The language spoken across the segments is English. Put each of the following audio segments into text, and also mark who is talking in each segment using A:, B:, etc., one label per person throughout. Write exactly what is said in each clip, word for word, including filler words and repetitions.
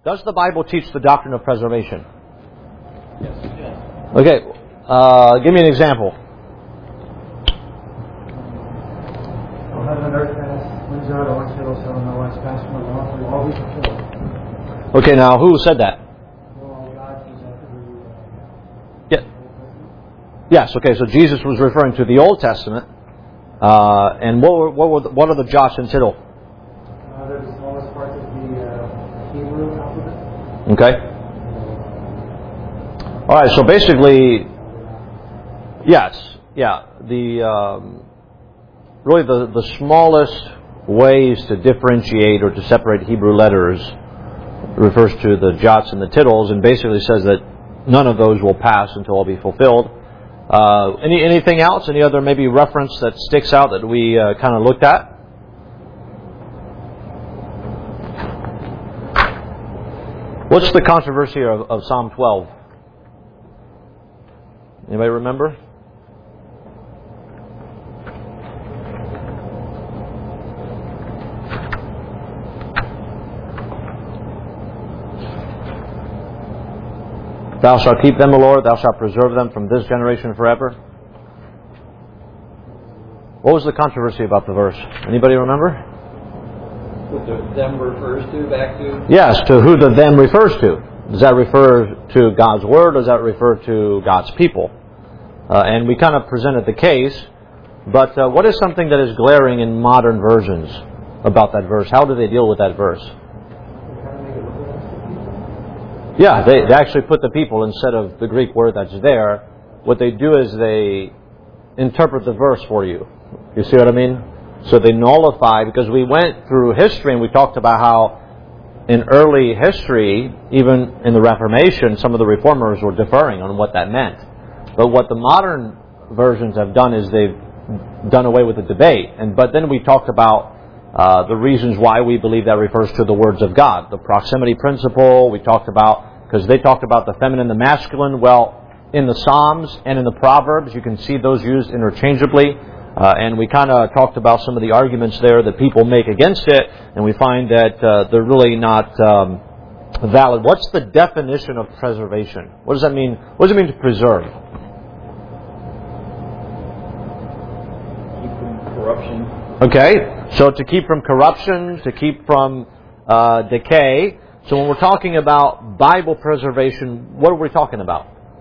A: Does the Bible teach the doctrine of preservation?
B: Yes. Yes.
A: Okay, uh, give me an example. Okay, now who said that? Yeah. Yes. Okay, so Jesus was referring to the Old Testament, uh, and what were, what were the, what are the jots and tittle?
C: Uh, they're the smallest parts of the uh, Hebrew alphabet.
A: Okay. All right. So basically, yes, yeah. The um, really the the smallest ways to differentiate or to separate Hebrew letters refers to the jots and the tittles, and basically says that none of those will pass until all be fulfilled. Uh, any anything else? Any other maybe reference that sticks out that we uh, kind of looked at? What's the controversy of, of Psalm twelve? Anybody remember? Thou shalt keep them, O Lord, thou shalt preserve them from this generation forever. What was the controversy about the verse? Anybody remember?
B: What the them refers to, back to?
A: Yes, to who the them refers to. Does that refer to God's Word, or does that refer to God's people? Uh, and we kind of presented the case, but uh, what is something that is glaring in modern versions about that verse? How do they deal with that verse? Yeah, they, they actually put the people instead of the Greek word that's there. What they do is they interpret the verse for you. You see what I mean? So they nullify, because we went through history and we talked about how in early history, even in the Reformation, some of the reformers were differing on what that meant. But what the modern versions have done is they've done away with the debate. And but then we talked about Uh, the reasons why we believe that refers to the words of God. The proximity principle, we talked about, because they talked about the feminine and the masculine. Well, in the Psalms and in the Proverbs, you can see those used interchangeably. Uh, and we kind of talked about some of the arguments there that people make against it, and we find that uh, they're really not um, valid. What's the definition of preservation? What does that mean? What does it mean to preserve?
B: Keep from corruption.
A: Okay, so to keep from corruption, to keep from uh, decay. So when we're talking about Bible preservation, what are we talking about?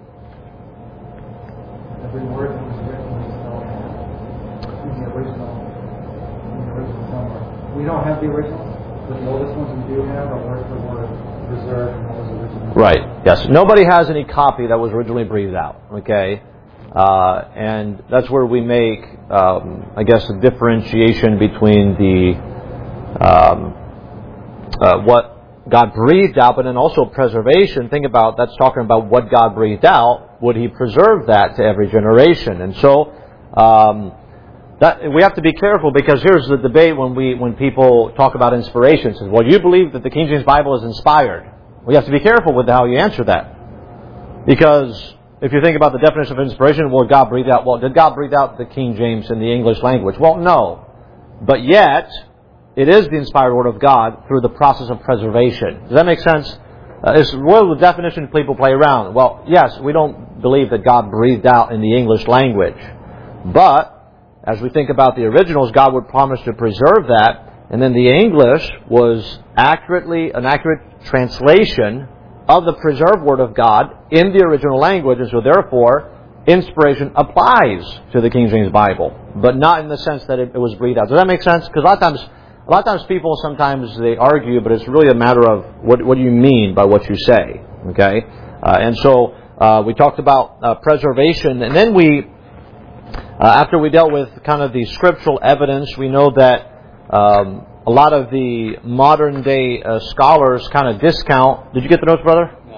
C: Every word that was written is still in the original, in the original somewhere. We don't have the original, but the oldest ones we do have are word for word preserved and what was original.
A: Right, yes. Nobody has any copy that was originally breathed out, okay? Uh, and that's where we make, um, I guess, a differentiation between the um, uh, what God breathed out, but then also preservation. Think about, that's talking about what God breathed out. Would He preserve that to every generation? And so um, that we have to be careful, because here's the debate when we when people talk about inspiration. It says, well, you believe that the King James Bible is inspired. We have to be careful with how you answer that, because if you think about the definition of inspiration, well, God breathed out. Well, did God breathe out the King James in the English language? Well, no. But yet, it is the inspired Word of God through the process of preservation. Does that make sense? Uh, it's, what are the definition people play around? Well, yes, we don't believe that God breathed out in the English language. But, as we think about the originals, God would promise to preserve that. And then the English was accurately an accurate translation of the preserved Word of God in the original language, and so therefore inspiration applies to the King James Bible, but not in the sense that it, it was breathed out. Does that make sense? Because a lot of times, a lot of times people sometimes they argue, but it's really a matter of what what do you mean by what you say? Okay, uh, and so uh, we talked about uh, preservation, and then we, uh, after we dealt with kind of the scriptural evidence, we know that. Um, A lot of the modern day uh, scholars kind of discount. Did you get the notes, brother?
B: No.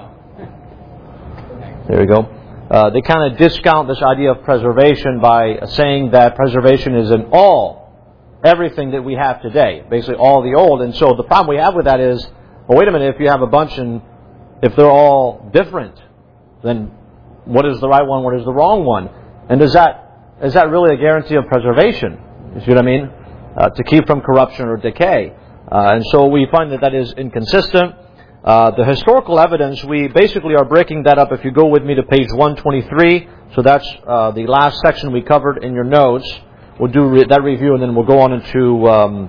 A: There we go. Uh, they kind of discount this idea of preservation by saying that preservation is in all, everything that we have today, basically all the old. And so the problem we have with that is, well, wait a minute, if you have a bunch and if they're all different, then what is the right one, what is the wrong one? And does that is that really a guarantee of preservation? You see what I mean? Uh, to keep from corruption or decay. Uh, and so we find that that is inconsistent. Uh, the historical evidence, we basically are breaking that up. If you go with me to page one twenty-three, so that's uh, the last section we covered in your notes. We'll do re- that review, and then we'll go on into um,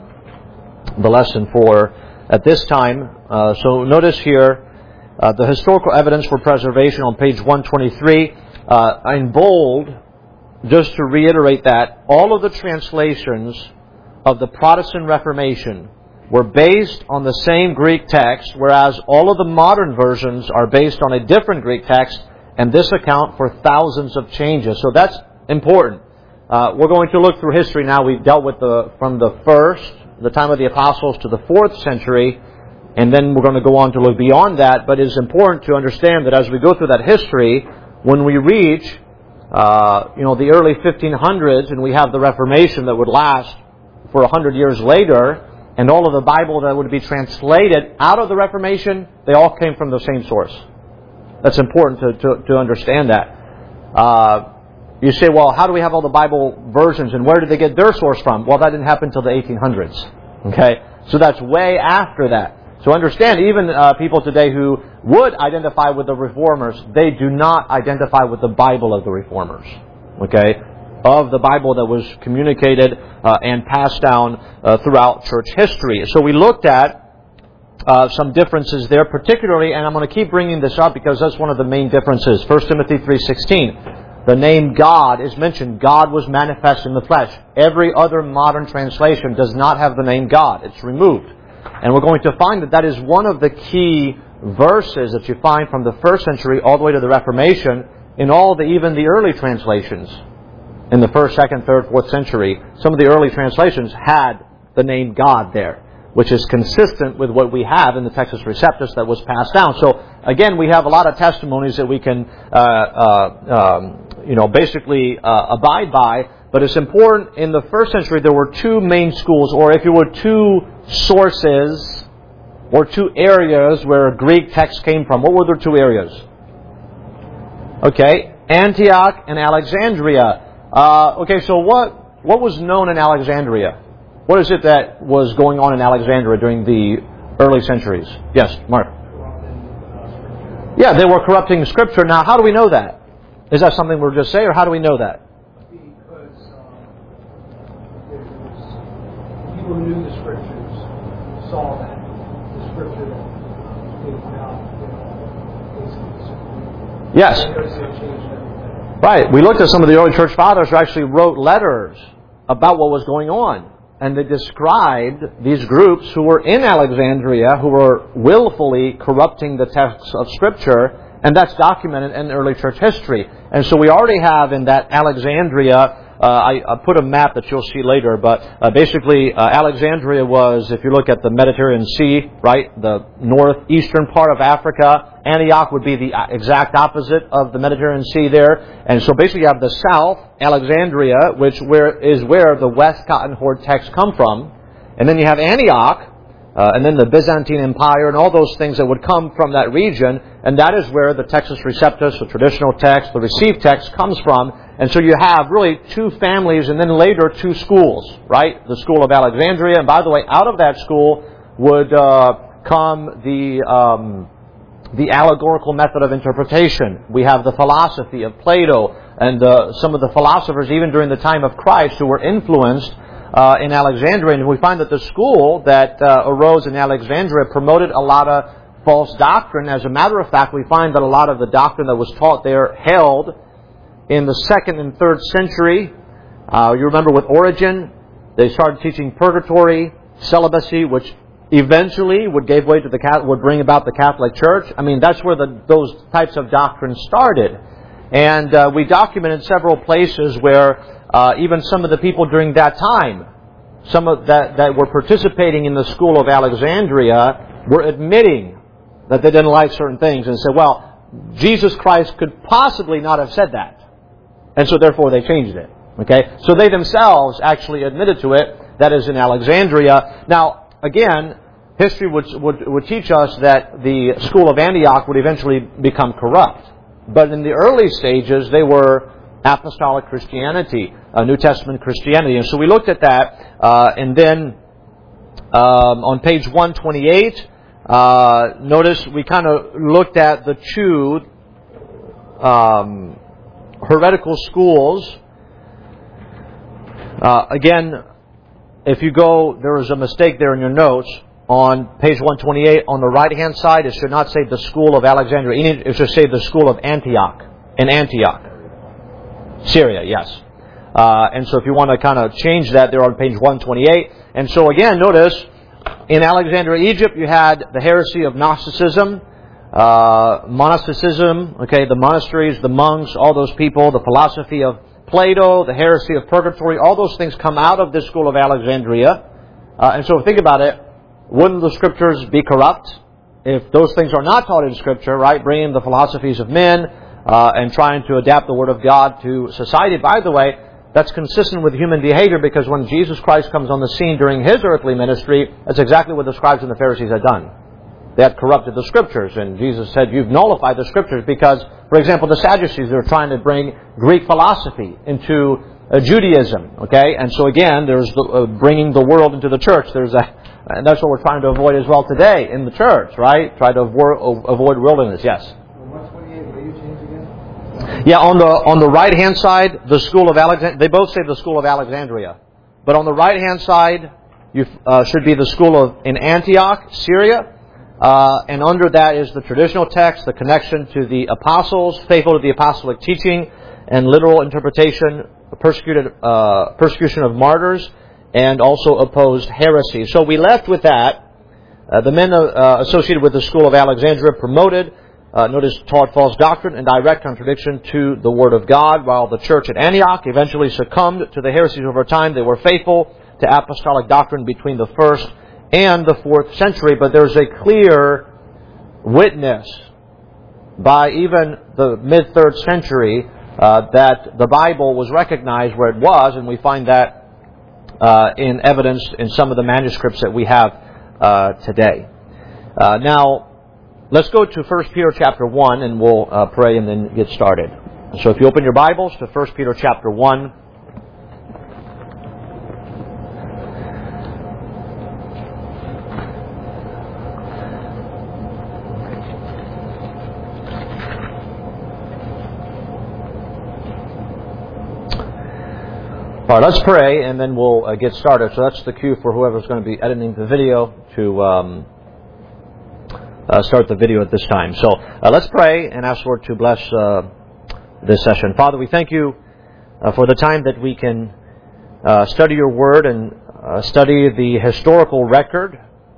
A: the lesson for at this time. Uh, so notice here, uh, the historical evidence for preservation on page one twenty-three. Uh, in bold, just to reiterate that, all of the translations of the Protestant Reformation were based on the same Greek text, whereas all of the modern versions are based on a different Greek text, and this account for thousands of changes. So that's important. Uh, we're going to look through history now. We've dealt with the from the first, the time of the apostles, to the fourth century, and then we're going to go on to look beyond that. But it's important to understand that as we go through that history, when we reach, uh, you know, the early fifteen hundreds, and we have the Reformation that would last for a hundred years later, and all of the Bible that would be translated out of the Reformation, they all came from the same source. That's important to, to, to understand that. Uh, you say, well, how do we have all the Bible versions, and where did they get their source from? Well, that didn't happen until the eighteen hundreds. Okay? So that's way after that. So understand, even uh, people today who would identify with the Reformers, they do not identify with the Bible of the Reformers. Okay? Of the Bible that was communicated uh, and passed down uh, throughout church history. So we looked at uh, some differences there, particularly, and I'm going to keep bringing this up because that's one of the main differences. First Timothy three sixteen, the name God is mentioned. God was manifest in the flesh. Every other modern translation does not have the name God. It's removed. And we're going to find that that is one of the key verses that you find from the first century all the way to the Reformation in all the, even the early translations. In the first, second, third, fourth century, some of the early translations had the name God there, which is consistent with what we have in the Textus Receptus that was passed down. So, again, we have a lot of testimonies that we can, uh, uh, um, you know, basically uh, abide by. But it's important, in the first century, there were two main schools, or if you were two sources, or two areas where Greek text came from. What were the two areas? Okay, Antioch and Alexandria. Uh, okay, so what what was known in Alexandria? What is it that was going on in Alexandria during the early centuries? Yes, Mark. Yeah, they were corrupting Scripture. Now, how do we know that? Is that something we're just saying, or how do we know that?
D: Because um, there was, people who knew the Scriptures saw that. The Scripture that was being put out, you know, basically.
A: Yes.
D: Because they changed everything.
A: Right. We looked at some of the early church fathers who actually wrote letters about what was going on. And they described these groups who were in Alexandria, who were willfully corrupting the texts of Scripture, and that's documented in early church history. And so we already have in that Alexandria, uh, I, I put a map that you'll see later, but uh, basically uh, Alexandria was, if you look at the Mediterranean Sea, right, the northeastern part of Africa. Antioch would be the exact opposite of the Mediterranean Sea there. And so basically you have the south, Alexandria, which where is where the West Cotton Horde texts come from. And then you have Antioch, uh, and then the Byzantine Empire, and all those things that would come from that region. And that is where the Textus Receptus, the traditional text, the received text, comes from. And so you have really two families, and then later two schools, right? The school of Alexandria. And by the way, out of that school would uh, come the... Um, the allegorical method of interpretation. We have the philosophy of Plato and uh, some of the philosophers even during the time of Christ who were influenced uh, in Alexandria. And we find that the school that uh, arose in Alexandria promoted a lot of false doctrine. As a matter of fact, we find that a lot of the doctrine that was taught there held in the second and third century. Uh, you remember with Origen, they started teaching purgatory, celibacy, which eventually would give way to the would bring about the Catholic Church. I mean, that's where the, those types of doctrines started. And uh, we documented several places where uh, even some of the people during that time, some of that that were participating in the school of Alexandria, were admitting that they didn't like certain things and said, well, Jesus Christ could possibly not have said that. And so therefore they changed it. Okay? So they themselves actually admitted to it. That is in Alexandria. Now, again, history would, would, would teach us that the school of Antioch would eventually become corrupt. But in the early stages, they were apostolic Christianity, uh, New Testament Christianity. And so we looked at that. Uh, and then um, on page one twenty-eight, uh, notice we kind of looked at the two um, heretical schools. Uh, again, if you go, there was a mistake there in your notes. On page one twenty-eight, on the right-hand side, it should not say the school of Alexandria. It should say the school of Antioch. In Antioch. Syria, yes. Uh, and so if you want to kind of change that, they're on page one twenty-eight. And so again, notice, in Alexandria, Egypt, you had the heresy of Gnosticism, uh, monasticism, okay, the monasteries, the monks, all those people, the philosophy of Plato, the heresy of purgatory, all those things come out of this school of Alexandria. Uh, and so think about it. Wouldn't the Scriptures be corrupt if those things are not taught in Scripture, right? Bringing the philosophies of men uh, and trying to adapt the Word of God to society. By the way, that's consistent with human behavior, because when Jesus Christ comes on the scene during His earthly ministry, that's exactly what the scribes and the Pharisees had done. They had corrupted the Scriptures, and Jesus said, you've nullified the Scriptures because, for example, the Sadducees, they were trying to bring Greek philosophy into uh, Judaism, okay? And so again, there's the, uh, bringing the world into the church. There's a And that's what we're trying to avoid as well today in the church, right? Try to avoid, avoid worldliness. Yes.
C: one twenty-eight. Will you change again?
A: Yeah. On the on the right hand side, the school of Alexandria. They both say the school of Alexandria, but on the right hand side, you uh, should be the school of in Antioch, Syria, uh, and under that is the traditional text, the connection to the apostles, faithful to the apostolic teaching, and literal interpretation, persecuted uh, persecution of martyrs, and also opposed heresy. So we left with that. Uh, the men uh, associated with the school of Alexandria promoted, uh, notice, taught false doctrine and direct contradiction to the Word of God, while the church at Antioch eventually succumbed to the heresies over time. They were faithful to apostolic doctrine between the first and the fourth century, but there's a clear witness by even the mid-third century uh, that the Bible was recognized where it was, and we find that Uh, in evidence in some of the manuscripts that we have uh, today. Uh, now, let's go to First Peter chapter one, and we'll uh, pray and then get started. So if you open your Bibles to First Peter chapter one. All right, let's pray, and then we'll uh, get started. So that's the cue for whoever's going to be editing the video to um, uh, start the video at this time. So uh, let's pray and ask Lord to bless uh, this session. Father, we thank you uh, for the time that we can uh, study your Word and uh, study the historical record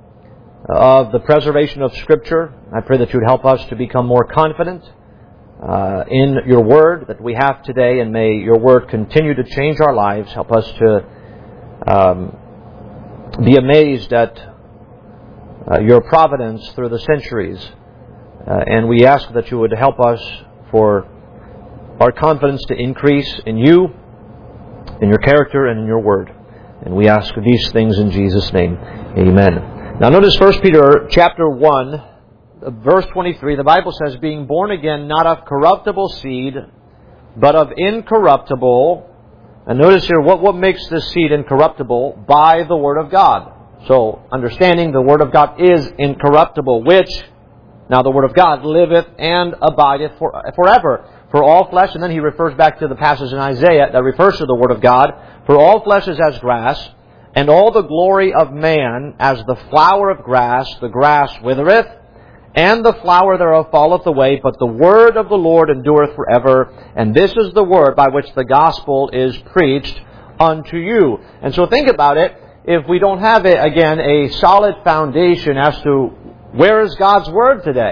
A: of the preservation of Scripture. I pray that you would help us to become more confident Uh, in your Word that we have today, and may your Word continue to change our lives. Help us to um, be amazed at uh, your providence through the centuries. Uh, and we ask that you would help us for our confidence to increase in you, in your character, and in your Word. And we ask these things in Jesus' name. Amen. Now notice First Peter chapter one, verse twenty-three, the Bible says, being born again, not of corruptible seed, but of incorruptible. And notice here, what, what makes this seed incorruptible? By the Word of God. So, understanding the Word of God is incorruptible, which, now the Word of God, liveth and abideth for, forever. For all flesh, and then he refers back to the passage in Isaiah that refers to the Word of God. For all flesh is as grass, and all the glory of man as the flower of grass. The grass withereth, and the flower thereof falleth away, but the word of the Lord endureth forever. And this is the word by which the gospel is preached unto you. And so think about it. If we don't have, a, again, a solid foundation as to where is God's word today,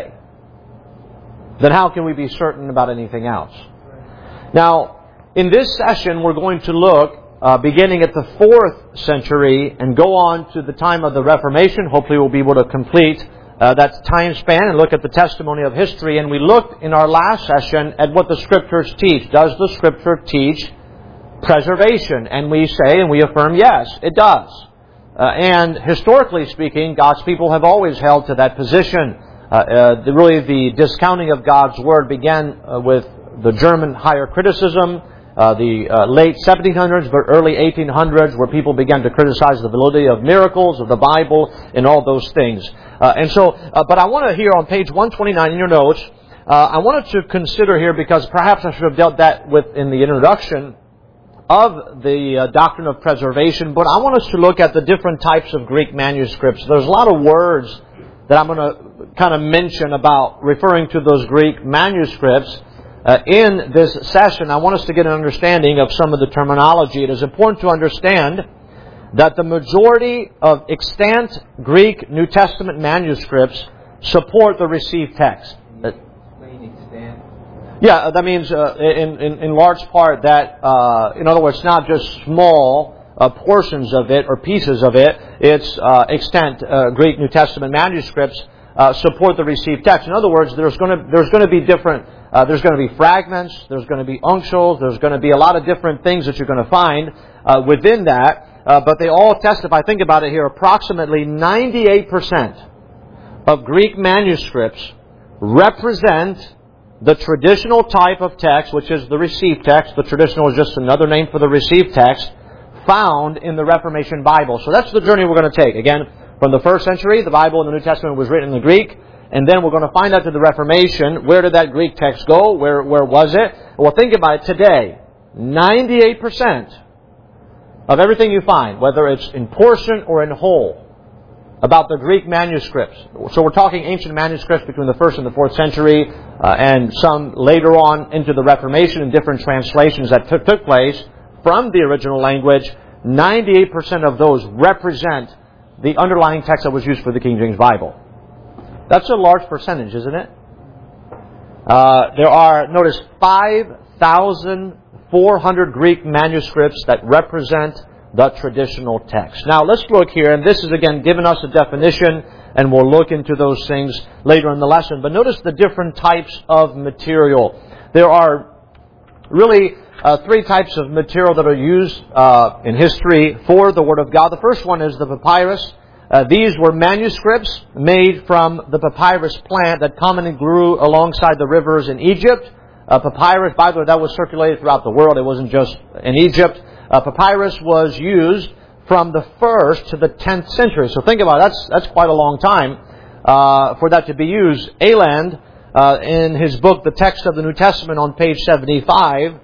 A: then how can we be certain about anything else? Now, in this session, we're going to look uh, beginning at the fourth century and go on to the time of the Reformation. Hopefully we'll be able to complete Uh, that time span and look at the testimony of history. And we looked in our last session at what the Scriptures teach. Does the Scripture teach preservation? And we say and we affirm, yes, it does. Uh, and historically speaking, God's people have always held to that position. Uh, uh, the, really, the discounting of God's Word began uh, with the German higher criticism uh, the uh, late seventeen hundreds, but early eighteen hundreds, where people began to criticize the validity of miracles, of the Bible, and all those things. Uh, and so, uh, but I want to here on page one twenty-nine in your notes, uh, I wanted to consider here, because perhaps I should have dealt that with in the introduction of the uh, doctrine of preservation, but I want us to look at the different types of Greek manuscripts. There's a lot of words that I'm going to kind of mention about referring to those Greek manuscripts. Uh, in this session, I want us to get an understanding of some of the terminology. It is important to understand that the majority of extant Greek New Testament manuscripts support the received text. Uh,
B: extent.
A: yeah, that means uh, in, in, in large part that, uh, in other words, not just small uh, portions of it or pieces of it, it's uh, extant uh, Greek New Testament manuscripts uh, support the received text. In other words, there's going to there's going to be different. Uh, there's going to be fragments, there's going to be uncials, there's going to be a lot of different things that you're going to find uh, within that, uh, but they all testify, think about it here, approximately ninety-eight percent of Greek manuscripts represent the traditional type of text, which is the received text. The traditional is just another name for the received text, found in the Reformation Bible. So that's the journey we're going to take. Again, from the first century, the Bible in the New Testament was written in the Greek. And then we're going to find out to the Reformation, where did that Greek text go? Where where was it? Well, think about it today. ninety-eight percent of everything you find, whether it's in portion or in whole, about the Greek manuscripts. So we're talking ancient manuscripts between the first and the fourth century, uh, and some later on into the Reformation in different translations that took, took place from the original language. ninety-eight percent of those represent the underlying text that was used for the King James Bible. That's a large percentage, isn't it? Uh, there are, notice, five thousand four hundred Greek manuscripts that represent the traditional text. Now, let's look here, and this is, again, giving us a definition, and we'll look into those things later in the lesson. But notice the different types of material. There are really uh, three types of material that are used uh, in history for the Word of God. The first one is the papyrus. Uh, these were manuscripts made from the papyrus plant that commonly grew alongside the rivers in Egypt. Uh, papyrus, by the way, that was circulated throughout the world. It wasn't just in Egypt. Uh, papyrus was used from the first to the tenth century. So think about it. That's, that's quite a long time uh, for that to be used. Aland, uh, in his book, The Text of the New Testament, on page seventy-five,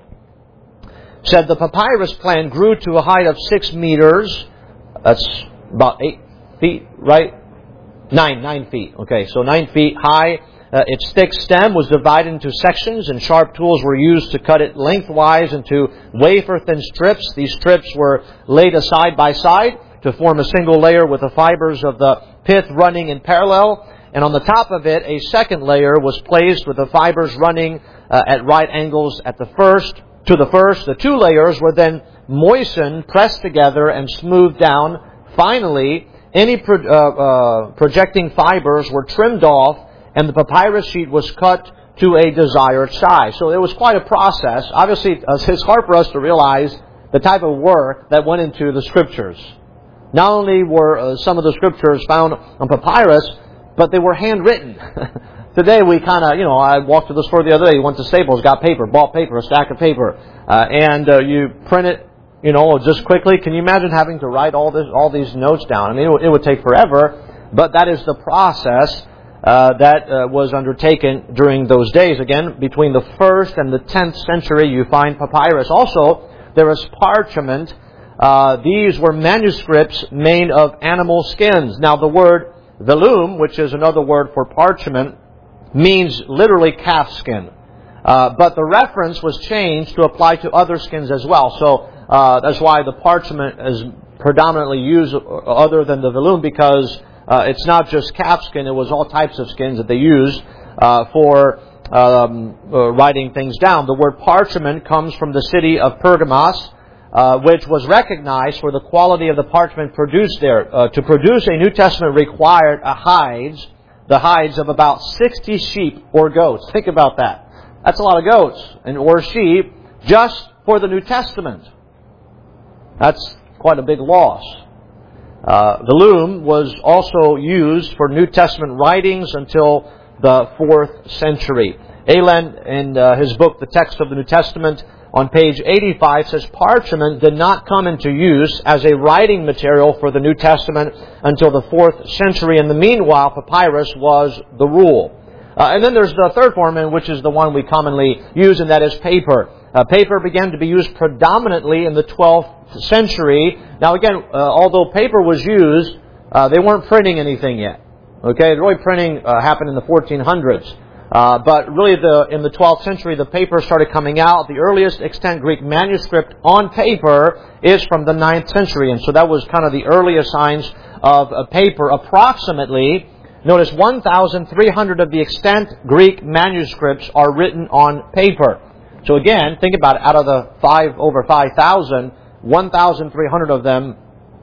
A: said the papyrus plant grew to a height of six meters. That's about eight feet, right? Nine, nine feet. Okay, so nine feet high. Uh, its thick stem was divided into sections, and sharp tools were used to cut it lengthwise into wafer-thin strips. These strips were laid side by side to form a single layer with the fibers of the pith running in parallel. And on the top of it, a second layer was placed with the fibers running uh, at right angles at the first to the first. The two layers were then moistened, pressed together, and smoothed down. Finally, any pro- uh, uh, projecting fibers were trimmed off, and the papyrus sheet was cut to a desired size. So it was quite a process. Obviously, it's hard for us to realize the type of work that went into the Scriptures. Not only were uh, some of the Scriptures found on papyrus, but they were handwritten. Today we kind of, you know, I walked to the store the other day, went to Staples, got paper, bought paper, a stack of paper, uh, and uh, you print it, you know, just quickly. Can you imagine having to write all this, all these notes down? I mean, it, w- it would take forever, but that is the process uh, that uh, was undertaken during those days. Again, between the first and the tenth century, you find papyrus. Also, there is parchment. Uh, these were manuscripts made of animal skins. Now, the word velum, which is another word for parchment, means literally calf skin. Uh, but the reference was changed to apply to other skins as well. So uh, that's why the parchment is predominantly used other than the velum, because uh, it's not just calf skin. It was all types of skins that they used uh, for um, uh, writing things down. The word parchment comes from the city of Pergamos, uh, which was recognized for the quality of the parchment produced there. Uh, to produce a New Testament required a hides, the hides of about sixty sheep or goats. Think about that. That's a lot of goats and or sheep just for the New Testament. That's quite a big loss. Uh, the loom was also used for New Testament writings until the fourth century. Aland, in uh, his book, The Text of the New Testament, on page eighty-five says parchment did not come into use as a writing material for the New Testament until the fourth century. In the meanwhile, papyrus was the rule. Uh, and then there's the third form, which is the one we commonly use, and that is paper. Uh, paper began to be used predominantly in the twelfth century. Now again, uh, although paper was used, uh, they weren't printing anything yet. Okay, really printing uh, happened in the fourteen hundreds. Uh, but really the, in the twelfth century, the paper started coming out. The earliest extant Greek manuscript on paper is from the ninth century. And so that was kind of the earliest signs of uh, paper. Approximately, notice one thousand three hundred of the extant Greek manuscripts are written on paper. So again, think about it. Out of the five over five thousand, one thousand three hundred of them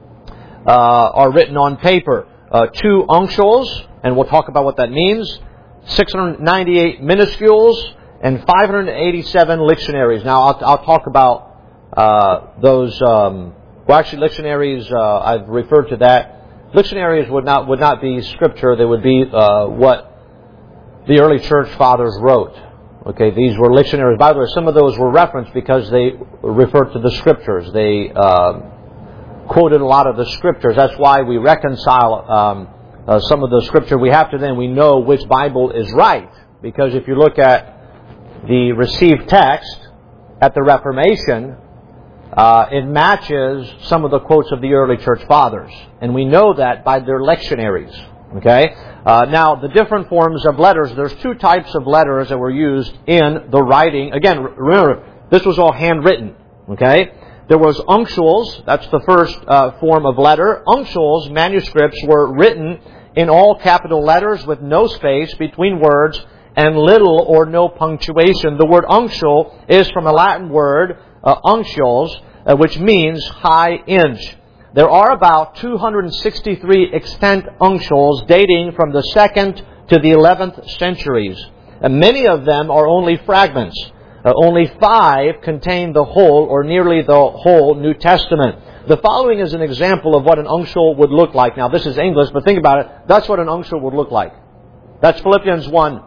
A: uh, are written on paper. Uh, two uncials, and we'll talk about what that means. six hundred ninety-eight minuscules, and five hundred eighty-seven lictionaries. Now, I'll, I'll talk about uh, those. Um, well, actually, lictionaries. Uh, I've referred to that. Lictionaries would not would not be scripture. They would be uh, what the early church fathers wrote. Okay, these were lictionaries. By the way, some of those were referenced because they referred to the scriptures. They uh, quoted a lot of the scriptures. That's why we reconcile um, uh, some of the scripture we have to. Then we know which Bible is right, because if you look at the received text at the Reformation, uh, it matches some of the quotes of the early church fathers, and we know that by their lectionaries. Okay. Uh, now, the different forms of letters. There's two types of letters that were used in the writing. Again, remember, this was all handwritten. Okay. There was uncials. That's the first uh, form of letter. Uncials, manuscripts, were written in all capital letters with no space between words and little or no punctuation. The word uncial is from a Latin word, uh, uncials, uh, which means high inch. There are about two hundred sixty-three extant uncials dating from the second to the eleventh centuries. And many of them are only fragments. Uh, only five contain the whole or nearly the whole New Testament. The following is an example of what an uncial would look like. Now, this is English, but think about it. That's what an uncial would look like. That's Philippians one.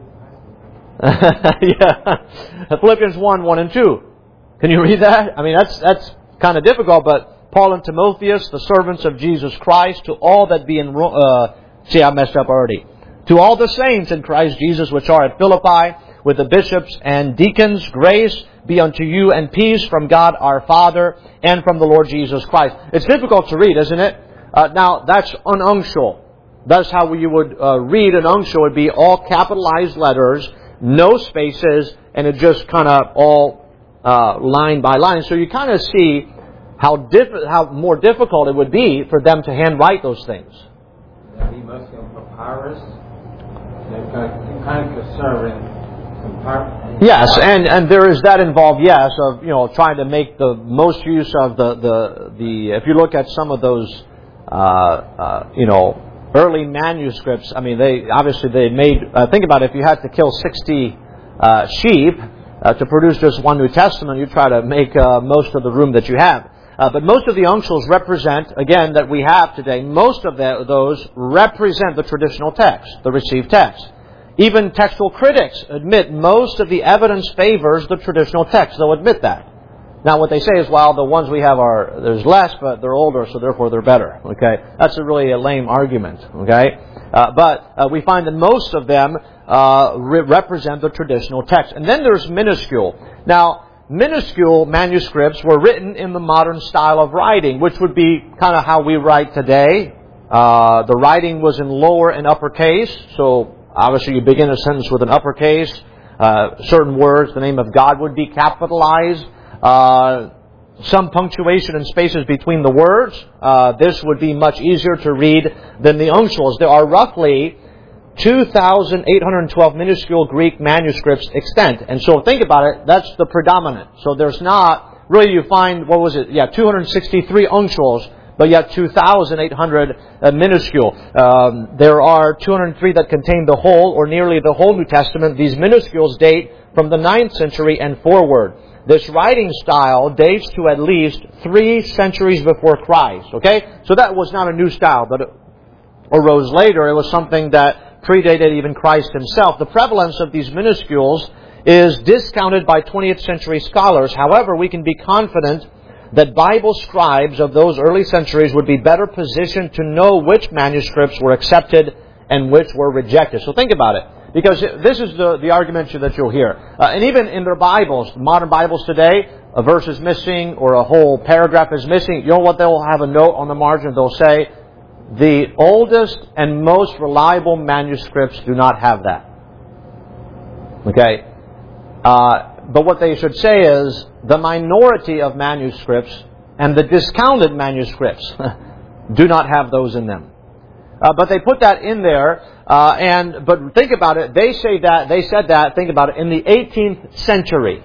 A: Yeah. Philippians one, one and two. Can you read that? I mean, that's that's kind of difficult, but Paul and Timotheus, the servants of Jesus Christ, to all that be in... Uh, see, I messed up already. To all the saints in Christ Jesus which are at Philippi, with the bishops and deacons, grace be unto you and peace from God our Father and from the Lord Jesus Christ. It's difficult to read, isn't it? Uh, now, that's an uncial. That's how you would uh, read an uncial. It would be all capitalized letters, no spaces, and it just kind of all uh, line by line. So you kind of see how diff- how more difficult it would be for them to handwrite those things.
E: That be mostly on papyrus. They're kind of conserving.
A: Yes, and, and there is that involved, yes, of, you know, trying to make the most use of the, the, the if you look at some of those, uh, uh, you know, early manuscripts, I mean, they, obviously they made, uh, think about it, if you had to kill sixty uh, sheep uh, to produce just one New Testament, you try to make uh, most of the room that you have. Uh, but most of the uncials represent, again, that we have today, most of the, those represent the traditional text, the received text. Even textual critics admit most of the evidence favors the traditional text. They'll admit that. Now, what they say is, well, the ones we have are, there's less, but they're older, so therefore they're better. Okay? That's a really a lame argument. Okay? Uh, but uh, we find that most of them uh, re- represent the traditional text. And then there's minuscule. Now, minuscule manuscripts were written in the modern style of writing, which would be kind of how we write today. Uh, the writing was in lower and uppercase, so obviously you begin a sentence with an uppercase. Uh, certain words, the name of God would be capitalized. Uh, some punctuation and spaces between the words. Uh, this would be much easier to read than the uncials. There are roughly two thousand eight hundred twelve minuscule Greek manuscripts extant. And so think about it, that's the predominant. So there's not, really you find, what was it? Yeah, two hundred sixty-three uncials, but yet two thousand eight hundred uh, minuscule. Um, there are two hundred three that contain the whole or nearly the whole New Testament. These minuscules date from the ninth century and forward. This writing style dates to at least three centuries before Christ. Okay? So that was not a new style that arose later. It was something that predated even Christ himself. The prevalence of these minuscules is discounted by twentieth century scholars. However, we can be confident that Bible scribes of those early centuries would be better positioned to know which manuscripts were accepted and which were rejected. So think about it, because this is the, the argument that you'll hear. Uh, and even in their Bibles, modern Bibles today, a verse is missing or a whole paragraph is missing. You know what they'll have a note on the margin? They'll say, the oldest and most reliable manuscripts do not have that. Okay? Uh, but what they should say is, the minority of manuscripts and the discounted manuscripts do not have those in them. Uh, but they put that in there, uh, and but think about it. They say that they said that. Think about it. In the eighteenth century,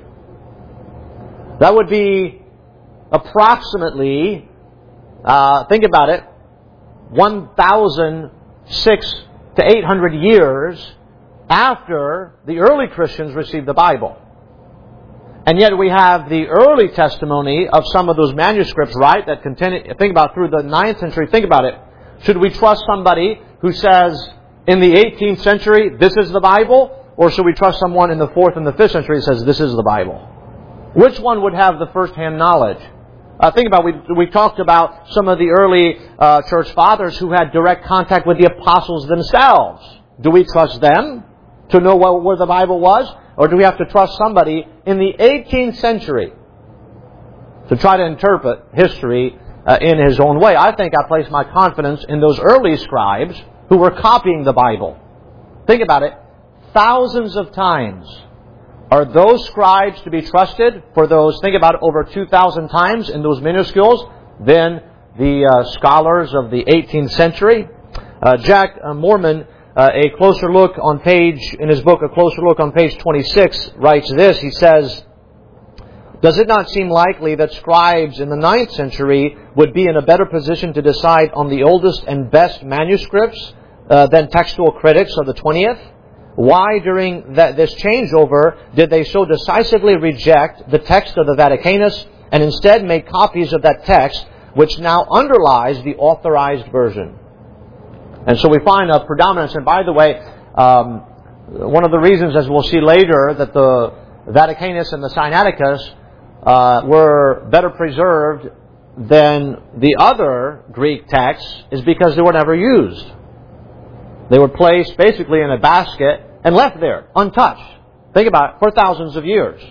A: that would be approximately. Uh, think about it. One thousand six to eight hundred years after the early Christians received the Bible. And yet we have the early testimony of some of those manuscripts, right, that continue, think about through the ninth century. Think about it. Should we trust somebody who says in the eighteenth century, this is the Bible? Or should we trust someone in the fourth and the fifth century who says, this is the Bible? Which one would have the first-hand knowledge? Uh, think about, we we talked about some of the early uh, church fathers who had direct contact with the apostles themselves. Do we trust them to know what, where the Bible was? Or do we have to trust somebody in the eighteenth century to try to interpret history uh, in his own way? I think I place my confidence in those early scribes who were copying the Bible. Think about it. Thousands of times are those scribes to be trusted for those, think about it, over two thousand times in those minuscules than the uh, scholars of the eighteenth century. Uh, Jack uh, Mormon, Uh, a closer look on page, in his book, A Closer Look on page twenty-six, writes this. He says, does it not seem likely that scribes in the ninth century would be in a better position to decide on the oldest and best manuscripts uh, than textual critics of the twentieth? Why, during that, this changeover, did they so decisively reject the text of the Vaticanus and instead make copies of that text, which now underlies the authorized version? And so we find a predominance. And by the way, um, one of the reasons, as we'll see later, that the Vaticanus and the Sinaiticus uh, were better preserved than the other Greek texts is because they were never used. They were placed basically in a basket and left there, untouched. Think about it, for thousands of years.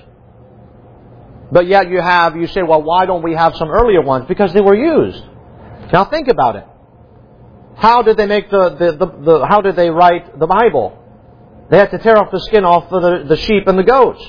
A: But yet you have, you say, well, why don't we have some earlier ones? Because they were used. Now think about it. How did they make the, the, the, the how did they write the Bible? They had to tear off the skin off of the, the sheep and the goats.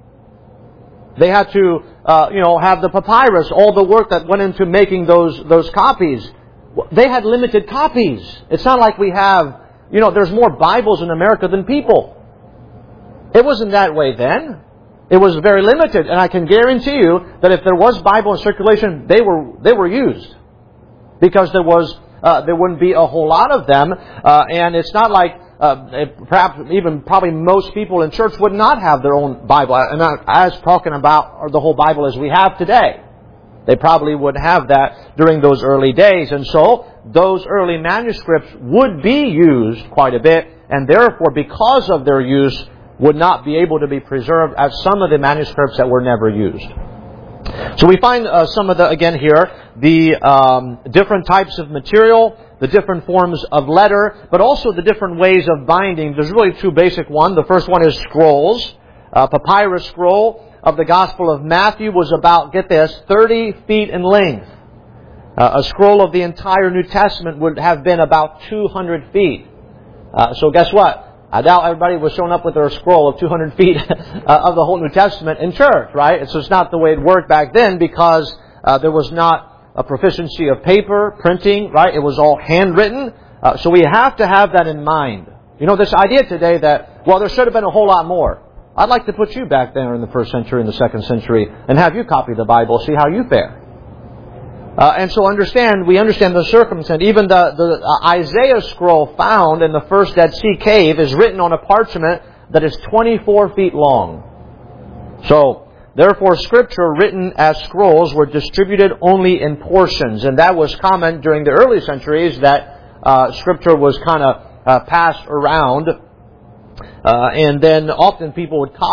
A: They had to, uh, you know, have the papyrus, all the work that went into making those, those copies. They had limited copies. It's not like we have, you know, there's more Bibles in America than people. It wasn't that way then. It was very limited. And I can guarantee you that if there was Bible in circulation, they were, they were used. Because there was Uh, there wouldn't be a whole lot of them. Uh, and it's not like, uh, perhaps even probably most people in church would not have their own Bible. And not as talking about the whole Bible as we have today. They probably would have that during those early days. And so, those early manuscripts would be used quite a bit. And therefore, because of their use, would not be able to be preserved as some of the manuscripts that were never used. So we find uh, some of the, again here, the um, different types of material, the different forms of letter, but also the different ways of binding. There's really two basic ones. The first one is scrolls. A papyrus scroll of the Gospel of Matthew was about, get this, thirty feet in length. Uh, a scroll of the entire New Testament would have been about two hundred feet. Uh, so guess what? I doubt everybody was showing up with their scroll of two hundred feet uh, of the whole New Testament in church, right? And so it's not the way it worked back then because uh, there was not a proficiency of paper, printing, right? It was all handwritten. Uh, so we have to have that in mind. You know, this idea today that, well, there should have been a whole lot more. I'd like to put you back there in the first century and the second century and have you copy the Bible, see how you fare. Uh, and so understand, we understand the circumstance. Even the, the uh, Isaiah scroll found in the first Dead Sea cave is written on a parchment that is twenty-four feet long. So, therefore, Scripture written as scrolls were distributed only in portions. And that was common during the early centuries that uh, Scripture was kind of uh, passed around. Uh, and then often people would copy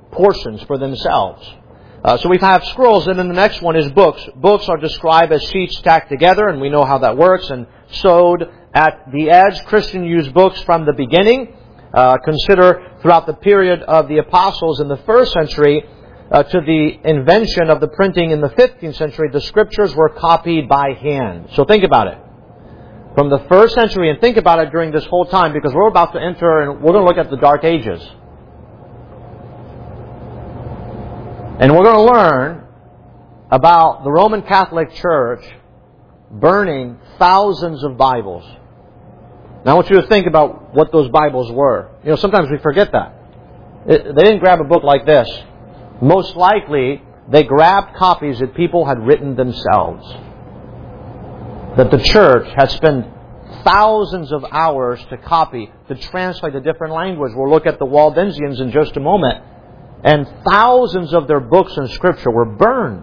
A: portions for themselves. Uh, so we have scrolls, and then the next one is books. Books are described as sheets stacked together, and we know how that works, and sewed at the edge. Christians use books from the beginning. Uh, consider throughout the period of the apostles in the first century uh, to the invention of the printing in the fifteenth century, the Scriptures were copied by hand. So think about it. From the first century, and think about it during this whole time, because we're about to enter and we're going to look at the Dark Ages. And we're going to learn about the Roman Catholic Church burning thousands of Bibles. Now I want you to think about what those Bibles were. You know, sometimes we forget that. It, they didn't grab a book like this. Most likely, they grabbed copies that people had written themselves. That the church had spent thousands of hours to copy, to translate a different language. We'll look at the Waldensians in just a moment. And thousands of their books in Scripture were burned.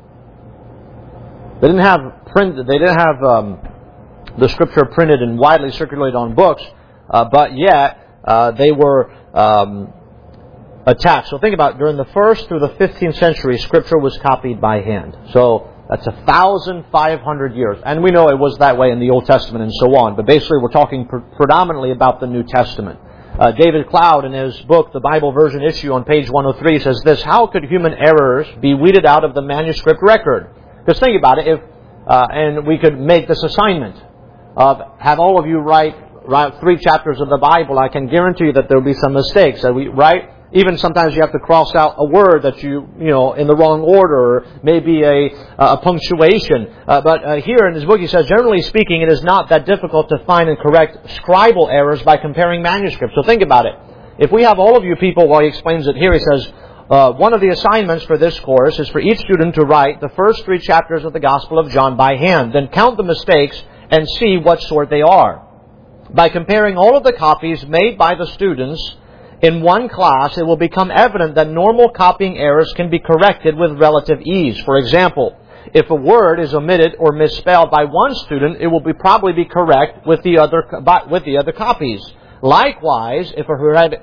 A: They didn't have print. They didn't have um, the Scripture printed and widely circulated on books, uh, but yet uh, they were um, attacked. So think about it. During the first through the fifteenth century, Scripture was copied by hand. So that's a thousand five hundred years, and we know it was that way in the Old Testament and so on. But basically, we're talking pre- predominantly about the New Testament. Uh, David Cloud, in his book, The Bible Version Issue, on page one oh three, says this: how could human errors be weeded out of the manuscript record? Because think about it, if uh, and we could make this assignment of have all of you write, write three chapters of the Bible. I can guarantee you that there will be some mistakes that we write. Even sometimes you have to cross out a word that you, you know, in the wrong order, or maybe a, a punctuation. Uh, but uh, here in this book he says, generally speaking, it is not that difficult to find and correct scribal errors by comparing manuscripts. So think about it. If we have all of you people, while he explains it here, he says, uh, one of the assignments for this course is for each student to write the first three chapters of the Gospel of John by hand. Then count the mistakes and see what sort they are. By comparing all of the copies made by the students in one class, it will become evident that normal copying errors can be corrected with relative ease. For example, if a word is omitted or misspelled by one student, it will be probably be correct with the other with the other copies. Likewise, if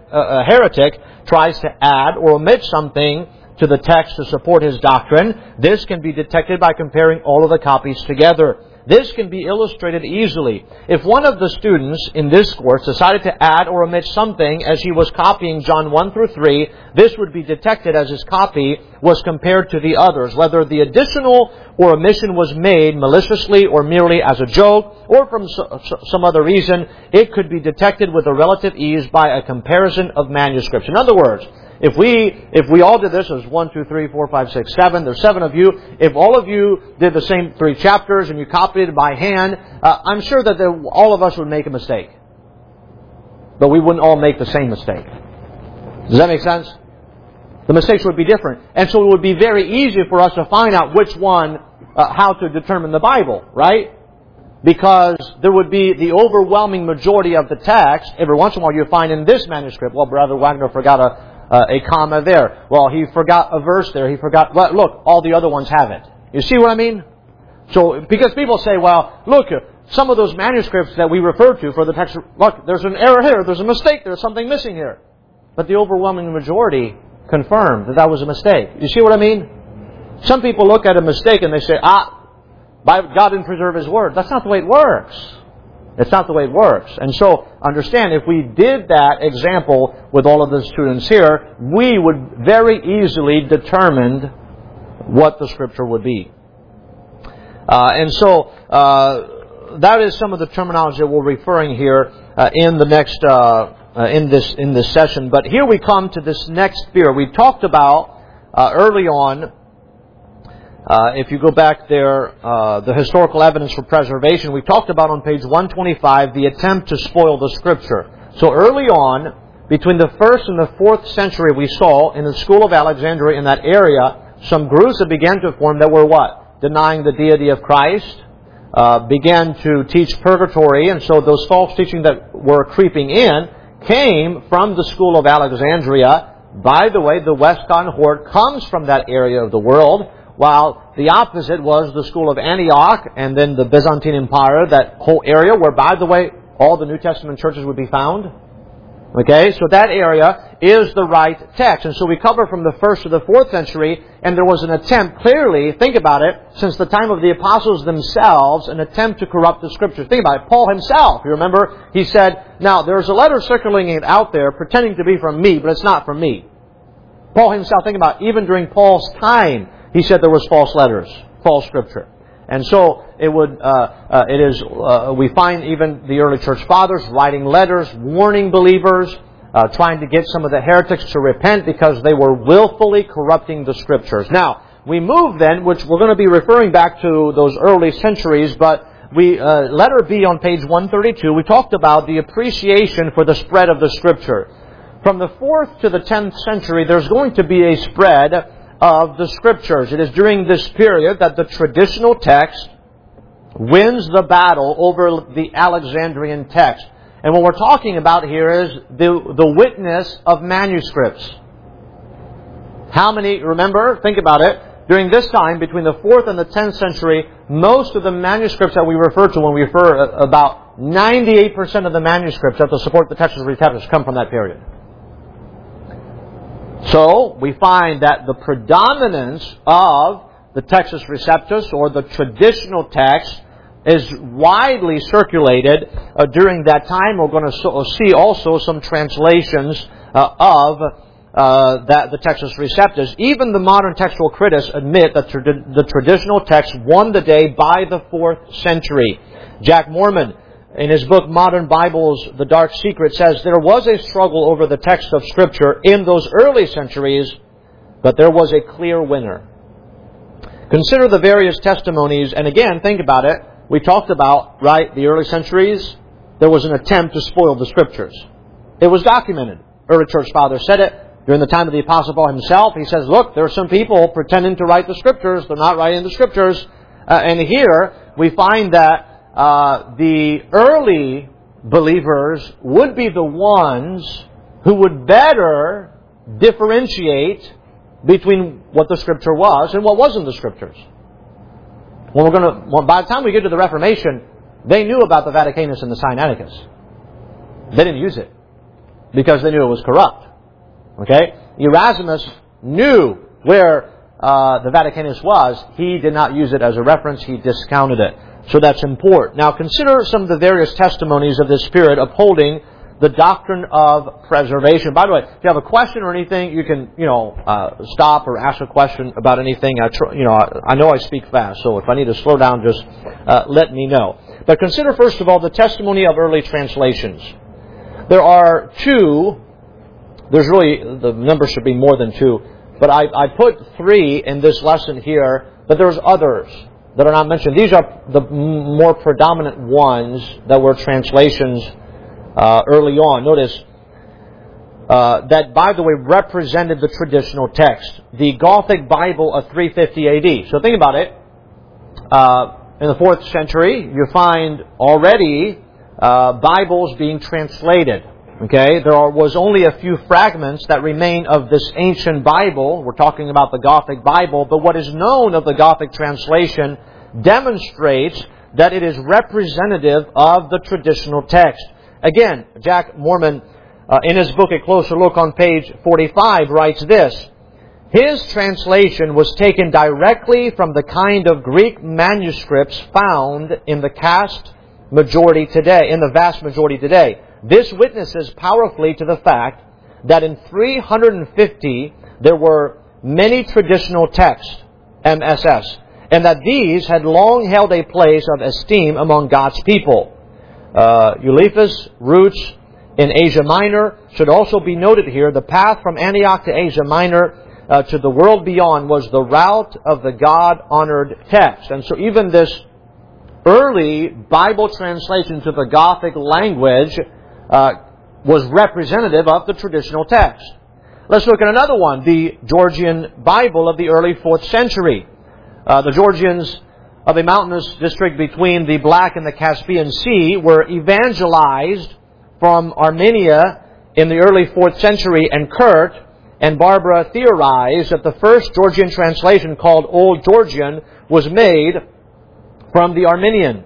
A: a heretic tries to add or omit something to the text to support his doctrine, this can be detected by comparing all of the copies together. This can be illustrated easily. If one of the students in this course decided to add or omit something as he was copying John one through three, this would be detected as his copy was compared to the others. Whether the additional or omission was made maliciously or merely as a joke or from some other reason, it could be detected with a relative ease by a comparison of manuscripts. In other words, If we if we all did this as one, two, three, four, five, six, seven, there's seven of you. If all of you did the same three chapters and you copied it by hand, uh, I'm sure that there, all of us would make a mistake. But we wouldn't all make the same mistake. Does that make sense? The mistakes would be different. And so it would be very easy for us to find out which one, uh, how to determine the Bible, right? Because there would be the overwhelming majority of the text. Every once in a while you find in this manuscript, well, Brother Wagner forgot a Uh, a comma there. Well, he forgot a verse there. He forgot... Well, look, all the other ones have it. You see what I mean? So, because people say, well, look, some of those manuscripts that we refer to for the text, look, there's an error here, there's a mistake, there's something missing here. But the overwhelming majority confirmed that that was a mistake. You see what I mean? Some people look at a mistake and they say, ah, God didn't preserve His Word. That's not the way it works. It's not the way it works. And so, understand, if we did that example with all of the students here, we would very easily determine what the Scripture would be. Uh, and so, uh, that is some of the terminology that we're referring here uh, in the next, uh, uh, in this in this session. But here we come to this next sphere. We talked about uh, early on. Uh, if you go back there, uh, the historical evidence for preservation, we talked about on page one twenty-five the attempt to spoil the Scripture. So early on, between the first and the fourth century, we saw in the school of Alexandria in that area, some groups that began to form that were what? Denying the deity of Christ, uh, began to teach purgatory, and so those false teaching that were creeping in came from the school of Alexandria. By the way, the West Cohort comes from that area of the world, while the opposite was the school of Antioch and then the Byzantine Empire, that whole area where, by the way, all the New Testament churches would be found. Okay, so that area is the right text. And so we cover from the first to the fourth century, and there was an attempt, clearly, think about it, since the time of the apostles themselves, an attempt to corrupt the Scriptures. Think about it. Paul himself, you remember, he said, now, there's a letter circulating out there pretending to be from me, but it's not from me. Paul himself, think about it, even during Paul's time, he said there was false letters, false Scripture. And so it would, uh, uh, it is, uh, we find even the early church fathers writing letters, warning believers, uh, trying to get some of the heretics to repent because they were willfully corrupting the Scriptures. Now, we move then, which we're going to be referring back to those early centuries, but we, uh, letter B on page one thirty-two, we talked about the appreciation for the spread of the Scripture. From the fourth to the tenth century, there's going to be a spread of the Scriptures. It is during this period that the traditional text wins the battle over the Alexandrian text. And what we're talking about here is the, the witness of manuscripts. How many, remember, think about it, during this time, between the fourth and the tenth century, most of the manuscripts that we refer to when we refer about ninety-eight percent of the manuscripts that support the Textus Receptus come from that period. So, we find that the predominance of the Textus Receptus, or the traditional text, is widely circulated uh, during that time. We're going to so, see also some translations uh, of uh, that the Textus Receptus. Even the modern textual critics admit that trad- the traditional text won the day by the fourth century. Jack Mormon, in his book, Modern Bibles, The Dark Secret, says there was a struggle over the text of Scripture in those early centuries, but there was a clear winner. Consider the various testimonies, and again, think about it. We talked about, right, the early centuries, there was an attempt to spoil the Scriptures. It was documented. Early church fathers said it. During the time of the Apostle Paul himself, he says, look, there are some people pretending to write the Scriptures. They're not writing the Scriptures. Uh, and here, we find that Uh, the early believers would be the ones who would better differentiate between what the Scripture was and what wasn't the Scriptures. When we're going to, well, by the time we get to the Reformation, they knew about the Vaticanus and the Sinaiticus. They didn't use it because they knew it was corrupt. Okay, Erasmus knew where uh, the Vaticanus was. He did not use it as a reference. He discounted it. So that's important. Now consider some of the various testimonies of this Spirit upholding the doctrine of preservation. By the way, if you have a question or anything, you can, you know, uh, stop or ask a question about anything. I, tr- you know, I, I know I speak fast, so if I need to slow down, just uh, let me know. But consider first of all the testimony of early translations. There are two. There's really, the number should be more than two, but I, I put three in this lesson here. But there's others that are not mentioned. These are the more predominant ones that were translations uh, early on. Notice uh, that, by the way, represented the traditional text. The Gothic Bible of three fifty A D. So think about it. Uh, in the fourth century, you find already uh, Bibles being translated. Okay, there are, was only a few fragments that remain of this ancient Bible. We're talking about the Gothic Bible, but what is known of the Gothic translation demonstrates that it is representative of the traditional text. Again, Jack Mormon, uh, in his book A Closer Look on page forty-five, writes this: his translation was taken directly from the kind of Greek manuscripts found in the cast majority today, in the vast majority today. This witnesses powerfully to the fact that in three hundred fifty there were many traditional texts, M S S, and that these had long held a place of esteem among God's people. Uh, Eulephus' roots in Asia Minor should also be noted here. The path from Antioch to Asia Minor uh, to the world beyond was the route of the God-honored text. And so even this early Bible translation to the Gothic language Uh, was representative of the traditional text. Let's look at another one, the Georgian Bible of the early fourth century. Uh, the Georgians of a mountainous district between the Black and the Caspian Sea were evangelized from Armenia in the early fourth century, and Kurt and Barbara theorized that the first Georgian translation, called Old Georgian, was made from the Armenian.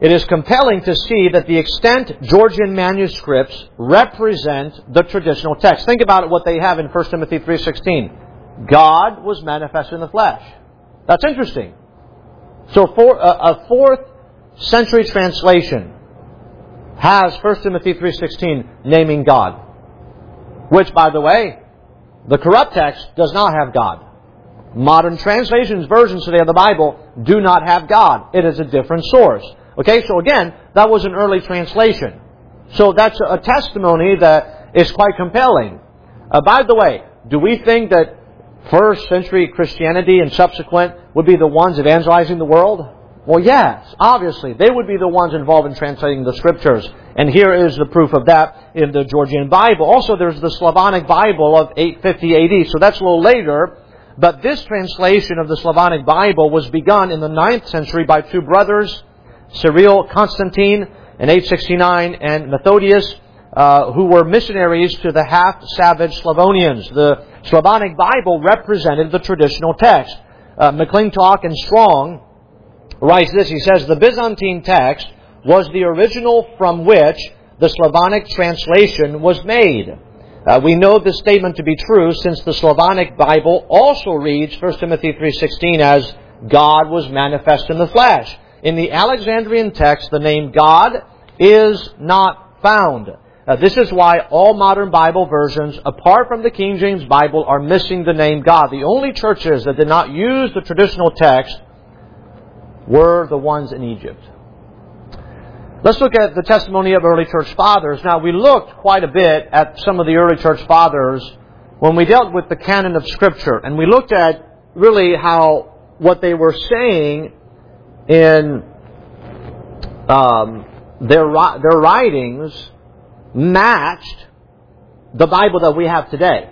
A: it is compelling to see that the extant Georgian manuscripts represent the traditional text. Think about it, what they have in First Timothy three sixteen. God was manifest in the flesh. That's interesting. So for, uh, a fourth century translation has First Timothy three sixteen naming God. Which, by the way, the corrupt text does not have God. Modern translations, versions today of the Bible do not have God. It is a different source. Okay, so again, that was an early translation. So that's a testimony that is quite compelling. Uh, by the way, do we think that first century Christianity and subsequent would be the ones evangelizing the world? Well, yes, obviously. They would be the ones involved in translating the Scriptures. And here is the proof of that in the Georgian Bible. Also, there's the Slavonic Bible of eight fifty A D, so that's a little later. But this translation of the Slavonic Bible was begun in the ninth century by two brothers, Cyril Constantine in eight sixty-nine and Methodius, uh, who were missionaries to the half-savage Slavonians. The Slavonic Bible represented the traditional text. Uh, McClintock and Strong writes this. He says, the Byzantine text was the original from which the Slavonic translation was made. Uh, we know this statement to be true since the Slavonic Bible also reads First Timothy three sixteen as God was manifest in the flesh. In the Alexandrian text, the name God is not found. Uh, this is why all modern Bible versions, apart from the King James Bible, are missing the name God. The only churches that did not use the traditional text were the ones in Egypt. Let's look at the testimony of early church fathers. Now, we looked quite a bit at some of the early church fathers when we dealt with the canon of Scripture. And we looked at really how what they were saying in um, their, their writings matched the Bible that we have today.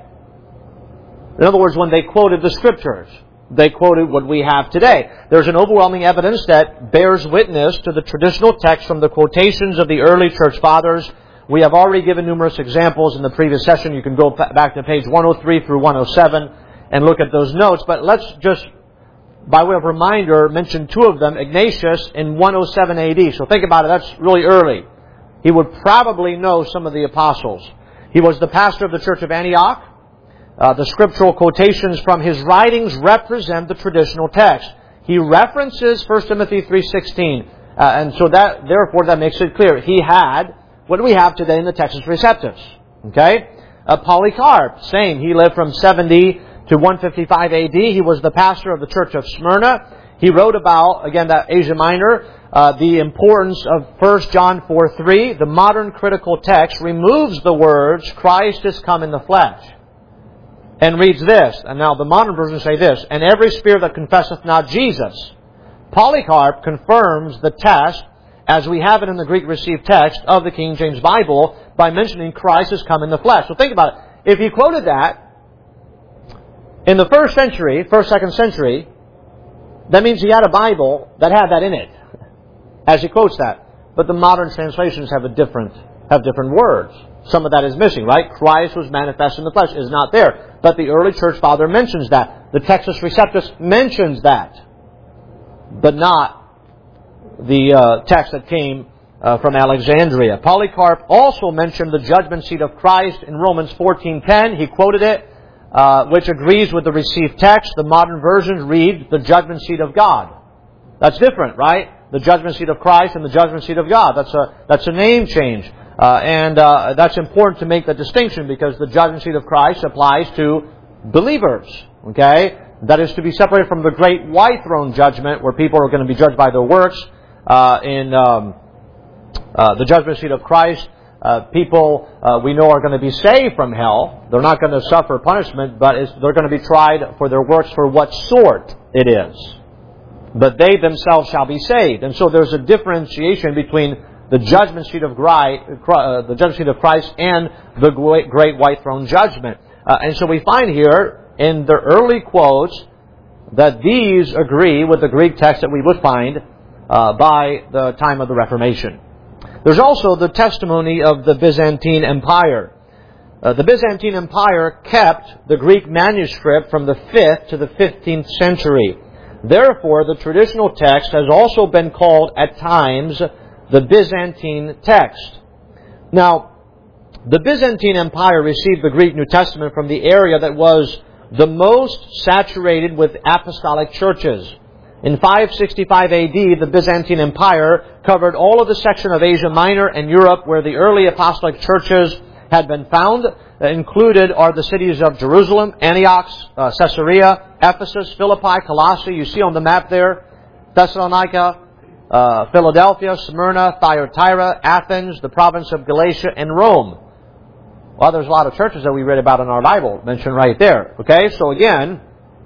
A: In other words, when they quoted the Scriptures, they quoted what we have today. There's an overwhelming evidence that bears witness to the traditional text from the quotations of the early church fathers. We have already given numerous examples in the previous session. You can go back to page one oh three through one oh seven and look at those notes. But let's just, by way of reminder, mention two of them. Ignatius in one oh seven A D. So think about it. That's really early. He would probably know some of the apostles. He was the pastor of the church of Antioch. Uh, the scriptural quotations from his writings represent the traditional text. He references First Timothy three sixteen. Uh, and so that, therefore, that makes it clear. He had what do we have today in the Textus Receptus. Okay? Uh, Polycarp, same. He lived from seventy to one fifty-five A D. He was the pastor of the church of Smyrna. He wrote about, again, that Asia Minor, uh, the importance of First John four three. The modern critical text removes the words, Christ is come in the flesh. And reads this, and now the modern versions say this, and every spirit that confesseth not Jesus. Polycarp confirms the test, as we have it in the Greek received text of the King James Bible, by mentioning Christ has come in the flesh. So think about it. If he quoted that in the first century, first, second century, that means he had a Bible that had that in it, as he quotes that. But the modern translations have a different, have different words. Some of that is missing, right? Christ was manifest in the flesh is not there. But the early church father mentions that. The Textus Receptus mentions that. But not the uh, text that came uh, from Alexandria. Polycarp also mentioned the judgment seat of Christ in Romans fourteen ten. He quoted it, uh, which agrees with the received text. The modern versions read the judgment seat of God. That's different, right? The judgment seat of Christ and the judgment seat of God. That's a, that's a name change. Uh, and uh, that's important to make the distinction because the judgment seat of Christ applies to believers. Okay? That is to be separated from the great white throne judgment where people are going to be judged by their works. Uh, in um, uh, the judgment seat of Christ, uh, people uh, we know are going to be saved from hell. They're not going to suffer punishment, but it's, they're going to be tried for their works for what sort it is. But they themselves shall be saved. And so there's a differentiation between the judgment seat of Christ, uh, the judgment seat of Christ, and the great, great white throne judgment. Uh, and so we find here in the early quotes that these agree with the Greek text that we would find uh, by the time of the Reformation. There's also the testimony of the Byzantine Empire. Uh, the Byzantine Empire kept the Greek manuscript from the fifth to the fifteenth century. Therefore, the traditional text has also been called at times the Byzantine text. Now, the Byzantine Empire received the Greek New Testament from the area that was the most saturated with apostolic churches. In five sixty-five A D, the Byzantine Empire covered all of the section of Asia Minor and Europe where the early apostolic churches had been found. Included are the cities of Jerusalem, Antioch, uh, Caesarea, Ephesus, Philippi, Colossae. You see on the map there, Thessalonica, uh, Philadelphia, Smyrna, Thyatira, Athens, the province of Galatia, and Rome. Well, there's a lot of churches that we read about in our Bible mentioned right there. Okay, so again,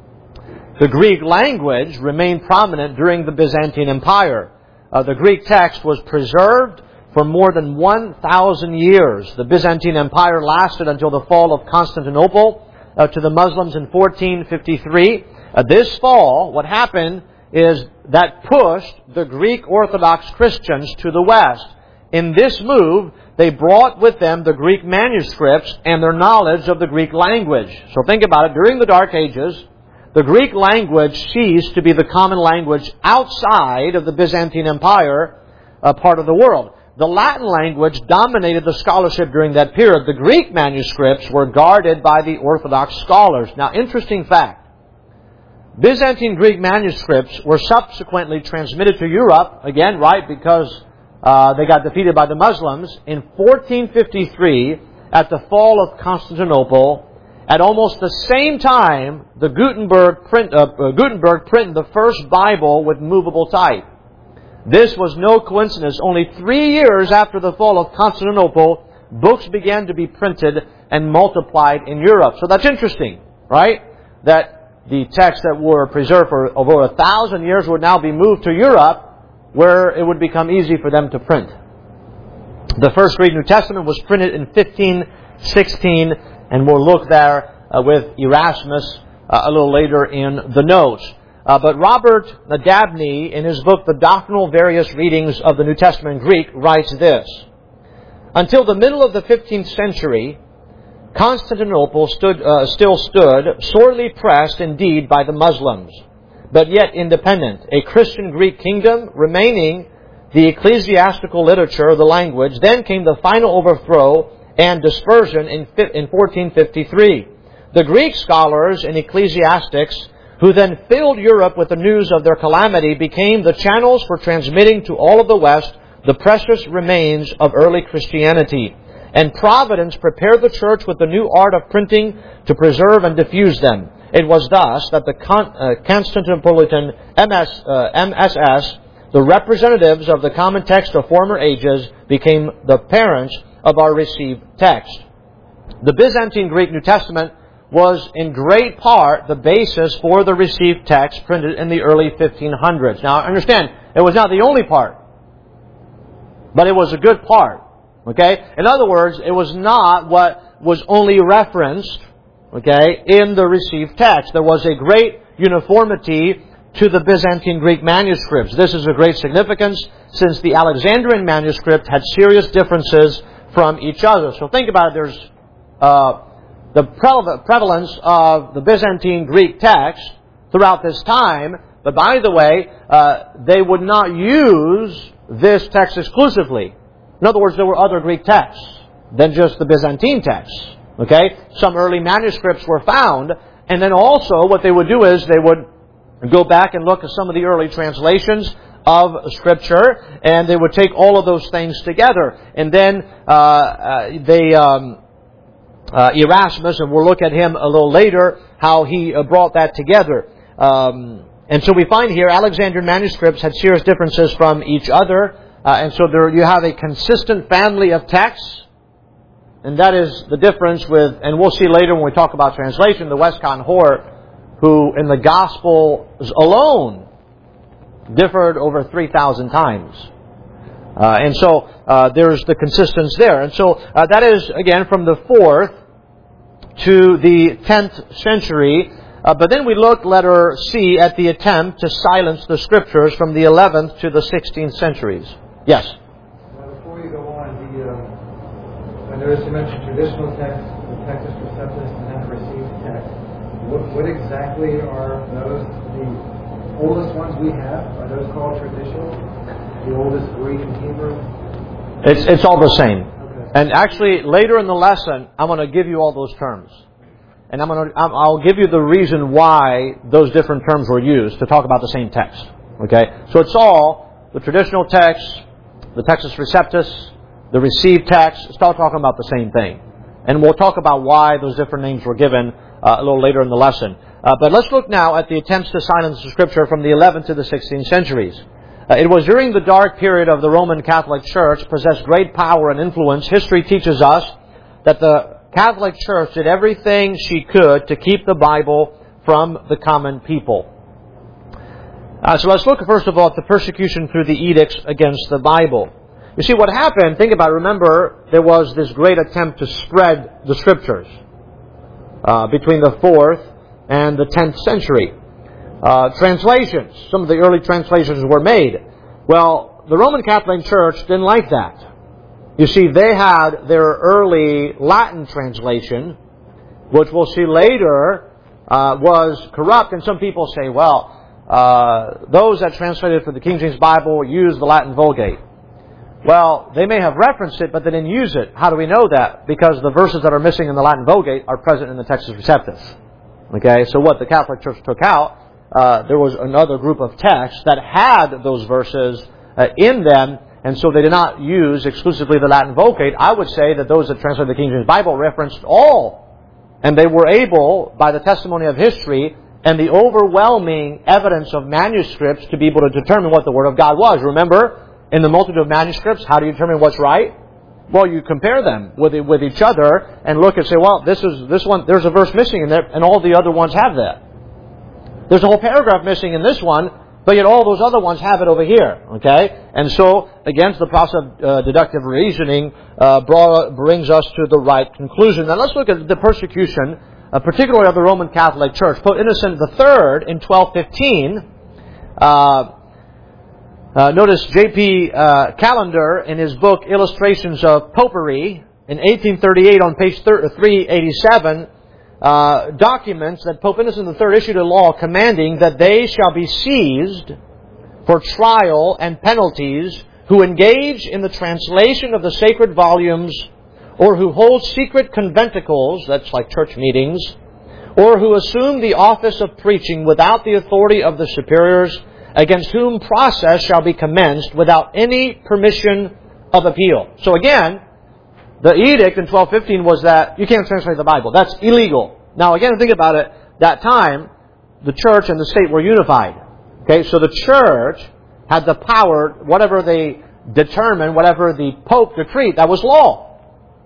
A: the Greek language remained prominent during the Byzantine Empire. Uh, the Greek text was preserved for more than one thousand years. The Byzantine Empire lasted until the fall of Constantinople uh, to the Muslims in fourteen fifty-three. Uh, this fall, what happened is that pushed the Greek Orthodox Christians to the West. In this move, they brought with them the Greek manuscripts and their knowledge of the Greek language. So think about it. During the Dark Ages, the Greek language ceased to be the common language outside of the Byzantine Empire uh, part of the world. The Latin language dominated the scholarship during that period. The Greek manuscripts were guarded by the Orthodox scholars. Now, interesting fact. Byzantine Greek manuscripts were subsequently transmitted to Europe, again, right, because uh, they got defeated by the Muslims, in fourteen fifty-three at the fall of Constantinople. At almost the same time, the Gutenberg print, uh, uh, Gutenberg printed the first Bible with movable type. This was no coincidence. Only three years after the fall of Constantinople, books began to be printed and multiplied in Europe. So that's interesting, right? That the texts that were preserved for over a thousand years would now be moved to Europe, where it would become easy for them to print. The first Greek New Testament was printed in fifteen sixteen, and we'll look there uh, with Erasmus uh, a little later in the notes. Uh, but Robert Dabney, in his book, The Doctrinal Various Readings of the New Testament in Greek, writes this. Until the middle of the fifteenth century, Constantinople stood, uh, still stood, sorely pressed indeed by the Muslims, but yet independent, a Christian Greek kingdom remaining the ecclesiastical literature of the language. Then came the final overthrow and dispersion in, in fourteen fifty-three. The Greek scholars and ecclesiastics who then filled Europe with the news of their calamity became the channels for transmitting to all of the West the precious remains of early Christianity. And Providence prepared the church with the new art of printing to preserve and diffuse them. It was thus that the Con- uh, Constantinopolitan M S, uh, M S S, the representatives of the common text of former ages, became the parents of our received text. The Byzantine Greek New Testament was in great part the basis for the received text printed in the early fifteen hundreds. Now, understand, it was not the only part, but it was a good part. Okay? In other words, it was not what was only referenced, okay, in the received text. There was a great uniformity to the Byzantine Greek manuscripts. This is of great significance since the Alexandrian manuscript had serious differences from each other. So think about it. There's uh, the prevalence of the Byzantine Greek text throughout this time. But by the way, uh, they would not use this text exclusively. In other words, there were other Greek texts than just the Byzantine texts. Okay? Some early manuscripts were found. And then also what they would do is they would go back and look at some of the early translations of Scripture, and they would take all of those things together. And then uh, uh, they... Um, Uh, Erasmus, and we'll look at him a little later, how he uh, brought that together. Um, and so we find here Alexandrian manuscripts had serious differences from each other, uh, and so there you have a consistent family of texts, and that is the difference with, and we'll see later when we talk about translation, the Westcott and Hort, who in the Gospels alone differed over three thousand times. Uh, and so uh, there's the consistency there. And so uh, that is, again, from the fourth to the tenth century. Uh, but then we look, letter C, at the attempt to silence the Scriptures from the eleventh to the sixteenth centuries. Yes?
C: Now, before you go on, the, uh, I noticed you mentioned traditional text, the Textus Receptus, and then the received text. What, what exactly are those, the oldest ones we have? Are those called traditional? the oldest Greek and Hebrew?
A: It's, it's all the same.
C: Okay.
A: And actually, later in the lesson, I'm going to give you all those terms. And I'm going to, I'll give you the reason why those different terms were used to talk about the same text. Okay? So it's all the traditional text, the Textus Receptus, the received text. It's all talking about the same thing. And we'll talk about why those different names were given uh, a little later in the lesson. Uh, but let's look now at the attempts to silence the Scripture from the eleventh to the sixteenth centuries. Uh, it was during the dark period of the Roman Catholic Church, possessed great power and influence. History teaches us that the Catholic Church did everything she could to keep the Bible from the common people. Uh, so let's look first of all at the persecution through the edicts against the Bible. You see what happened, think about it, remember there was this great attempt to spread the Scriptures uh, between the fourth and the tenth century. Uh, translations, some of the early translations were made. Well, the Roman Catholic Church didn't like that. You see, they had their early Latin translation, which we'll see later uh, was corrupt. And some people say, well, uh, those that translated for the King James Bible used the Latin Vulgate. Well, they may have referenced it, but they didn't use it. How do we know that? Because the verses that are missing in the Latin Vulgate are present in the Textus Receptus. Okay, so what the Catholic Church took out, uh, there was another group of texts that had those verses uh, in them, and so they did not use exclusively the Latin Vulgate. I would say that those that translated the King James Bible referenced all. And they were able, by the testimony of history and the overwhelming evidence of manuscripts, to be able to determine what the Word of God was. Remember, in the multitude of manuscripts, how do you determine what's right? Well, you compare them with with each other and look and say, well, this is this one. There's a verse missing in there, and all the other ones have that. There's a whole paragraph missing in this one, but yet all those other ones have it over here. Okay, and so again, the process of uh, deductive reasoning uh, brought, brings us to the right conclusion. Now let's look at the persecution, uh, particularly of the Roman Catholic Church. Pope Innocent the Third in twelve fifteen. Uh, Uh, notice J P Uh, Callender in his book Illustrations of Popery in eighteen thirty-eight on page three eighty-seven uh, documents that Pope Innocent the Third issued a law commanding that they shall be seized for trial and penalties who engage in the translation of the sacred volumes, or who hold secret conventicles, that's like church meetings, or who assume the office of preaching without the authority of the superiors, against whom process shall be commenced without any permission of appeal. So again, the edict in twelve fifteen was that you can't translate the Bible. That's illegal. Now again, think about it. That time, the church and the state were unified. Okay, so the church had the power, whatever they determined, whatever the Pope decreed, that was law.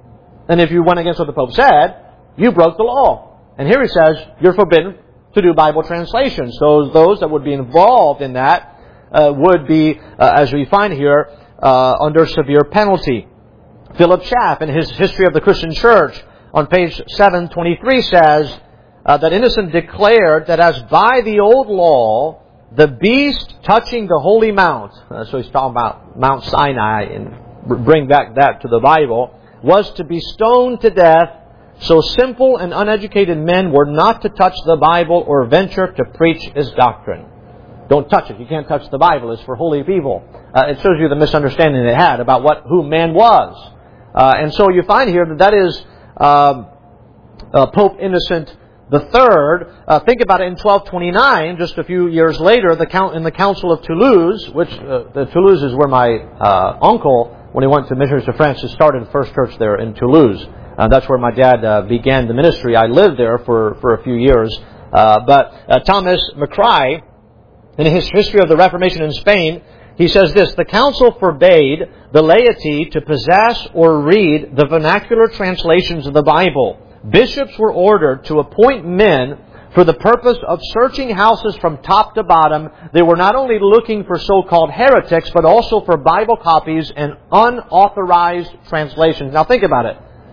A: And if you went against what the Pope said, you broke the law. And here he says, you're forbidden to do Bible translations. So those that would be involved in that uh, would be, uh, as we find here, uh, under severe penalty. Philip Schaff, in his History of the Christian Church, on page seven twenty-three, says uh, that Innocent declared that as by the old law, the beast touching the holy mount, uh, so he's talking about Mount Sinai, and bring back that to the Bible, was to be stoned to death. So simple and uneducated men were not to touch the Bible or venture to preach his doctrine. Don't touch it. You can't touch the Bible. It's for holy people. Uh, it shows you the misunderstanding they had about what who man was. Uh, and so you find here that that is uh, uh, Pope Innocent the Third. Uh, think about it, in twelve twenty-nine, just a few years later, the count in the Council of Toulouse, which uh, the Toulouse is where my uh, uncle, when he went to missionaries to France, he started the first church there in Toulouse. Uh, that's where my dad uh, began the ministry. I lived there for, for a few years. Uh, but uh, Thomas McCry, in his History of the Reformation in Spain, he says this: the council forbade the laity to possess or read the vernacular translations of the Bible. Bishops were ordered to appoint men for the purpose of searching houses from top to bottom. They were not only looking for so-called heretics, but also for Bible copies and unauthorized translations. Now think about it.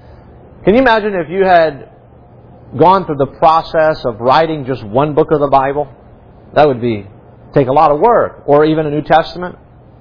A: Can you imagine if you had gone through the process of writing just one book of the Bible? That would be take a lot of work. Or even a New Testament.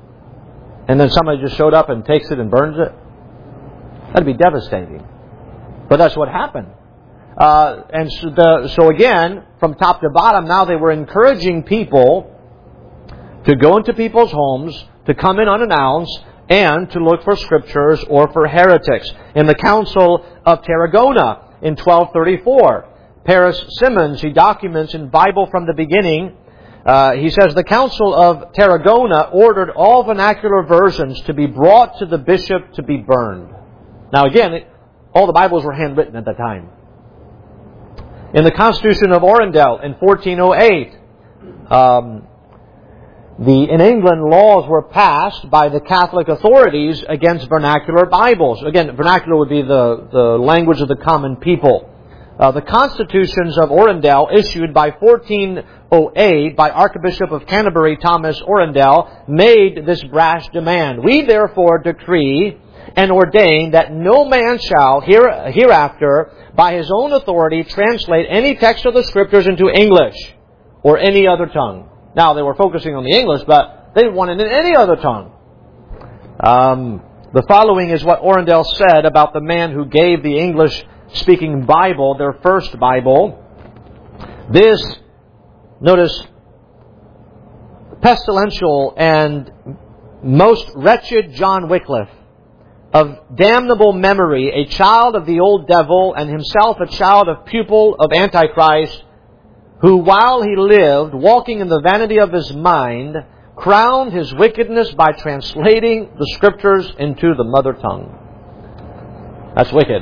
A: And then somebody just showed up and takes it and burns it. That'd be devastating. But that's what happened. Uh, and so, the, so again, from top to bottom, now they were encouraging people to go into people's homes, to come in unannounced and to look for scriptures or for heretics. In the Council of Tarragona in twelve thirty-four, Paris Simmons, he documents in Bible from the Beginning, uh, he says, the Council of Tarragona ordered all vernacular versions to be brought to the bishop to be burned. Now again, it, all the Bibles were handwritten at that time. In the Constitution of Orendel in fourteen oh eight, um, The, in England, laws were passed by the Catholic authorities against vernacular Bibles. Again, vernacular would be the, the language of the common people. Uh, the Constitutions of Orendel, issued by fourteen oh eight by Archbishop of Canterbury Thomas Orendel, made this brash demand. We therefore decree and ordain that no man shall here, hereafter, by his own authority, translate any text of the Scriptures into English or any other tongue. Now, they were focusing on the English, but they wanted it in any other tongue. Um, the following is what Orendel said about the man who gave the English-speaking Bible, their first Bible. This, notice, pestilential and most wretched John Wycliffe, of damnable memory, a child of the old devil, and himself a child of pupil of Antichrist, who while he lived, walking in the vanity of his mind, crowned his wickedness by translating the Scriptures into the mother tongue. That's wicked.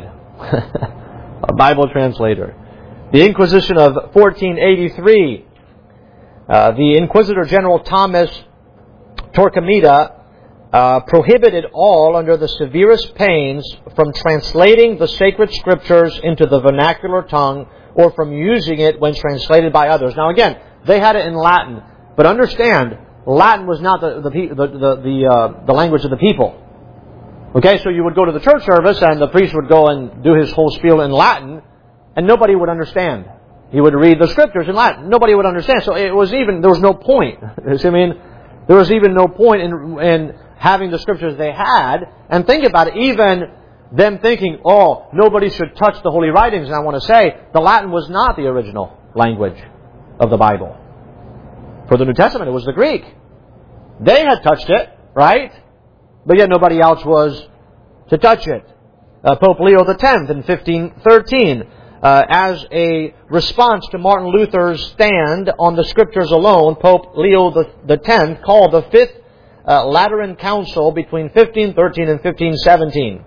A: A Bible translator. The Inquisition of fourteen eighty-three. Uh, the Inquisitor General Thomas Torquemada uh, prohibited all under the severest pains from translating the sacred Scriptures into the vernacular tongue or from using it when translated by others. Now again, they had it in Latin, but understand, Latin was not the the the the, the, uh, the language of the people. Okay, so you would go to the church service and the priest would go and do his whole spiel in Latin, and nobody would understand. He would read the Scriptures in Latin. Nobody would understand. So it was even there was no point. I mean, there was even no point in in having the Scriptures they had. And think about it, even them thinking, oh, nobody should touch the holy writings. And I want to say, the Latin was not the original language of the Bible. For the New Testament, it was the Greek. They had touched it, right? But yet nobody else was to touch it. Uh, Pope Leo the tenth in fifteen thirteen, uh, as a response to Martin Luther's stand on the Scriptures alone, Pope Leo the tenth called the Fifth uh, Lateran Council between fifteen thirteen and fifteen seventeen.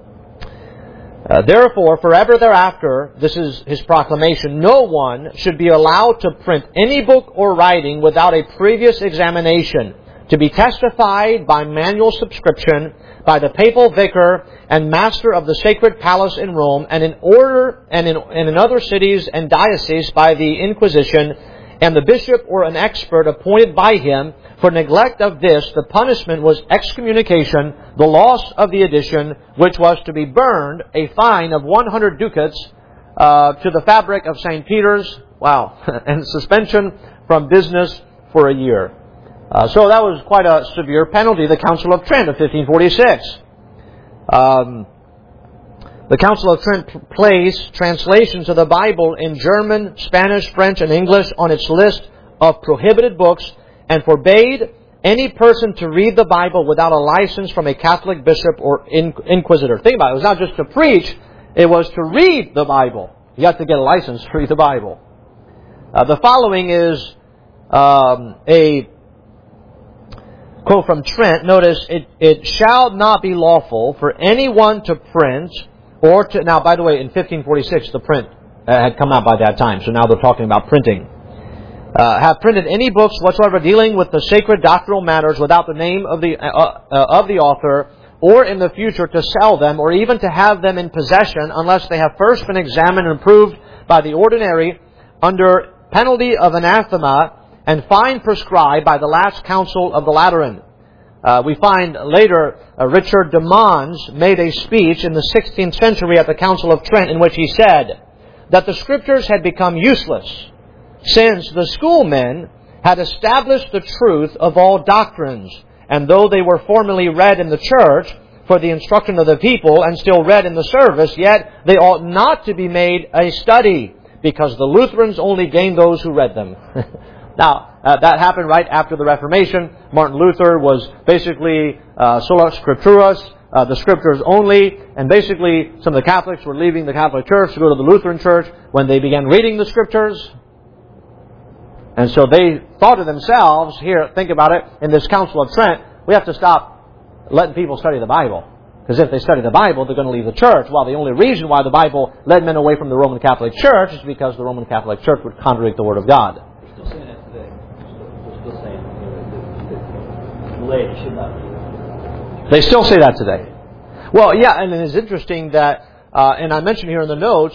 A: Uh, therefore, forever thereafter, this is his proclamation, no one should be allowed to print any book or writing without a previous examination, to be testified by manual subscription by the papal vicar and master of the sacred palace in Rome, and in order and in, and in other cities and dioceses by the Inquisition, and the bishop or an expert appointed by him. For neglect of this, the punishment was excommunication, the loss of the edition, which was to be burned, a fine of one hundred ducats uh, to the fabric of Saint Peter's, wow, and suspension from business for a year. Uh, so that was quite a severe penalty. The Council of Trent of fifteen forty-six. Um, the Council of Trent placed translations of the Bible in German, Spanish, French, and English on its list of prohibited books, and forbade any person to read the Bible without a license from a Catholic bishop or inquisitor. Think about it. It was not just to preach, it was to read the Bible. You have to get a license to read the Bible. Uh, the following is um, a quote from Trent. Notice, it, it shall not be lawful for anyone to print or to... Now, by the way, in fifteen forty-six, the print uh, had come out by that time, so now they're talking about printing. Uh, have printed any books whatsoever dealing with the sacred doctrinal matters without the name of the uh, uh, of the author, or in the future to sell them, or even to have them in possession, unless they have first been examined and approved by the ordinary, under penalty of anathema and fine prescribed by the last council of the Lateran. Uh, we find later uh, Richard de Mons made a speech in the sixteenth century at the Council of Trent in which he said that the Scriptures had become useless, since the schoolmen had established the truth of all doctrines, and though they were formerly read in the church for the instruction of the people, and still read in the service, yet they ought not to be made a study, because the Lutherans only gained those who read them. Now, Uh, that happened right after the Reformation. Martin Luther was basically uh, sola scripturis, uh, the Scriptures only, and basically some of the Catholics were leaving the Catholic Church to go to the Lutheran Church when they began reading the Scriptures. And so they thought to themselves, here, think about it, in this Council of Trent, we have to stop letting people study the Bible. Because if they study the Bible, they're going to leave the church. Well, the only reason why the Bible led men away from the Roman Catholic Church is because the Roman Catholic Church would contradict the Word of God.
B: They're still saying that today. They're still, they're still saying that the laity should not be.
A: They still say that today. Well, yeah, and it's interesting that, uh, and I mentioned here in the notes,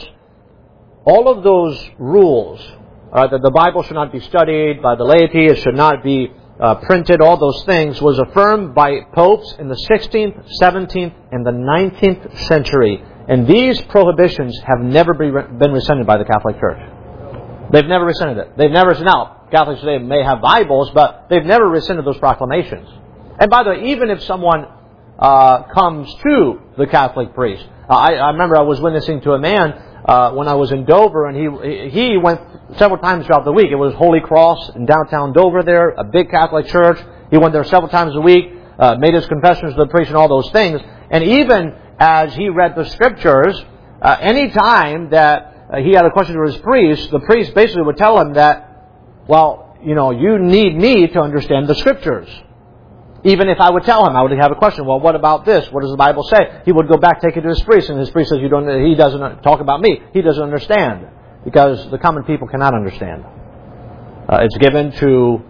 A: all of those rules, uh, that the Bible should not be studied by the laity, it should not be Uh, printed, all those things, was affirmed by popes in the sixteenth, seventeenth, and the nineteenth century. And these prohibitions have never be re- been rescinded by the Catholic Church. They've never rescinded it. They've never, now, Catholics today may have Bibles, but they've never rescinded those proclamations. And by the way, even if someone uh, comes to the Catholic priest, uh, I, I remember I was witnessing to a man uh, when I was in Dover, and he he went several times throughout the week. It was Holy Cross in downtown Dover there, a big Catholic church. He went there several times a week, uh, made his confessions to the priest and all those things. And even as he read the Scriptures, uh, any time that uh, he had a question to his priest, the priest basically would tell him that, well, you know, you need me to understand the Scriptures. Even if I would tell him, I would have a question. Well, what about this? What does the Bible say? He would go back, take it to his priest, and his priest says, "You don't." He doesn't talk about me. He doesn't understand because the common people cannot understand. Uh, it's given to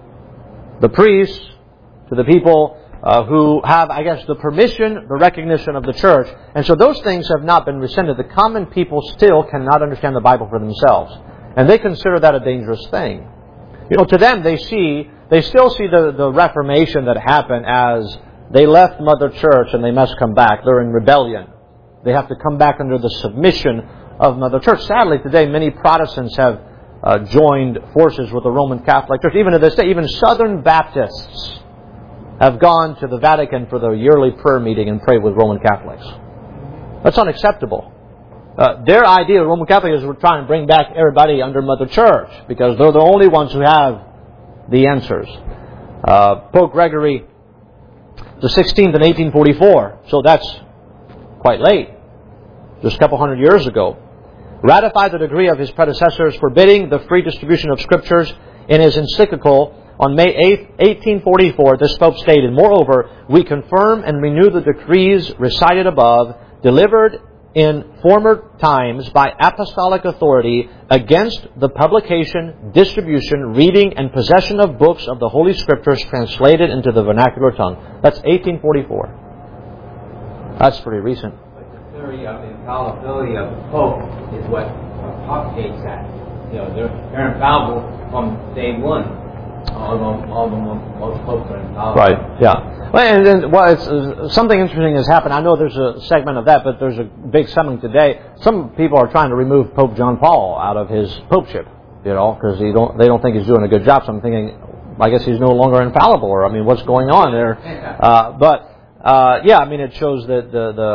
A: the priests, to the people uh, who have, I guess, the permission, the recognition of the church, and so those things have not been rescinded. The common people still cannot understand the Bible for themselves, and they consider that a dangerous thing. You know, to them, they see. They still see the, the Reformation that happened as they left Mother Church and they must come back. They're in rebellion. They have to come back under the submission of Mother Church. Sadly, today, many Protestants have uh, joined forces with the Roman Catholic Church. Even to this day, even Southern Baptists have gone to the Vatican for their yearly prayer meeting and prayed with Roman Catholics. That's unacceptable. Uh, their idea of Roman Catholics is we're trying to bring back everybody under Mother Church because they're the only ones who have the answers. Uh, Pope Gregory the sixteenth in eighteen forty-four, so that's quite late, just a couple hundred years ago, ratified the decree of his predecessors forbidding the free distribution of Scriptures in his encyclical on May eighth, eighteen forty-four. This Pope stated, "Moreover, we confirm and renew the decrees recited above, delivered in former times by apostolic authority against the publication, distribution, reading, and possession of books of the Holy Scriptures translated into the vernacular tongue." That's eighteen forty-four. That's pretty recent.
E: But the theory of infallibility of the Pope is what propagates that. You know, they're, they're infallible from day one. Although, although most popes are infallible.
A: Right, yeah. Well, and then, well, it's, uh, something interesting has happened. I know there's a segment of that, but there's a big segment today. Some people are trying to remove Pope John Paul out of his popeship, you know, because he don't, they don't think he's doing a good job. So I'm thinking, I guess he's no longer infallible, or I mean, what's going on there? Uh, but uh, yeah, I mean, it shows that the the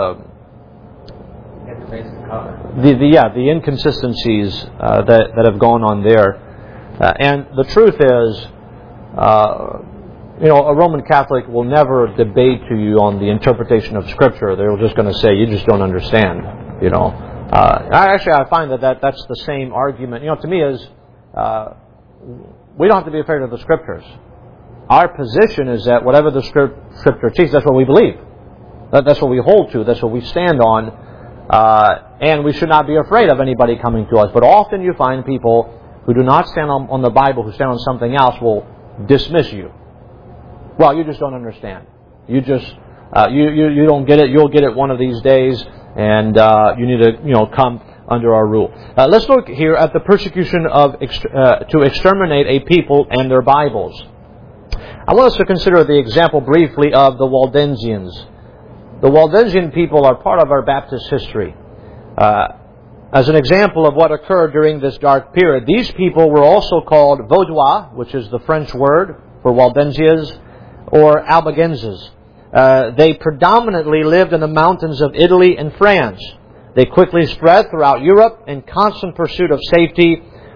A: the, the yeah the inconsistencies uh, that that have gone on there, uh, and the truth is. Uh, You know, a Roman Catholic will never debate to you on the interpretation of Scripture. They're just going to say, you just don't understand, you know. Uh, actually, I find that, that that's the same argument. You know, to me is, uh, we don't have to be afraid of the Scriptures. Our position is that whatever the Scripture teaches, that's what we believe. That, that's what we hold to. That's what we stand on. Uh, and we should not be afraid of anybody coming to us. But often you find people who do not stand on, on the Bible, who stand on something else, will dismiss you. Well, you just don't understand. You just uh, you, you you don't get it. You'll get it one of these days, and uh, you need to you know come under our rule. Uh, let's look here at the persecution of ext- uh, to exterminate a people and their Bibles. I want us to consider the example briefly of the Waldensians. The Waldensian people are part of our Baptist history. Uh, as an example of what occurred during this dark period, these people were also called Vaudois, which is the French word for Waldensians, or Albigenses. Uh, they predominantly lived in the mountains of Italy and France. They quickly spread throughout Europe in constant pursuit of safety,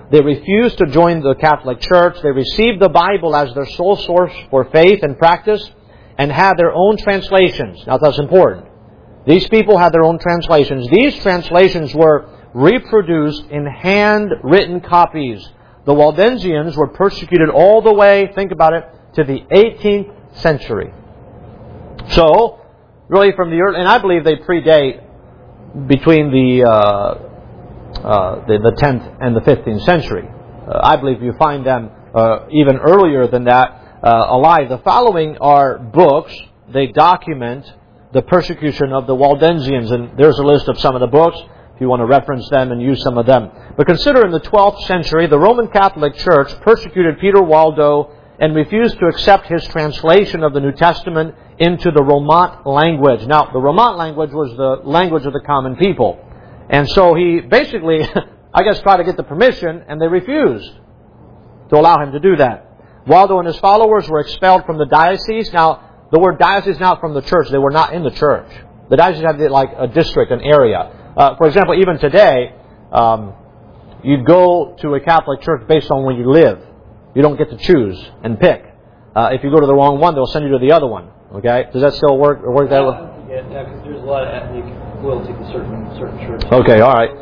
A: They refused to join the Catholic Church. They received the Bible as their sole source for faith and practice and had their own translations. Now that's important. These people had their own translations. These translations were reproduced in handwritten copies. The Waldensians were persecuted all the way, think about it, to the eighteenth century. So, really from the early, and I believe they predate between the uh, uh, the, the tenth and the fifteenth century. Uh, I believe you find them uh, even earlier than that uh, alive. The following are books. They document the persecution of the Waldensians, and there's a list of some of the books if you want to reference them and use some of them. But consider in the twelfth century, the Roman Catholic Church persecuted Peter Waldo and refused to accept his translation of the New Testament into the Romant language. Now, the Romant language was the language of the common people. And so he basically, I guess, tried to get the permission, and they refused to allow him to do that. Waldo and his followers were expelled from the diocese. Now, the word diocese is not from the church. They were not in the church. The diocese had like a district, an area. Uh, for example, even today, um, you go to a Catholic church based on where you live. You don't get to choose and pick. Uh, if you go to the wrong one, they'll send you to the other one. Okay? Does that still work? Or work that way?
B: Yeah, because there's a lot of ethnic loyalty to certain certain churches.
A: Okay, all right.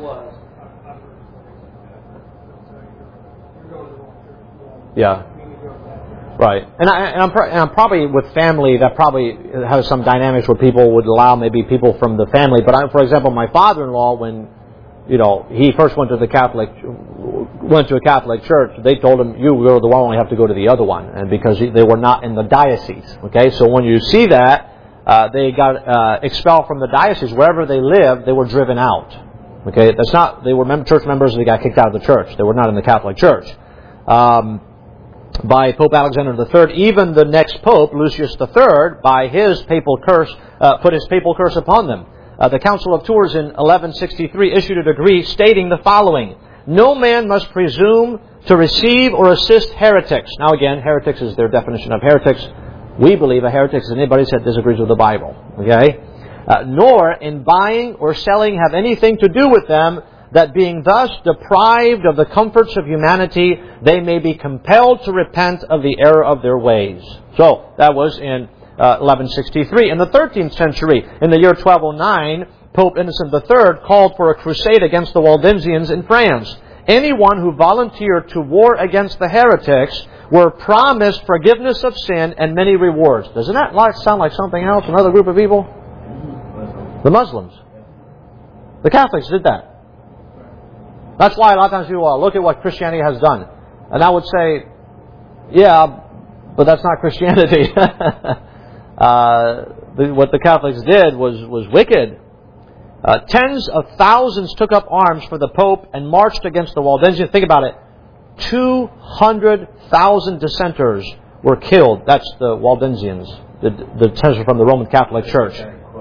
A: Yeah. Right. And, I, and, I'm, and I'm probably with family, that probably has some dynamics where people would allow maybe people from the family. But I, for example, my father-in-law, when, you know, he first went to the Catholic, went to a Catholic church, they told him, you go to the one, only have to go to the other one. And because they were not in the diocese. Okay? So when you see that, uh, they got uh, expelled from the diocese. Wherever they lived, they were driven out. Okay? That's not, they were mem- church members and they got kicked out of the church. They were not in the Catholic Church. Um, by Pope Alexander the Third, even the next Pope, Lucius the Third, by his papal curse, uh, put his papal curse upon them. Uh, the Council of Tours in eleven sixty-three issued a decree stating the following: no man must presume to receive or assist heretics. Now again, heretics is their definition of heretics. We believe a heretic is anybody that disagrees with the Bible. Okay? Uh, nor in buying or selling have anything to do with them, that being thus deprived of the comforts of humanity, they may be compelled to repent of the error of their ways. So, that was in uh, eleven sixty-three. In the thirteenth century, in the year twelve oh nine, Pope Innocent the Third called for a crusade against the Waldensians in France. Anyone who volunteered to war against the heretics were promised forgiveness of sin and many rewards. Doesn't that sound like something else, another group of people? The Muslims. The Catholics did that. That's why a lot of times people uh, look at what Christianity has done. And I would say, yeah, but that's not Christianity. uh, the, what the Catholics did was, was wicked. Uh, tens of thousands took up arms for the Pope and marched against the Waldensians. Think about it. two hundred thousand dissenters were killed. That's the Waldensians, the, the dissenters from the Roman Catholic Church.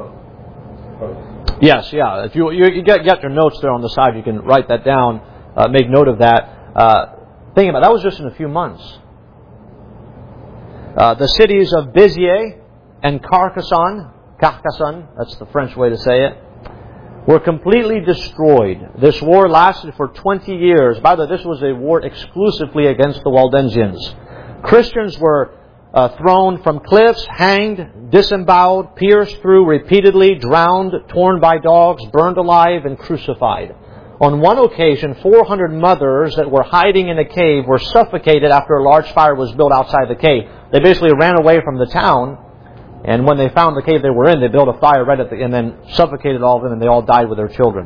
A: Yes, yeah. If you you, you get, get your notes there on the side, you can write that down. Uh, make note of that. Uh, think about it, that was just in a few months. Uh, the cities of Béziers and Carcassonne, Carcassonne, that's the French way to say it, were completely destroyed. This war lasted for twenty years. By the way, this was a war exclusively against the Waldensians. Christians were Uh, thrown from cliffs, hanged, disemboweled, pierced through repeatedly, drowned, torn by dogs, burned alive, and crucified. On one occasion, four hundred mothers that were hiding in a cave were suffocated after a large fire was built outside the cave. They basically ran away from the town, and when they found the cave they were in, they built a fire right at the, and then suffocated all of them, and they all died with their children.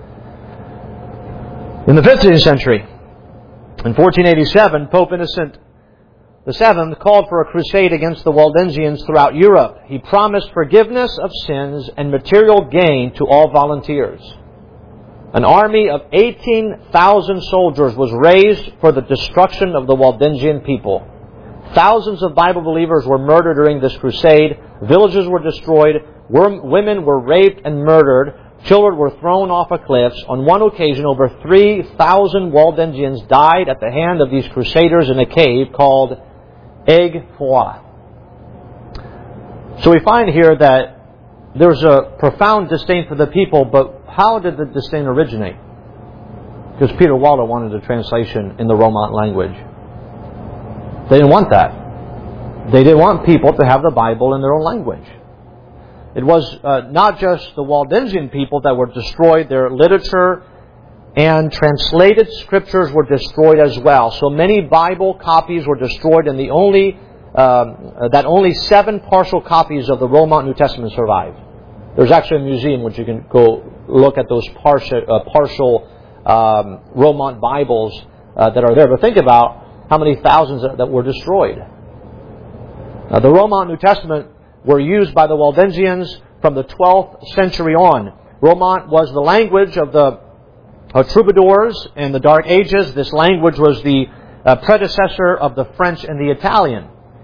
A: In the fifteenth century, in fourteen eighty-seven, Pope Innocent the Seventh called for a crusade against the Waldensians throughout Europe. He promised forgiveness of sins and material gain to all volunteers. An army of eighteen thousand soldiers was raised for the destruction of the Waldensian people. Thousands of Bible believers were murdered during this crusade. Villages were destroyed. Women were raped and murdered. Children were thrown off of cliffs. On one occasion, over three thousand Waldensians died at the hand of these crusaders in a cave called Aigues-Forêts. So we find here that there's a profound disdain for the people, but how did the disdain originate? Because Peter Waldo wanted a translation in the Romance language. They didn't want that. They didn't want people to have the Bible in their own language. It was uh, not just the Waldensian people that were destroyed. Their literature and translated scriptures were destroyed as well. So many Bible copies were destroyed, and the only um, that only seven partial copies of the Romance New Testament survived. There's actually a museum which you can go look at those partial, uh, partial um, Romance Bibles uh, that are there. But think about how many thousands that, that were destroyed. Uh, the Romance New Testament were used by the Waldensians from the twelfth century on. Romance was the language of the uh, troubadours in the Dark Ages. This language was the uh, predecessor of the French and the Italian.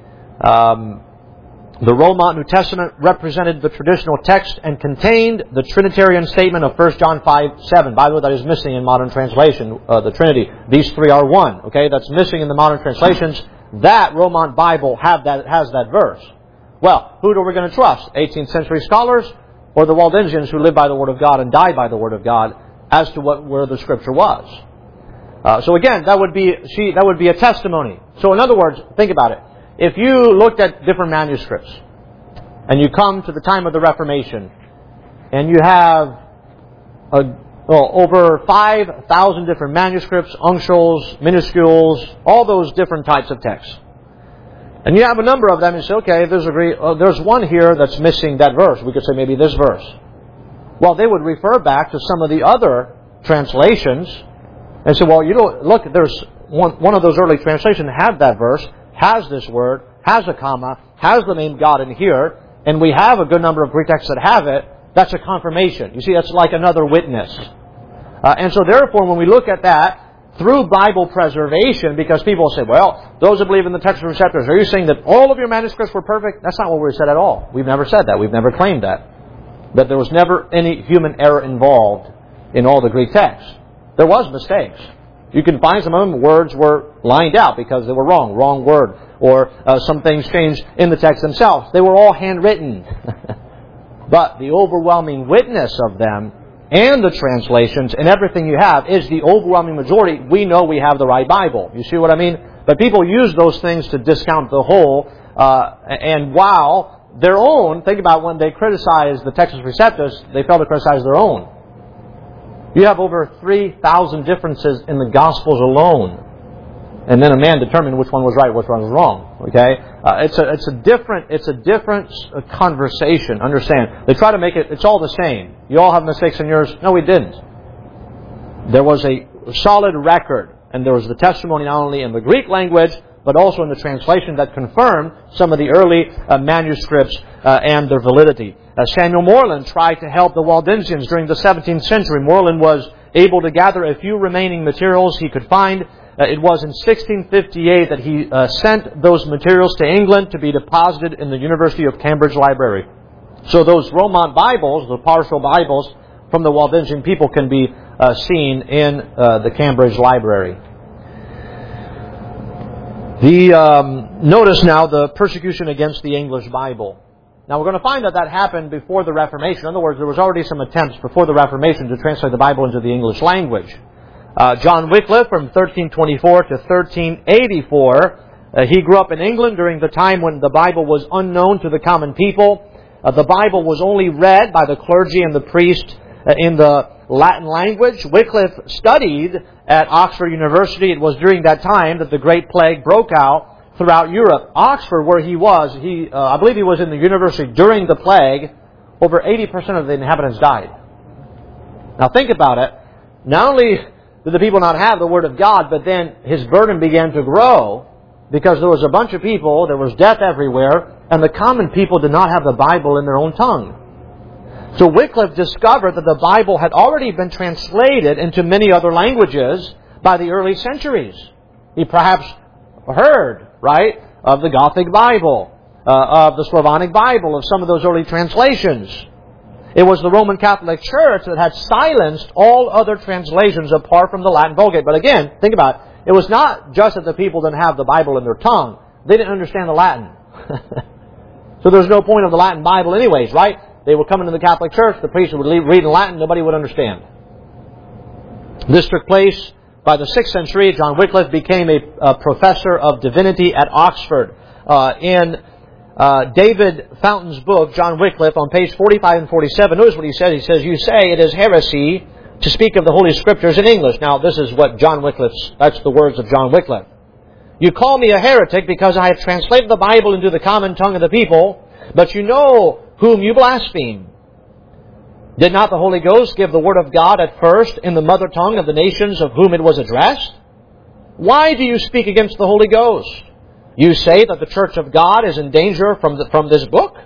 A: Um, the Romance New Testament represented the traditional text and contained the Trinitarian statement of First John five seven. By the way, that is missing in modern translation, uh, the Trinity. These three are one. Okay, that's missing in the modern translations. That Romance Bible have that has that verse. Well, who are we going to trust? eighteenth century scholars or the Waldensians who lived by the Word of God and died by the Word of God as to what where the Scripture was? Uh, so again, that would be she that would be a testimony. So in other words, think about it. If you looked at different manuscripts and you come to the time of the Reformation and you have a, well, over five thousand different manuscripts, uncials, minuscules, all those different types of texts. And you have a number of them and you say, okay, there's, a great, uh, there's one here that's missing that verse. We could say maybe this verse. Well, they would refer back to some of the other translations and say, well, you know, look, there's one, one of those early translations had that verse, has this word, has a comma, has the name God in here, and we have a good number of Greek texts that have it. That's a confirmation. You see, that's like another witness. Uh, and so therefore, when we look at that, through Bible preservation, because people say, well, those who believe in the text receptors, are you saying that all of your manuscripts were perfect? That's not what we said at all. We've never said that. We've never claimed that. That there was never any human error involved in all the Greek texts. There was mistakes. You can find some of them, words were lined out because they were wrong, wrong word, or uh, some things changed in the text themselves. They were all handwritten. But the overwhelming witness of them and the translations and everything you have is the overwhelming majority. We know we have the right Bible. You see what I mean? But people use those things to discount the whole. Uh, and while their own, think about when they criticize the Textus Receptus, they fail to criticize their own. You have over three thousand differences in the Gospels alone. And then a man determined which one was right, which one was wrong. Okay? Uh, it's a, it's a different, it's a different conversation. Understand? They try to make it, it's all the same. You all have mistakes in yours. No, we didn't. There was a solid record. And there was the testimony not only in the Greek language, but also in the translation that confirmed some of the early uh, manuscripts uh, and their validity. Uh, Samuel Moreland tried to help the Waldensians during the seventeenth century. Moreland was able to gather a few remaining materials he could find. Uh, it was in sixteen fifty-eight that he uh, sent those materials to England to be deposited in the University of Cambridge Library. So those Romance Bibles, the partial Bibles from the Waldensian people, can be uh, seen in uh, the Cambridge Library. The um, notice now the persecution against the English Bible. Now we're going to find that that happened before the Reformation. In other words, there was already some attempts before the Reformation to translate the Bible into the English language. Uh, John Wycliffe, from thirteen twenty-four to thirteen eighty-four, uh, he grew up in England during the time when the Bible was unknown to the common people. Uh, the Bible was only read by the clergy and the priest uh, in the Latin language. Wycliffe studied at Oxford University. It was during that time that the Great Plague broke out throughout Europe. Oxford, where he was, he uh, I believe he was in the university during the plague. Over eighty percent of the inhabitants died. Now think about it. Not only did the people not have the Word of God, but then his burden began to grow because there was a bunch of people, there was death everywhere, and the common people did not have the Bible in their own tongue. So Wycliffe discovered that the Bible had already been translated into many other languages by the early centuries. He perhaps heard, right, of the Gothic Bible, uh, of the Slavonic Bible, of some of those early translations. It was the Roman Catholic Church that had silenced all other translations apart from the Latin Vulgate. But again, think about it. It was not just that the people didn't have the Bible in their tongue. They didn't understand the Latin. So there's no point of the Latin Bible anyways, right? They would come into the Catholic Church, the priest would read in Latin, nobody would understand. This took place by the sixth century. John Wycliffe became a, a professor of divinity at Oxford. Uh, in uh, David Fountain's book, John Wycliffe, on page forty-five and forty-seven, notice what he says. He says, "You say it is heresy to speak of the Holy Scriptures in English." Now, this is what John Wycliffe's, that's the words of John Wycliffe. "You call me a heretic because I have translated the Bible into the common tongue of the people, but you know whom you blaspheme. Did not the Holy Ghost give the Word of God at first in the mother tongue of the nations of whom it was addressed? Why do you speak against the Holy Ghost? You say that the Church of God is in danger from the, from this book?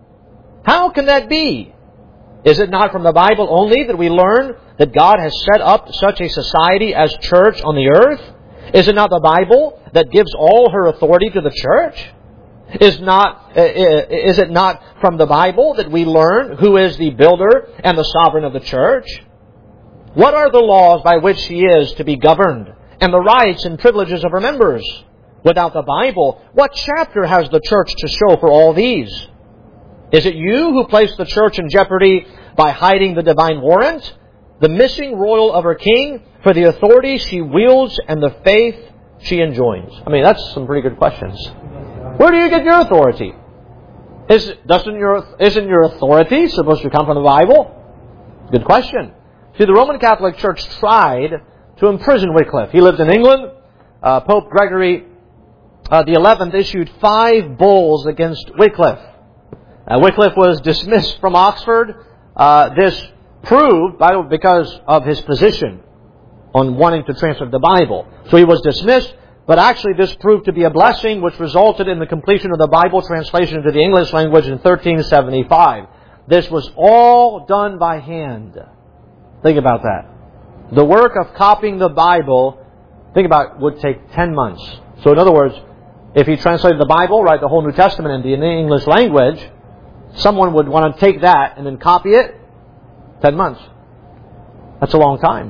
A: How can that be? Is it not from the Bible only that we learn that God has set up such a society as church on the earth? Is it not the Bible that gives all her authority to the church? Is not uh, is it not from the Bible that we learn who is the builder and the sovereign of the church? What are the laws by which she is to be governed, and the rights and privileges of her members? Without the Bible, what chapter has the church to show for all these? Is it you who place the church in jeopardy by hiding the divine warrant, the missing royal of her king, for the authority she wields and the faith she enjoins?" I mean, that's some pretty good questions. Where do you get your authority? Is, doesn't your, isn't your authority supposed to come from the Bible? Good question. See, the Roman Catholic Church tried to imprison Wycliffe. He lived in England. Uh, Pope Gregory uh, the eleventh issued five bulls against Wycliffe. Uh, Wycliffe was dismissed from Oxford. Uh, this proved, by, because of his position on wanting to translate the Bible. So he was dismissed. But actually this proved to be a blessing which resulted in the completion of the Bible translation into the English language in thirteen seventy-five. This was all done by hand. Think about that. The work of copying the Bible, think about it, would take ten months. So in other words, if he translated the Bible, write the whole New Testament into the English language, someone would want to take that and then copy it. Ten months. That's a long time.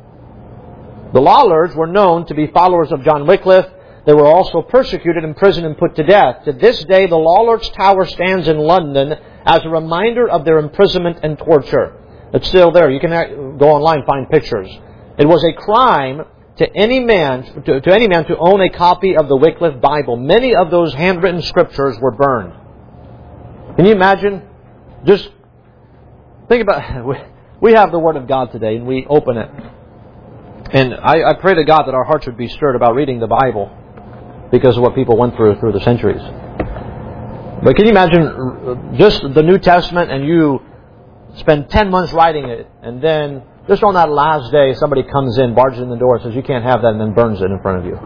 A: The Lollards were known to be followers of John Wycliffe. They were also persecuted, imprisoned, and put to death. To this day, the Lollards' Tower stands in London as a reminder of their imprisonment and torture. It's still there. You can go online and find pictures. It was a crime to any man to, to any man to own a copy of the Wycliffe Bible. Many of those handwritten scriptures were burned. Can you imagine? Just think about it. We have the Word of God today, and we open it. And I, I pray to God that our hearts would be stirred about reading the Bible because of what people went through through the centuries. But can you imagine just the New Testament and you spend ten months writing it, and then just on that last day somebody comes in, barges in the door, says you can't have that, and then burns it in front of you.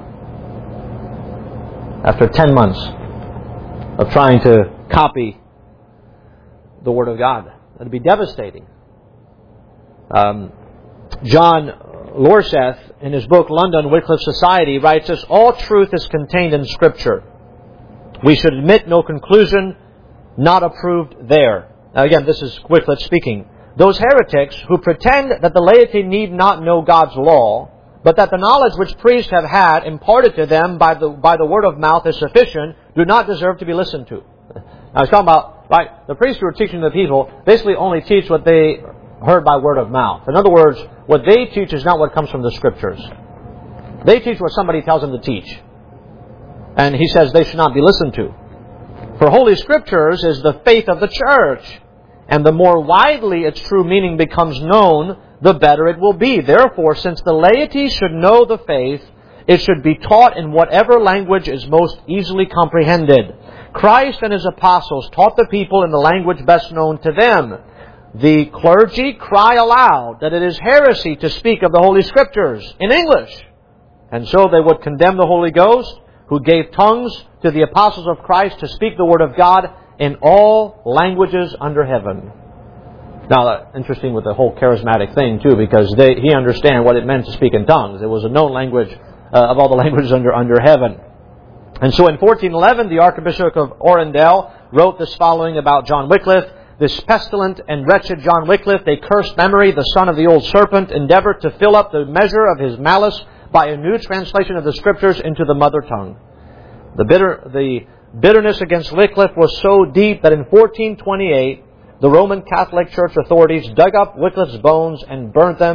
A: After ten months of trying to copy the Word of God. That would be devastating. Um, John Lorseth, in his book London Wycliffe Society, writes this: "All truth is contained in Scripture. We should admit no conclusion not approved there." Now again, this is Wycliffe speaking. "Those heretics who pretend that the laity need not know God's law, but that the knowledge which priests have had imparted to them by the by the word of mouth is sufficient, do not deserve to be listened to." Now I was talking about, right, the priests who are teaching the people basically only teach what they heard by word of mouth. In other words, what they teach is not what comes from the Scriptures. They teach what somebody tells them to teach. And he says they should not be listened to. For Holy Scriptures is the faith of the church. And the more widely its true meaning becomes known, the better it will be. Therefore, since the laity should know the faith, it should be taught in whatever language is most easily comprehended. Christ and His apostles taught the people in the language best known to them. The clergy cry aloud that it is heresy to speak of the Holy Scriptures in English. And so they would condemn the Holy Ghost, who gave tongues to the apostles of Christ to speak the Word of God in all languages under heaven. Now, that's interesting with the whole charismatic thing, too, because they, he understood what it meant to speak in tongues. It was a known language uh, of all the languages under, under heaven. And so in fourteen eleven, the Archbishop of Arundel wrote this following about John Wycliffe: "This pestilent and wretched John Wycliffe, a cursed memory, the son of the old serpent, endeavored to fill up the measure of his malice by a new translation of the Scriptures into the mother tongue." The bitter, the bitterness against Wycliffe was so deep that in fourteen twenty-eight, the Roman Catholic Church authorities dug up Wycliffe's bones and burnt them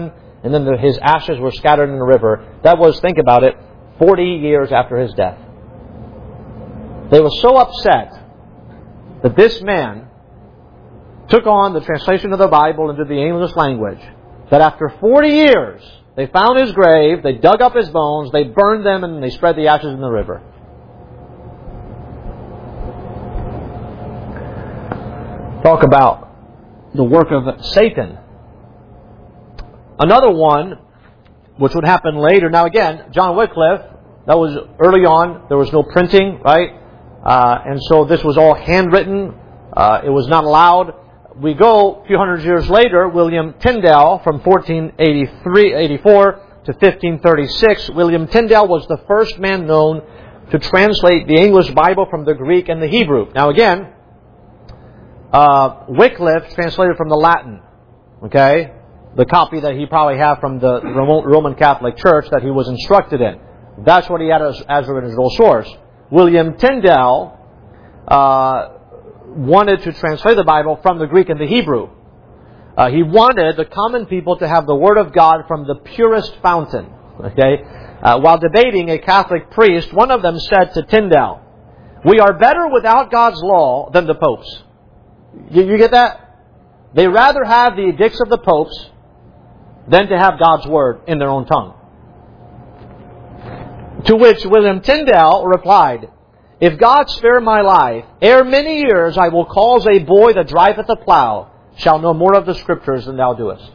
A: and then the, his ashes were scattered in the river. That was, think about it, forty years after his death. They were so upset that this man took on the translation of the Bible into the English language that after forty years, they found his grave, they dug up his bones, they burned them, and they spread the ashes in the river. Talk about the work of Satan. Another one, which would happen later. Now again, John Wycliffe, that was early on. There was no printing, right? Uh, and so this was all handwritten. Uh, it was not allowed. We go a few hundred years later, William Tyndale, from fourteen eighty-three, eighty-four to fifteen thirty-six. William Tyndale was the first man known to translate the English Bible from the Greek and the Hebrew. Now again, uh, Wycliffe translated from the Latin. Okay? The copy that he probably had from the Roman Catholic Church that he was instructed in. That's what he had as, as original source. William Tyndale uh, wanted to translate the Bible from the Greek and the Hebrew. Uh, he wanted the common people to have the Word of God from the purest fountain. Okay, uh, while debating a Catholic priest, one of them said to Tyndale, "We are better without God's law than the popes." You, you get that? They rather have the edicts of the popes than to have God's Word in their own tongue. To which William Tyndale replied, "If God spare my life, ere many years I will cause a boy that driveth a plough shall know more of the Scriptures than thou doest."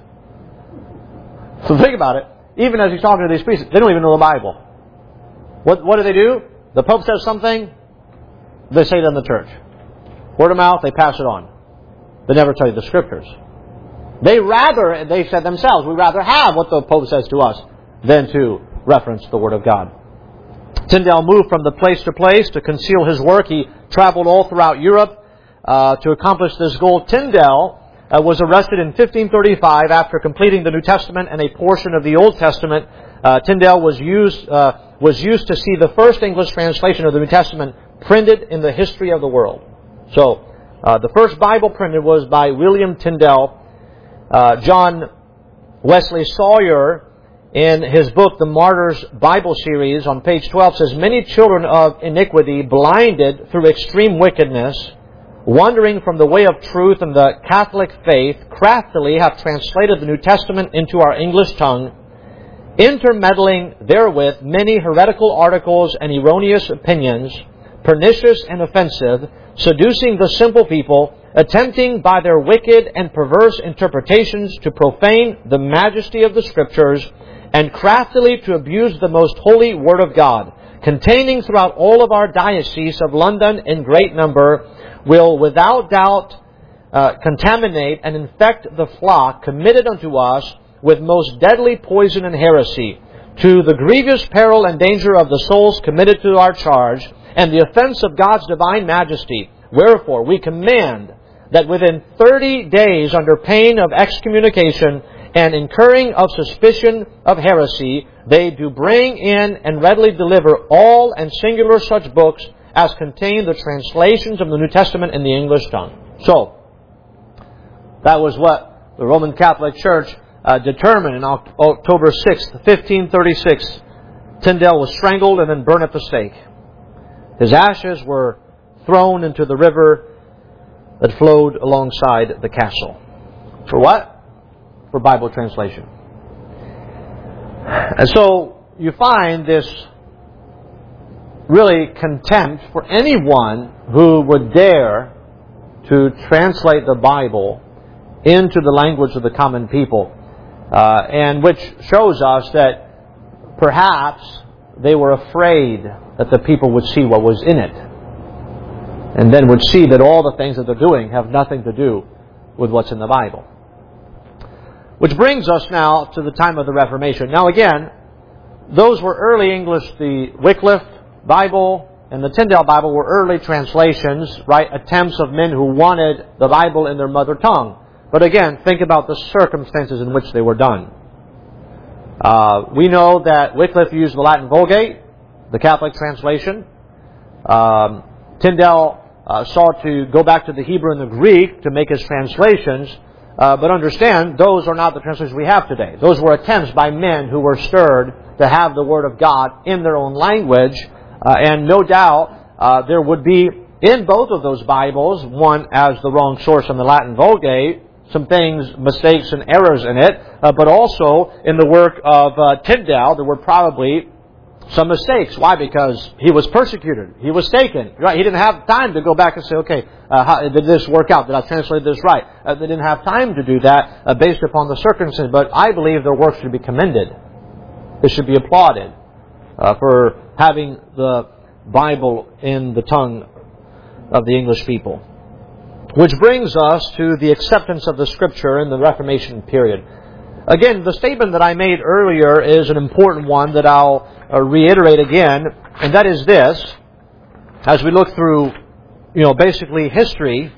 A: So think about it. Even as he's talking to these priests, they don't even know the Bible. What, what do they do? The Pope says something, they say it in the church. Word of mouth, they pass it on. They never tell you the Scriptures. They rather, they said themselves, we rather have what the Pope says to us than to reference the Word of God. Tyndale moved from the place to place to conceal his work. He traveled all throughout Europe uh, to accomplish this goal. Tyndale uh, was arrested in fifteen thirty-five after completing the New Testament and a portion of the Old Testament. Uh, Tyndale was used uh, was used to see the first English translation of the New Testament printed in the history of the world. So, uh, the first Bible printed was by William Tyndale. Uh, John Wesley Sawyer, in his book, The Martyrs Bible Series, on page twelve, says, "Many children of iniquity, blinded through extreme wickedness, wandering from the way of truth and the Catholic faith, craftily have translated the New Testament into our English tongue, intermeddling therewith many heretical articles and erroneous opinions, pernicious and offensive, seducing the simple people, attempting by their wicked and perverse interpretations to profane the majesty of the Scriptures, and craftily to abuse the most holy Word of God, containing throughout all of our dioceses of London in great number, will without doubt uh, contaminate and infect the flock committed unto us with most deadly poison and heresy, to the grievous peril and danger of the souls committed to our charge, and the offense of God's divine majesty. Wherefore we command that within thirty days, under pain of excommunication and incurring of suspicion of heresy, they do bring in and readily deliver all and singular such books as contain the translations of the New Testament in the English tongue." So, that was what the Roman Catholic Church uh, determined in October sixth, fifteen thirty-six. Tyndale was strangled and then burned at the stake. His ashes were thrown into the river that flowed alongside the castle. For what? For Bible translation. And so you find this really contempt for anyone who would dare to translate the Bible into the language of the common people. Uh, and which shows us that perhaps they were afraid that the people would see what was in it, and then would see that all the things that they're doing have nothing to do with what's in the Bible. Which brings us now to the time of the Reformation. Now again, those were early English. The Wycliffe Bible and the Tyndale Bible were early translations, right? Attempts of men who wanted the Bible in their mother tongue. But again, think about the circumstances in which they were done. Uh, we know that Wycliffe used the Latin Vulgate, the Catholic translation. Um, Tyndale uh, sought to go back to the Hebrew and the Greek to make his translations. Uh, but understand, those are not the translations we have today. Those were attempts by men who were stirred to have the Word of God in their own language. Uh, and no doubt, uh, there would be in both of those Bibles, one as the wrong source in the Latin Vulgate, some things, mistakes and errors in it, uh, but also in the work of uh, Tyndale, there were probably some mistakes. Why? Because he was persecuted. He was taken. Right? He didn't have time to go back and say, okay, uh, how, did this work out? Did I translate this right? Uh, they didn't have time to do that uh, based upon the circumstances. But I believe their work should be commended. It should be applauded uh, for having the Bible in the tongue of the English people. Which brings us to the acceptance of the Scripture in the Reformation period. Again, the statement that I made earlier is an important one that I'll uh, reiterate again, and that is this. As we look through, you know, basically history,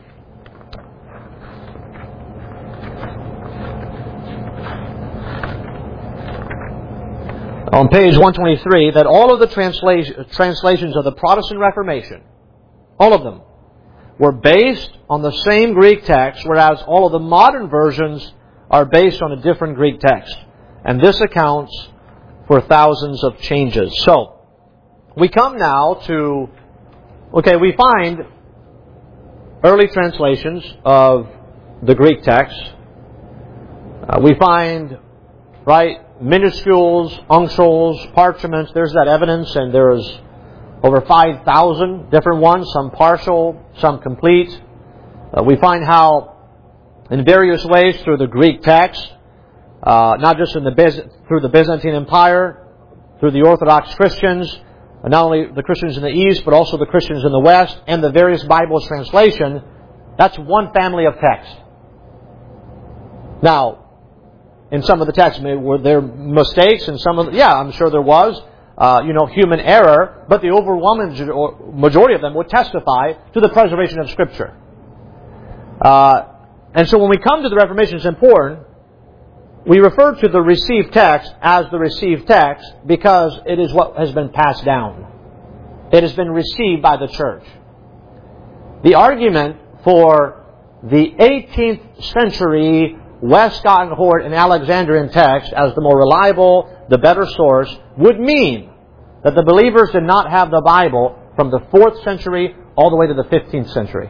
A: on page one twenty-three, that all of the transla- translations of the Protestant Reformation, all of them, were based on the same Greek text, whereas all of the modern versions are based on a different Greek text. And this accounts for thousands of changes. So, we come now to, okay, we find early translations of the Greek text. Uh, we find, right, minuscules, uncials, parchments. There's that evidence, and there's over five thousand different ones, some partial, some complete. Uh, we find how, in various ways, through the Greek text, uh, not just in the Biz- through the Byzantine Empire, through the Orthodox Christians, not only the Christians in the East, but also the Christians in the West, and the various Bible translation, that's one family of text. Now, in some of the texts, were there mistakes? In some of the, yeah, I'm sure there was. Uh, you know, human error, but the overwhelming majority of them would testify to the preservation of Scripture. Uh, and so when we come to the Reformation, it's important. We refer to the received text as the received text because it is what has been passed down. It has been received by the church. The argument for the eighteenth century Westcott and Hort and Alexandrian text as the more reliable, the better source, would mean that the believers did not have the Bible from the fourth century all the way to the fifteenth century.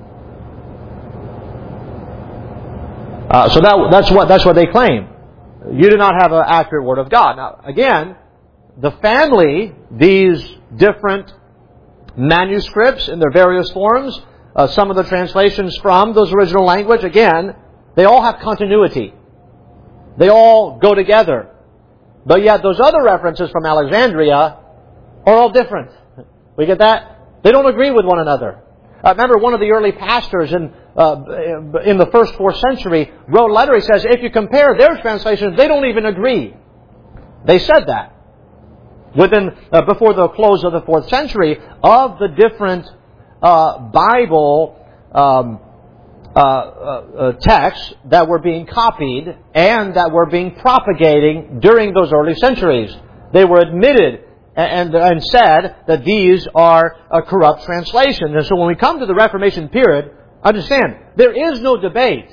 A: Uh, so that, that's what that's what they claim. You do not have an accurate Word of God. Now, again, the family, these different manuscripts in their various forms, uh, some of the translations from those original language, again, they all have continuity. They all go together. But yet those other references from Alexandria are all different. We get that? They don't agree with one another. Uh, remember, one of the early pastors in uh, in the first fourth century wrote a letter. He says, if you compare their translations, they don't even agree. They said that. Within uh, before the close of the fourth century, of the different uh, Bible um, uh, uh, texts that were being copied and that were being propagating during those early centuries, they were admitted and, and said that these are a corrupt translation. And so when we come to the Reformation period, understand, there is no debate.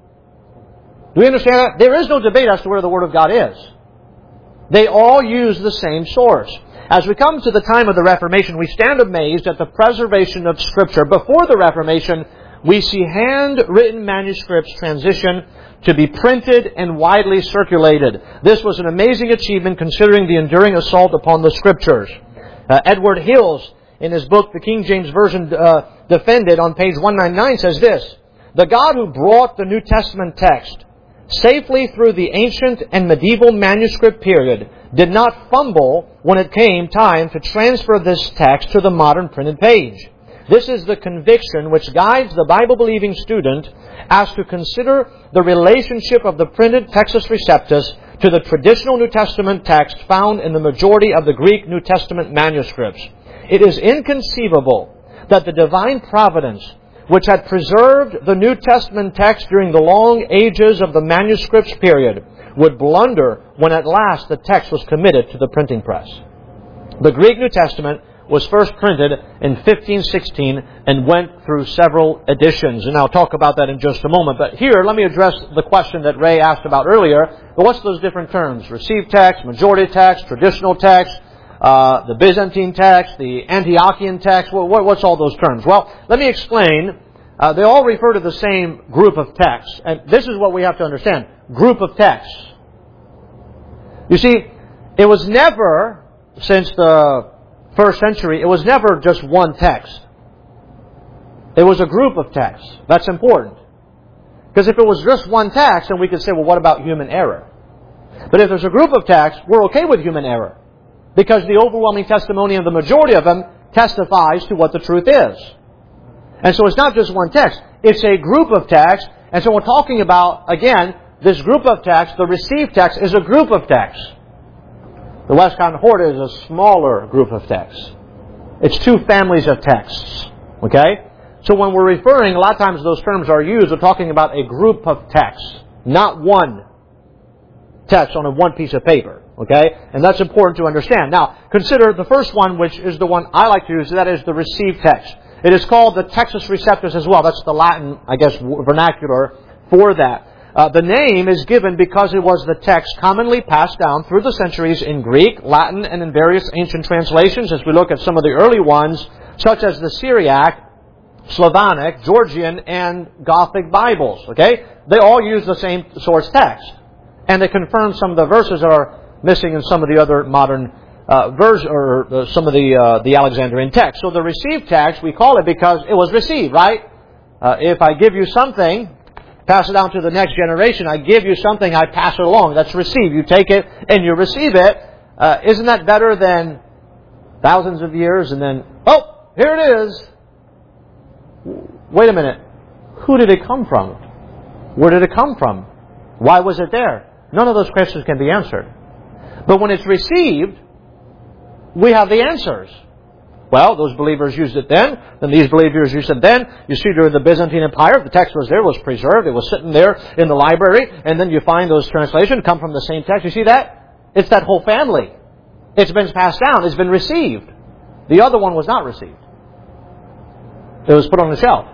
A: Do we understand that? There is no debate as to where the Word of God is. They all use the same source. As we come to the time of the Reformation, we stand amazed at the preservation of Scripture. Before the Reformation, we see handwritten manuscripts transition to be printed and widely circulated. This was an amazing achievement considering the enduring assault upon the Scriptures. Uh, Edward Hills, in his book, The King James Version uh, Defended, on page one ninety-nine, says this: "The God who brought the New Testament text safely through the ancient and medieval manuscript period did not fumble when it came time to transfer this text to the modern printed page. This is the conviction which guides the Bible-believing student as to consider the relationship of the printed Textus Receptus to the traditional New Testament text found in the majority of the Greek New Testament manuscripts. It is inconceivable that the divine providence which had preserved the New Testament text during the long ages of the manuscripts period would blunder when at last the text was committed to the printing press. The Greek New Testament was first printed in fifteen sixteen and went through several editions. And I'll talk about that in just a moment. But here, let me address the question that Ray asked about earlier. What's those different terms? Received text, majority text, traditional text, uh, the Byzantine text, the Antiochian text. What, what's all those terms? Well, let me explain. Uh, they all refer to the same group of texts. And this is what we have to understand. Group of texts. You see, it was never, since the first century, it was never just one text. It was a group of texts. That's important. Because if it was just one text, then we could say, well, what about human error? But if there's a group of texts, we're okay with human error. Because the overwhelming testimony of the majority of them testifies to what the truth is. And so it's not just one text. It's a group of texts. And so we're talking about, again, this group of texts, the received text, is a group of texts. The Westcott Hort is a smaller group of texts. It's two families of texts. Okay? So when we're referring, a lot of times those terms are used, we're talking about a group of texts, not one text on a one piece of paper. Okay? And that's important to understand. Now, consider the first one, which is the one I like to use, that is the received text. It is called the Textus Receptus as well. That's the Latin, I guess, vernacular for that. Uh, the name is given because it was the text commonly passed down through the centuries in Greek, Latin, and in various ancient translations. As we look at some of the early ones, such as the Syriac, Slavonic, Georgian, and Gothic Bibles. Okay? They all use the same source text. And they confirm some of the verses that are missing in some of the other modern uh, versions, or uh, some of the uh, the Alexandrian text. So the received text, we call it because it was received, right? Uh, if I give you something, pass it on to the next generation, I give you something, I pass it along. That's received. You take it and you receive it. Uh, isn't that better than thousands of years and then, oh, here it is. Wait a minute. Who did it come from? Where did it come from? Why was it there? None of those questions can be answered. But when it's received, we have the answers. Well, those believers used it then, then these believers used it then. You see, during the Byzantine Empire, the text was there, was preserved, it was sitting there in the library, and then you find those translations come from the same text. You see that? It's that whole family. It's been passed down, it's been received. The other one was not received. It was put on the shelf.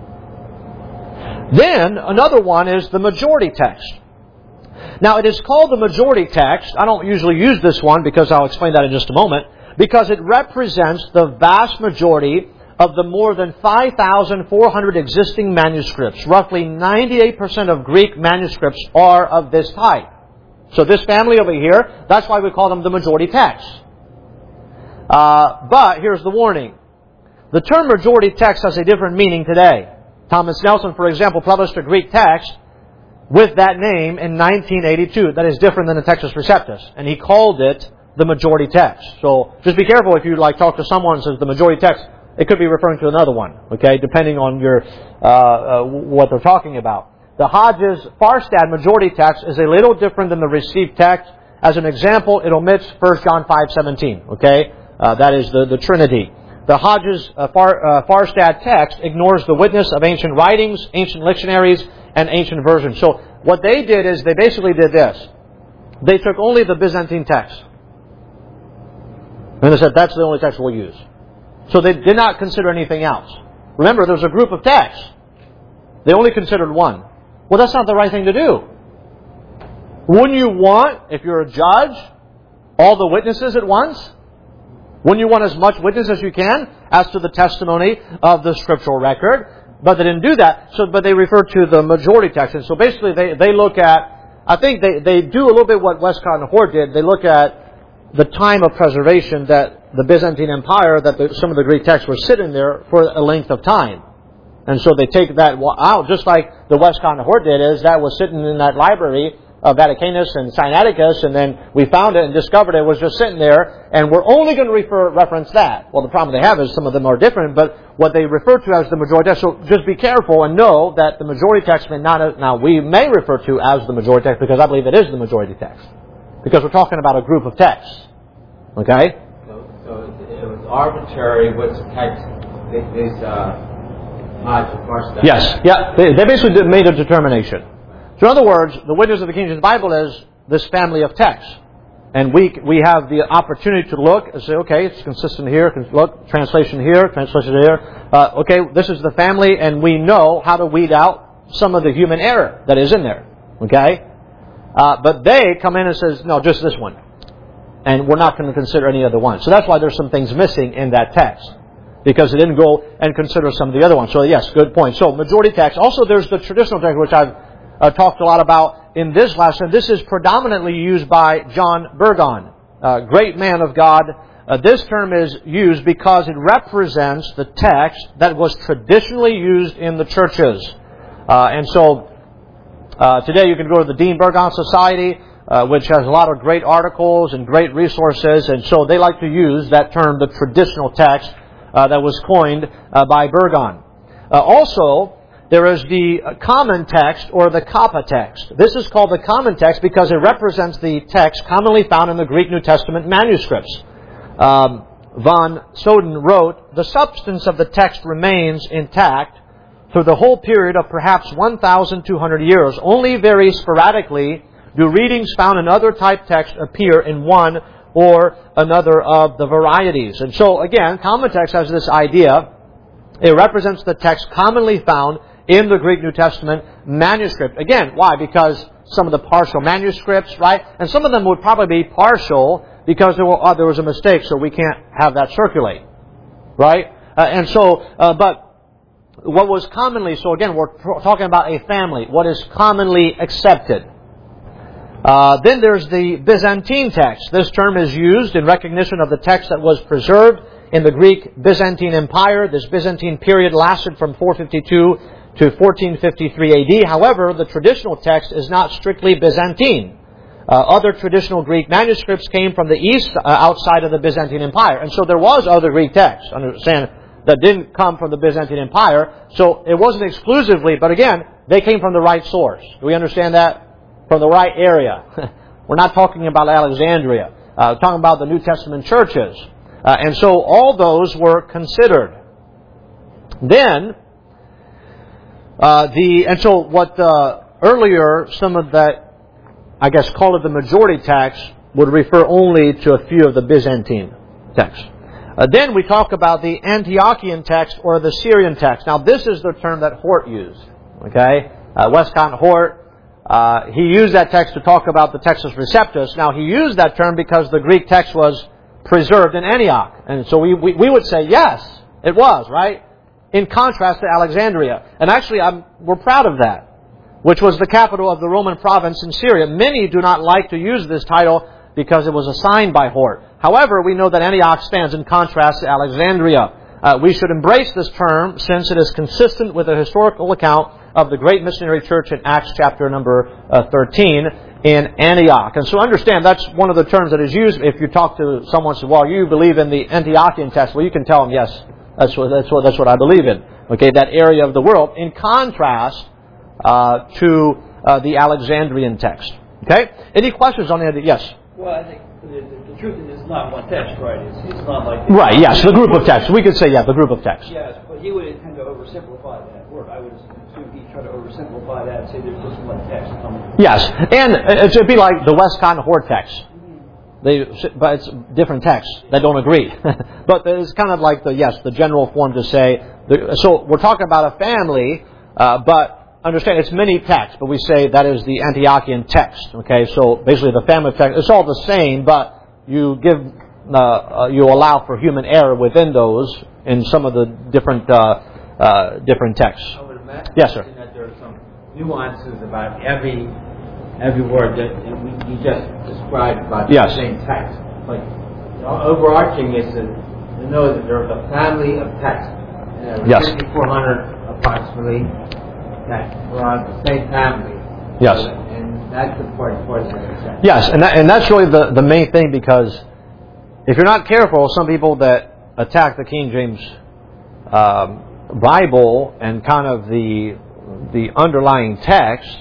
A: Then, another one is the majority text. Now, it is called the majority text. I don't usually use this one because I'll explain that in just a moment. Because it represents the vast majority of the more than five thousand four hundred existing manuscripts. Roughly ninety-eight percent of Greek manuscripts are of this type. So this family over here, that's why we call them the majority text. Uh, but here's the warning. The term majority text has a different meaning today. Thomas Nelson, for example, published a Greek text with that name in nineteen eighty-two. That is different than the Textus Receptus. And he called it the majority text. So just be careful if you like talk to someone who says the majority text. It could be referring to another one, okay, depending on your uh, uh, what they're talking about. The Hodges Farstad majority text is a little different than the received text. As an example, it omits First John five seventeen, okay? Uh, that is the, the Trinity. The Hodges uh, Far, uh, Farstad text ignores the witness of ancient writings, ancient dictionaries, and ancient versions. So what they did is they basically did this. They took only the Byzantine text. And they said, that's the only text we'll use. So they did not consider anything else. Remember, there's a group of texts. They only considered one. Well, that's not the right thing to do. Wouldn't you want, if you're a judge, all the witnesses at once? Wouldn't you want as much witness as you can as to the testimony of the scriptural record? But they didn't do that. So, but they refer to the majority text. And so basically they, they look at, I think they, they do a little bit what Westcott and Hort did. They look at the time of preservation that the Byzantine Empire, that the, some of the Greek texts were sitting there for a length of time. And so they take that out, just like the Westcott and Hort did, is that was sitting in that library of Vaticanus and Sinaiticus, and then we found it and discovered it was just sitting there, and we're only going to refer reference that. Well, the problem they have is some of them are different, but what they refer to as the majority text, so just be careful and know that the majority text may not, now we may refer to as the majority text because I believe it is the majority text. Because we're talking about a group of texts. Okay?
E: So, so it was arbitrary which text this uh, Hodges Farstad.
A: Yes. Yeah. They, they basically did, made a determination. So in other words, the witness of the King James Bible is this family of texts. and we we have the opportunity to look and say, okay, it's consistent here. Look, translation here, translation here. Uh, okay, this is the family, and we know how to weed out some of the human error that is in there. Okay, uh, but they come in and says, no, just this one, and we're not going to consider any other one. So that's why there's some things missing in that text, because they didn't go and consider some of the other ones. So yes, good point. So majority text. Also, there's the traditional text, which I've uh, talked a lot about in this lesson. This is predominantly used by John Burgon, a great man of God. Uh, this term is used because it represents the text that was traditionally used in the churches. Uh, and so uh, today you can go to the Dean Burgon Society, uh, which has a lot of great articles and great resources. And so they like to use that term, the traditional text, uh, that was coined uh, by Burgon. Uh, also, there is the common text or the Kappa text. This is called the common text because it represents the text commonly found in the Greek New Testament manuscripts. Um, Von Soden wrote, the substance of the text remains intact through the whole period of perhaps one thousand two hundred years. Only very sporadically do readings found in other type texts appear in one or another of the varieties. And so again, common text has this idea. It represents the text commonly found in the Greek New Testament manuscript. Again, why? Because some of the partial manuscripts, right? And some of them would probably be partial because there, were, oh, there was a mistake, so we can't have that circulate, right? Uh, and so, uh, but what was commonly, so again, we're talking about a family, what is commonly accepted. Uh, then there's the Byzantine text. This term is used in recognition of the text that was preserved in the Greek Byzantine Empire. This Byzantine period lasted from four fifty-two to fourteen fifty-three A D. However, the traditional text is not strictly Byzantine. Uh, other traditional Greek manuscripts came from the east, uh, outside of the Byzantine Empire. And so there was other Greek texts, understand, that didn't come from the Byzantine Empire. So it wasn't exclusively, but again, they came from the right source. Do we understand that? From the right area. We're not talking about Alexandria. Uh, we're talking about the New Testament churches. Uh, and so all those were considered. Then, Uh, the and so what uh, earlier some of that, I guess, call it the majority text would refer only to a few of the Byzantine texts. Uh, then we talk about the Antiochian text or the Syrian text. Now this is the term that Hort used. Okay, uh, Westcott Hort. Uh, he used that text to talk about the Textus Receptus. Now he used that term because the Greek text was preserved in Antioch, and so we we, we would say yes, it was, right? In contrast to Alexandria. And actually, I'm, we're proud of that, which was the capital of the Roman province in Syria. Many do not like to use this title because it was assigned by Hort. However, we know that Antioch stands in contrast to Alexandria. Uh, we should embrace this term since it is consistent with the historical account of the great missionary church in Acts chapter number uh, thirteen in Antioch. And so understand, that's one of the terms that is used. If you talk to someone and say, well, you believe in the Antiochian text, well, you can tell them, yes, That's what, that's what, that's what I believe in. Okay, that area of the world, in contrast uh, to uh, the Alexandrian text. Okay? Any questions on that? Yes?
B: Well, I think the, the truth is it's not one text, right? It's, it's not like...
A: Right, yes, the group of texts. We could say, yeah, the group of texts.
B: Yes, but he would tend to oversimplify that word. I would assume he'd try to oversimplify that and say there's just one text coming.
A: Yes, and it should be like the Westcott Hort text. They, but it's different texts that don't agree. But it's kind of like the, yes, the general form to say, the, so we're talking about a family, uh, but understand it's many texts, but we say that is the Antiochian text. Okay, so basically the family text, it's all the same, but you give, uh, uh, you allow for human error within those in some of the different, uh, uh, different texts.
E: I would imagine
A: yes, sir.
E: that there are some nuances about every every word that we, you just described about
A: yes.
E: the same text. Like, you know, overarching is to, to know that there's a family of texts. You know,
A: yes.
E: fifty-four hundred approximately that are on the same family.
A: Yes.
E: So, and that's the important part of it.
A: Yes, and that, and that's really the, the main thing, because if you're not careful, some people that attack the King James um, Bible and kind of the the underlying text,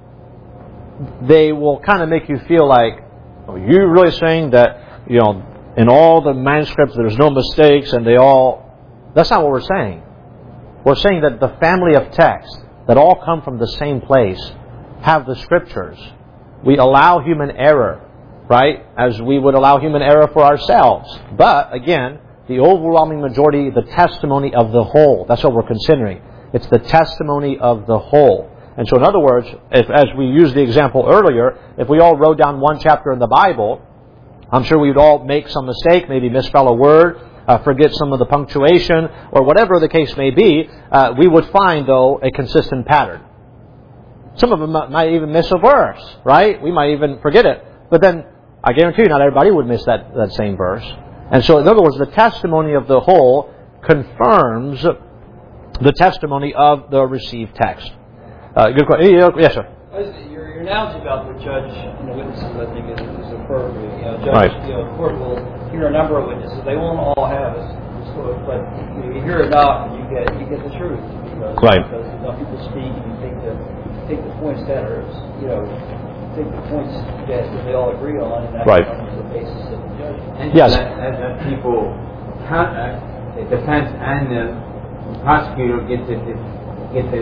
A: they will kind of make you feel like, are you really saying that, you know, in all the manuscripts there's no mistakes and they all... That's not what we're saying. We're saying that the family of texts that all come from the same place have the Scriptures. We allow human error. right? As we would allow human error for ourselves. But, again, the overwhelming majority, the testimony of the whole. That's what we're considering. It's the testimony of the whole. And so, in other words, if, as we used the example earlier, if we all wrote down one chapter in the Bible, I'm sure we would all make some mistake, maybe misspell a word, uh, forget some of the punctuation, or whatever the case may be. Uh, we would find, though, a consistent pattern. Some of them might even miss a verse, right? We might even forget it. But then, I guarantee you, not everybody would miss that, that same verse. And so, in other words, the testimony of the whole confirms the testimony of the received text. Uh, good question. Yes, sir.
B: Your, your analogy about the judge and the witnesses, I think, is, is appropriate. You know, judge,
A: right.
B: you know, court will hear a number of witnesses. They won't all have a story, but you, know, you hear enough, and you get you get the truth. Because,
A: right.
B: Because enough people speak, and you take the take the points that are, you know, take the points that, that they all agree on, and that
A: right.
B: becomes the basis of the judgment.
E: And
A: yes.
E: That, that, that people, count, uh, the defense and the prosecutor get the get the.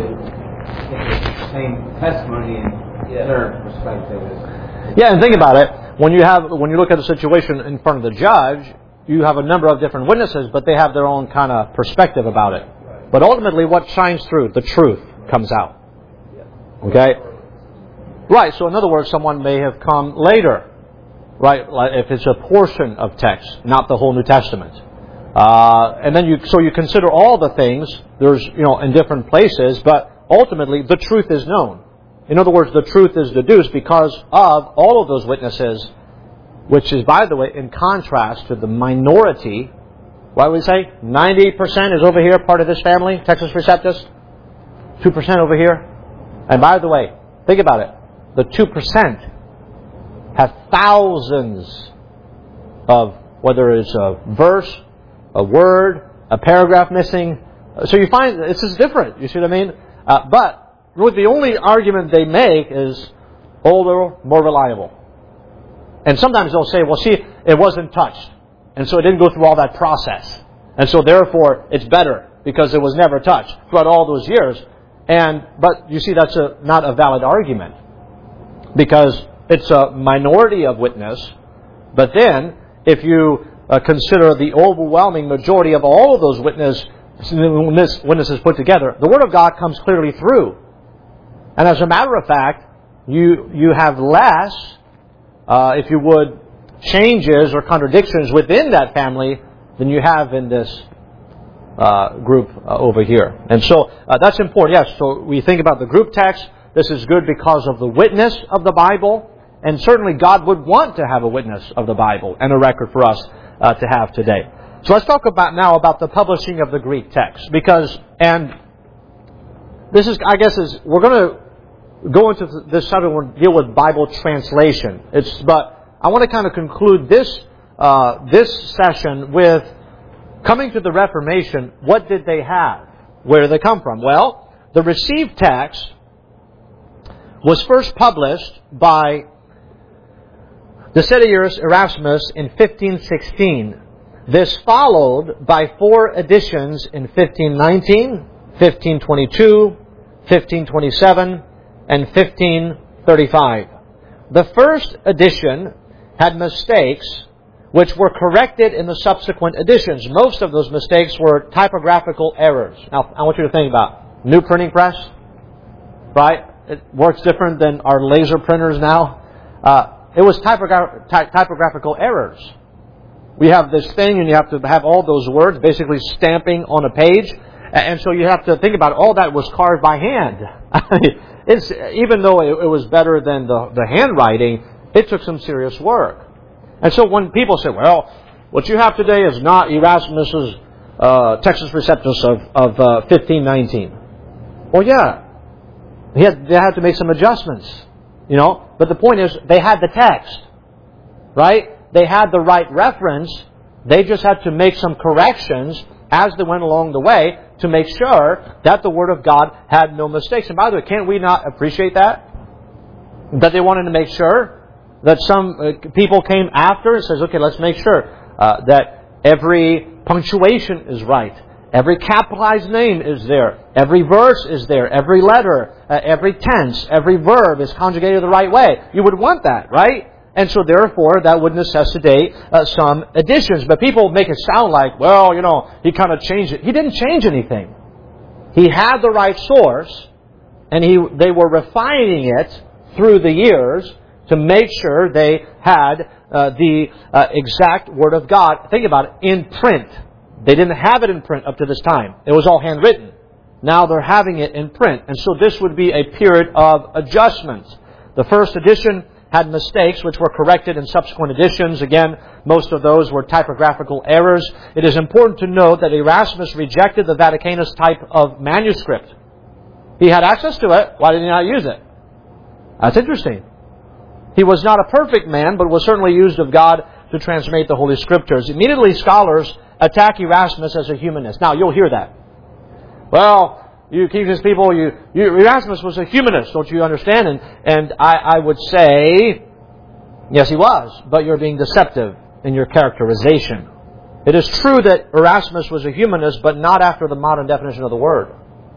E: the same testimony and yeah. their perspective is.
A: Yeah, and think about it. When you have when you look at the situation in front of the judge, you have a number of different witnesses, but they have their own kind of perspective about it. Right. But ultimately, what shines through, the truth comes out. Yeah. Okay. Right. So, in other words, someone may have come later, right? Like if it's a portion of text, not the whole New Testament. Uh, and then you so you consider all the things. There's you know in different places, but ultimately, the truth is known. In other words, the truth is deduced because of all of those witnesses, which is, by the way, in contrast to the minority. What would we say? ninety percent is over here, part of this family, Textus Receptus. two percent over here. And by the way, think about it. The two percent have thousands of, whether it's a verse, a word, a paragraph missing. So you find this is different. You see what I mean? Uh, but the only argument they make is older, more reliable. And sometimes they'll say, well, see, it wasn't touched. And so it didn't go through all that process. And so therefore, it's better because it was never touched throughout all those years. And But you see, that's a, not a valid argument. Because it's a minority of witness. But then, if you uh, consider the overwhelming majority of all of those witnesses, witnesses put together, the Word of God comes clearly through. And as a matter of fact, you you have less, uh, if you would, changes or contradictions within that family than you have in this uh, group uh, over here. And so uh, that's important. Yes, so we think about the group text. This is good because of the witness of the Bible. And certainly God would want to have a witness of the Bible and a record for us uh, to have today. So let's talk about now about the publishing of the Greek text, because and this is I guess is we're going to go into this subject. We'll deal with Bible translation. It's but I want to kind of conclude this uh, this session with coming to the Reformation. What did they have? Where did they come from? Well, the received text was first published by Desiderius Erasmus in fifteen sixteen. This followed by four editions in fifteen nineteen, fifteen twenty-two, fifteen twenty-seven, and fifteen thirty-five. The first edition had mistakes which were corrected in the subsequent editions. Most of those mistakes were typographical errors. Now, I want you to think about new printing press, right? It works different than our laser printers now. Uh, it was typogra- ty- typographical errors. We have this thing, and you have to have all those words basically stamping on a page. And so you have to think about it. All that was carved by hand. it's, even though it, it was better than the, the handwriting, it took some serious work. And so when people say, well, what you have today is not Erasmus's uh, Textus Receptus of, of uh, fifteen nineteen. Well, yeah. He had, they had to make some adjustments. You know, but the point is, they had the text. Right? They had the right reference. They just had to make some corrections as they went along the way to make sure that the Word of God had no mistakes. And by the way, can't we not appreciate that? That they wanted to make sure that some uh, people came after and says, okay, let's make sure uh, that every punctuation is right. Every capitalized name is there. Every verse is there. Every letter, uh, every tense, every verb is conjugated the right way. You would want that, right? And so therefore, that would necessitate uh, some additions. But people make it sound like, well, you know, he kind of changed it. He didn't change anything. He had the right source, and he they were refining it through the years to make sure they had uh, the uh, exact Word of God. Think about it, in print. They didn't have it in print up to this time. It was all handwritten. Now they're having it in print. And so this would be a period of adjustment. The first edition had mistakes which were corrected in subsequent editions. Again, most of those were typographical errors. It is important to note that Erasmus rejected the Vaticanus type of manuscript. He had access to it. Why did he not use it? That's interesting. He was not a perfect man, but was certainly used of God to transmit the Holy Scriptures. Immediately, scholars attack Erasmus as a humanist. Now, you'll hear that. Well, you Keith's people, you, you, Erasmus was a humanist, don't you understand? And, and I, I would say, yes, he was, but you're being deceptive in your characterization. It is true that Erasmus was a humanist, but not after the modern definition of the word.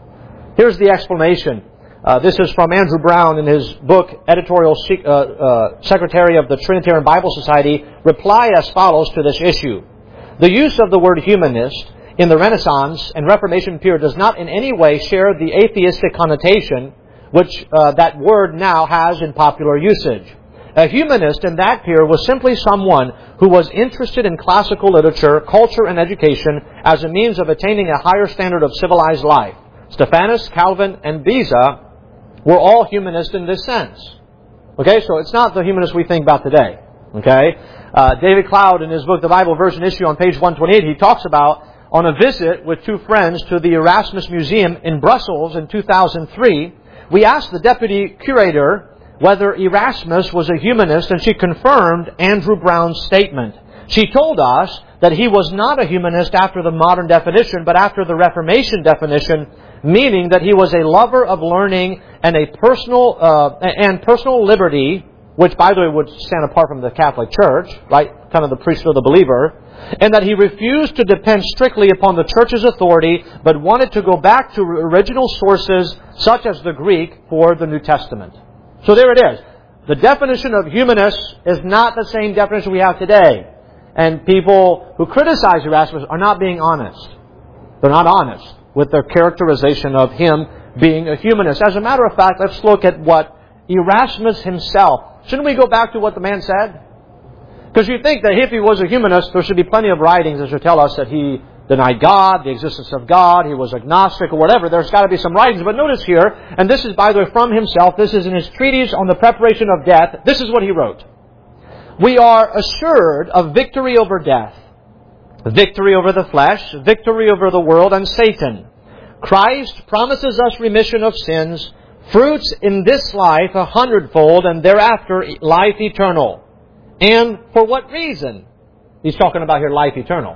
A: Here's the explanation. Uh, this is from Andrew Brown in his book, Editorial Se- uh, uh, Secretary of the Trinitarian Bible Society, reply as follows to this issue. The use of the word humanist in the Renaissance and Reformation period does not in any way share the atheistic connotation which uh, that word now has in popular usage. A humanist in that period was simply someone who was interested in classical literature, culture, and education as a means of attaining a higher standard of civilized life. Stephanus, Calvin, and Beza were all humanists in this sense. Okay, so it's not the humanists we think about today. Okay, uh, David Cloud in his book, The Bible Version Issue, on page one twenty-eight, he talks about on a visit with two friends to the Erasmus Museum in Brussels in two thousand three, we asked the deputy curator whether Erasmus was a humanist, and she confirmed Andrew Brown's statement. She told us that he was not a humanist after the modern definition, but after the Reformation definition, meaning that he was a lover of learning and a personal uh, and personal liberty, which, by the way, would stand apart from the Catholic Church, right? Kind of the priesthood of the believer. And that he refused to depend strictly upon the Church's authority, but wanted to go back to original sources, such as the Greek, for the New Testament. So there it is. The definition of humanist is not the same definition we have today. And people who criticize Erasmus are not being honest. They're not honest with their characterization of him being a humanist. As a matter of fact, let's look at what Erasmus himself... Shouldn't we go back to what the man said? Because you think that if he was a humanist, there should be plenty of writings that should tell us that he denied God, the existence of God, he was agnostic or whatever. There's got to be some writings. But notice here, and this is, by the way, from himself, this is in his treatise on the preparation of death. This is what he wrote. We are assured of victory over death, victory over the flesh, victory over the world and Satan. Christ promises us remission of sins, fruits in this life a hundredfold, and thereafter life eternal. And for what reason? He's talking about here life eternal.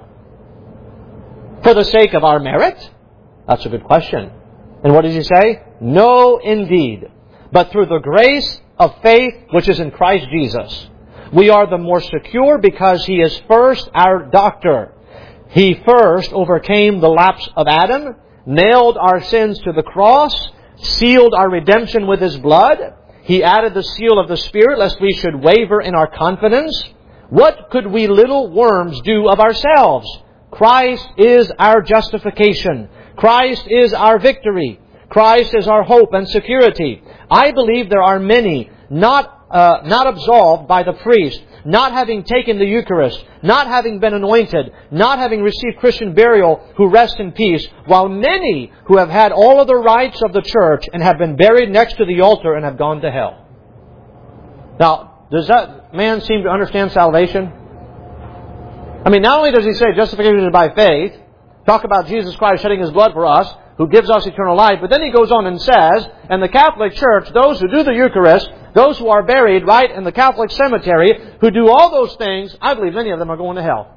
A: For the sake of our merit? That's a good question. And what does he say? No, indeed. But through the grace of faith which is in Christ Jesus. We are the more secure because He is first our doctor. He first overcame the lapse of Adam, nailed our sins to the cross, sealed our redemption with His blood. He added the seal of the Spirit lest we should waver in our confidence. What could we little worms do of ourselves? Christ is our justification. Christ is our victory. Christ is our hope and security. I believe there are many not uh, not absolved by the priest, not having taken the Eucharist, not having been anointed, not having received Christian burial, who rest in peace, while many who have had all of the rites of the church and have been buried next to the altar and have gone to hell. Now, does that man seem to understand salvation? I mean, not only does he say justification is by faith, talk about Jesus Christ shedding His blood for us, who gives us eternal life, but then he goes on and says, and the Catholic Church, those who do the Eucharist, those who are buried right in the Catholic cemetery, who do all those things, I believe many of them are going to hell.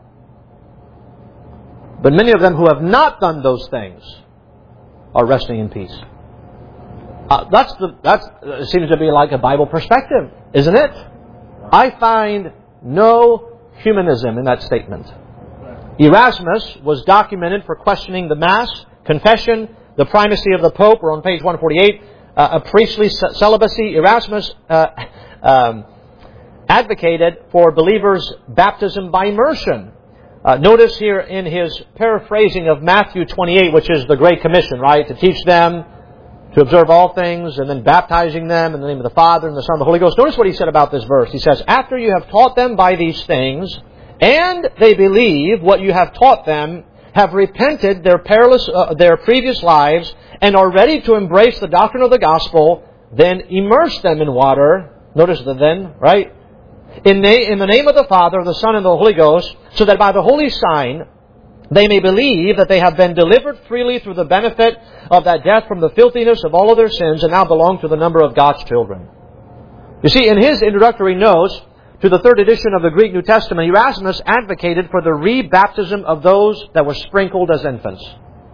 A: But many of them who have not done those things are resting in peace. Uh, that's the that's uh, seems to be like a Bible perspective, isn't it? I find no humanism in that statement. Erasmus was documented for questioning the Mass, confession, the primacy of the Pope. We're on page one forty-eight. Uh, a priestly celibacy. Erasmus uh, um, advocated for believers' baptism by immersion. Uh, notice here in his paraphrasing of Matthew twenty-eight, which is the Great Commission, right? To teach them to observe all things, and then baptizing them in the name of the Father and the Son and the Holy Ghost. Notice what he said about this verse. He says, after you have taught them by these things, and they believe what you have taught them, have repented their perilous, uh, their previous lives, and are ready to embrace the doctrine of the gospel, then immerse them in water. Notice the then, right? In, na- in the name of the Father, the Son, and the Holy Ghost, so that by the holy sign they may believe that they have been delivered freely through the benefit of that death from the filthiness of all of their sins, and now belong to the number of God's children. You see, in his introductory notes to the third edition of the Greek New Testament, Erasmus advocated for the re-baptism of those that were sprinkled as infants.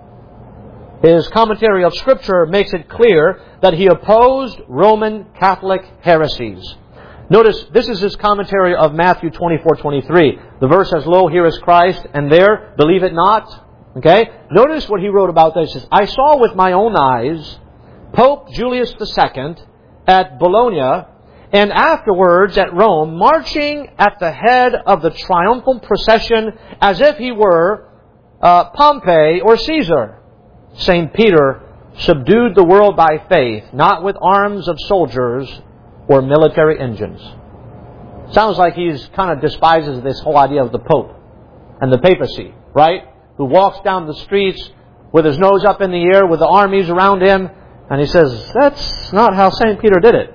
A: His commentary of Scripture makes it clear that he opposed Roman Catholic heresies. Notice, this is his commentary of Matthew twenty-four twenty-three. The verse says, lo, here is Christ, and there, believe it not. Okay? Notice what he wrote about this. He says, I saw with my own eyes Pope Julius the Second at Bologna, and afterwards at Rome, marching at the head of the triumphal procession as if he were uh, Pompey or Caesar. Saint Peter subdued the world by faith, not with arms of soldiers or military engines. Sounds like he's kind of despises this whole idea of the Pope and the papacy, right? Who walks down the streets with his nose up in the air with the armies around him, and he says, that's not how Saint Peter did it.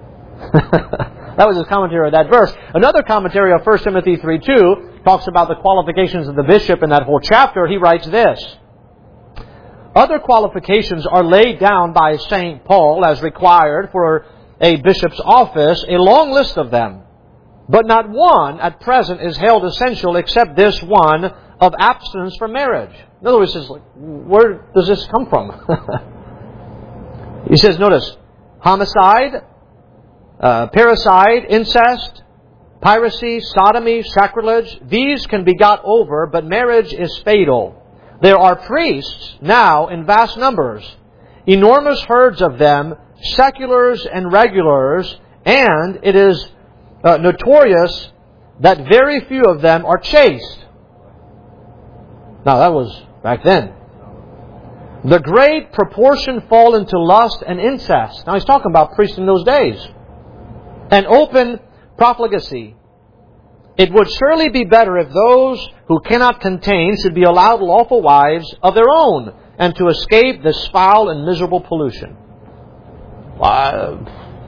A: That was his commentary of that verse. Another commentary of First Timothy three two talks about the qualifications of the bishop in that whole chapter. He writes this, other qualifications are laid down by Saint Paul as required for a bishop's office, a long list of them. But not one at present is held essential except this one of abstinence from marriage. In other words, it's like, where does this come from? He says, notice, homicide, uh, parricide, incest, piracy, sodomy, sacrilege, these can be got over, but marriage is fatal. There are priests now in vast numbers, enormous herds of them, seculars and regulars, and it is uh, notorious that very few of them are chaste. Now that was back then. The great proportion fall into lust and incest. Now he's talking about priests in those days. And open profligacy. It would surely be better if those who cannot contain should be allowed lawful wives of their own, and to escape this foul and miserable pollution. Uh,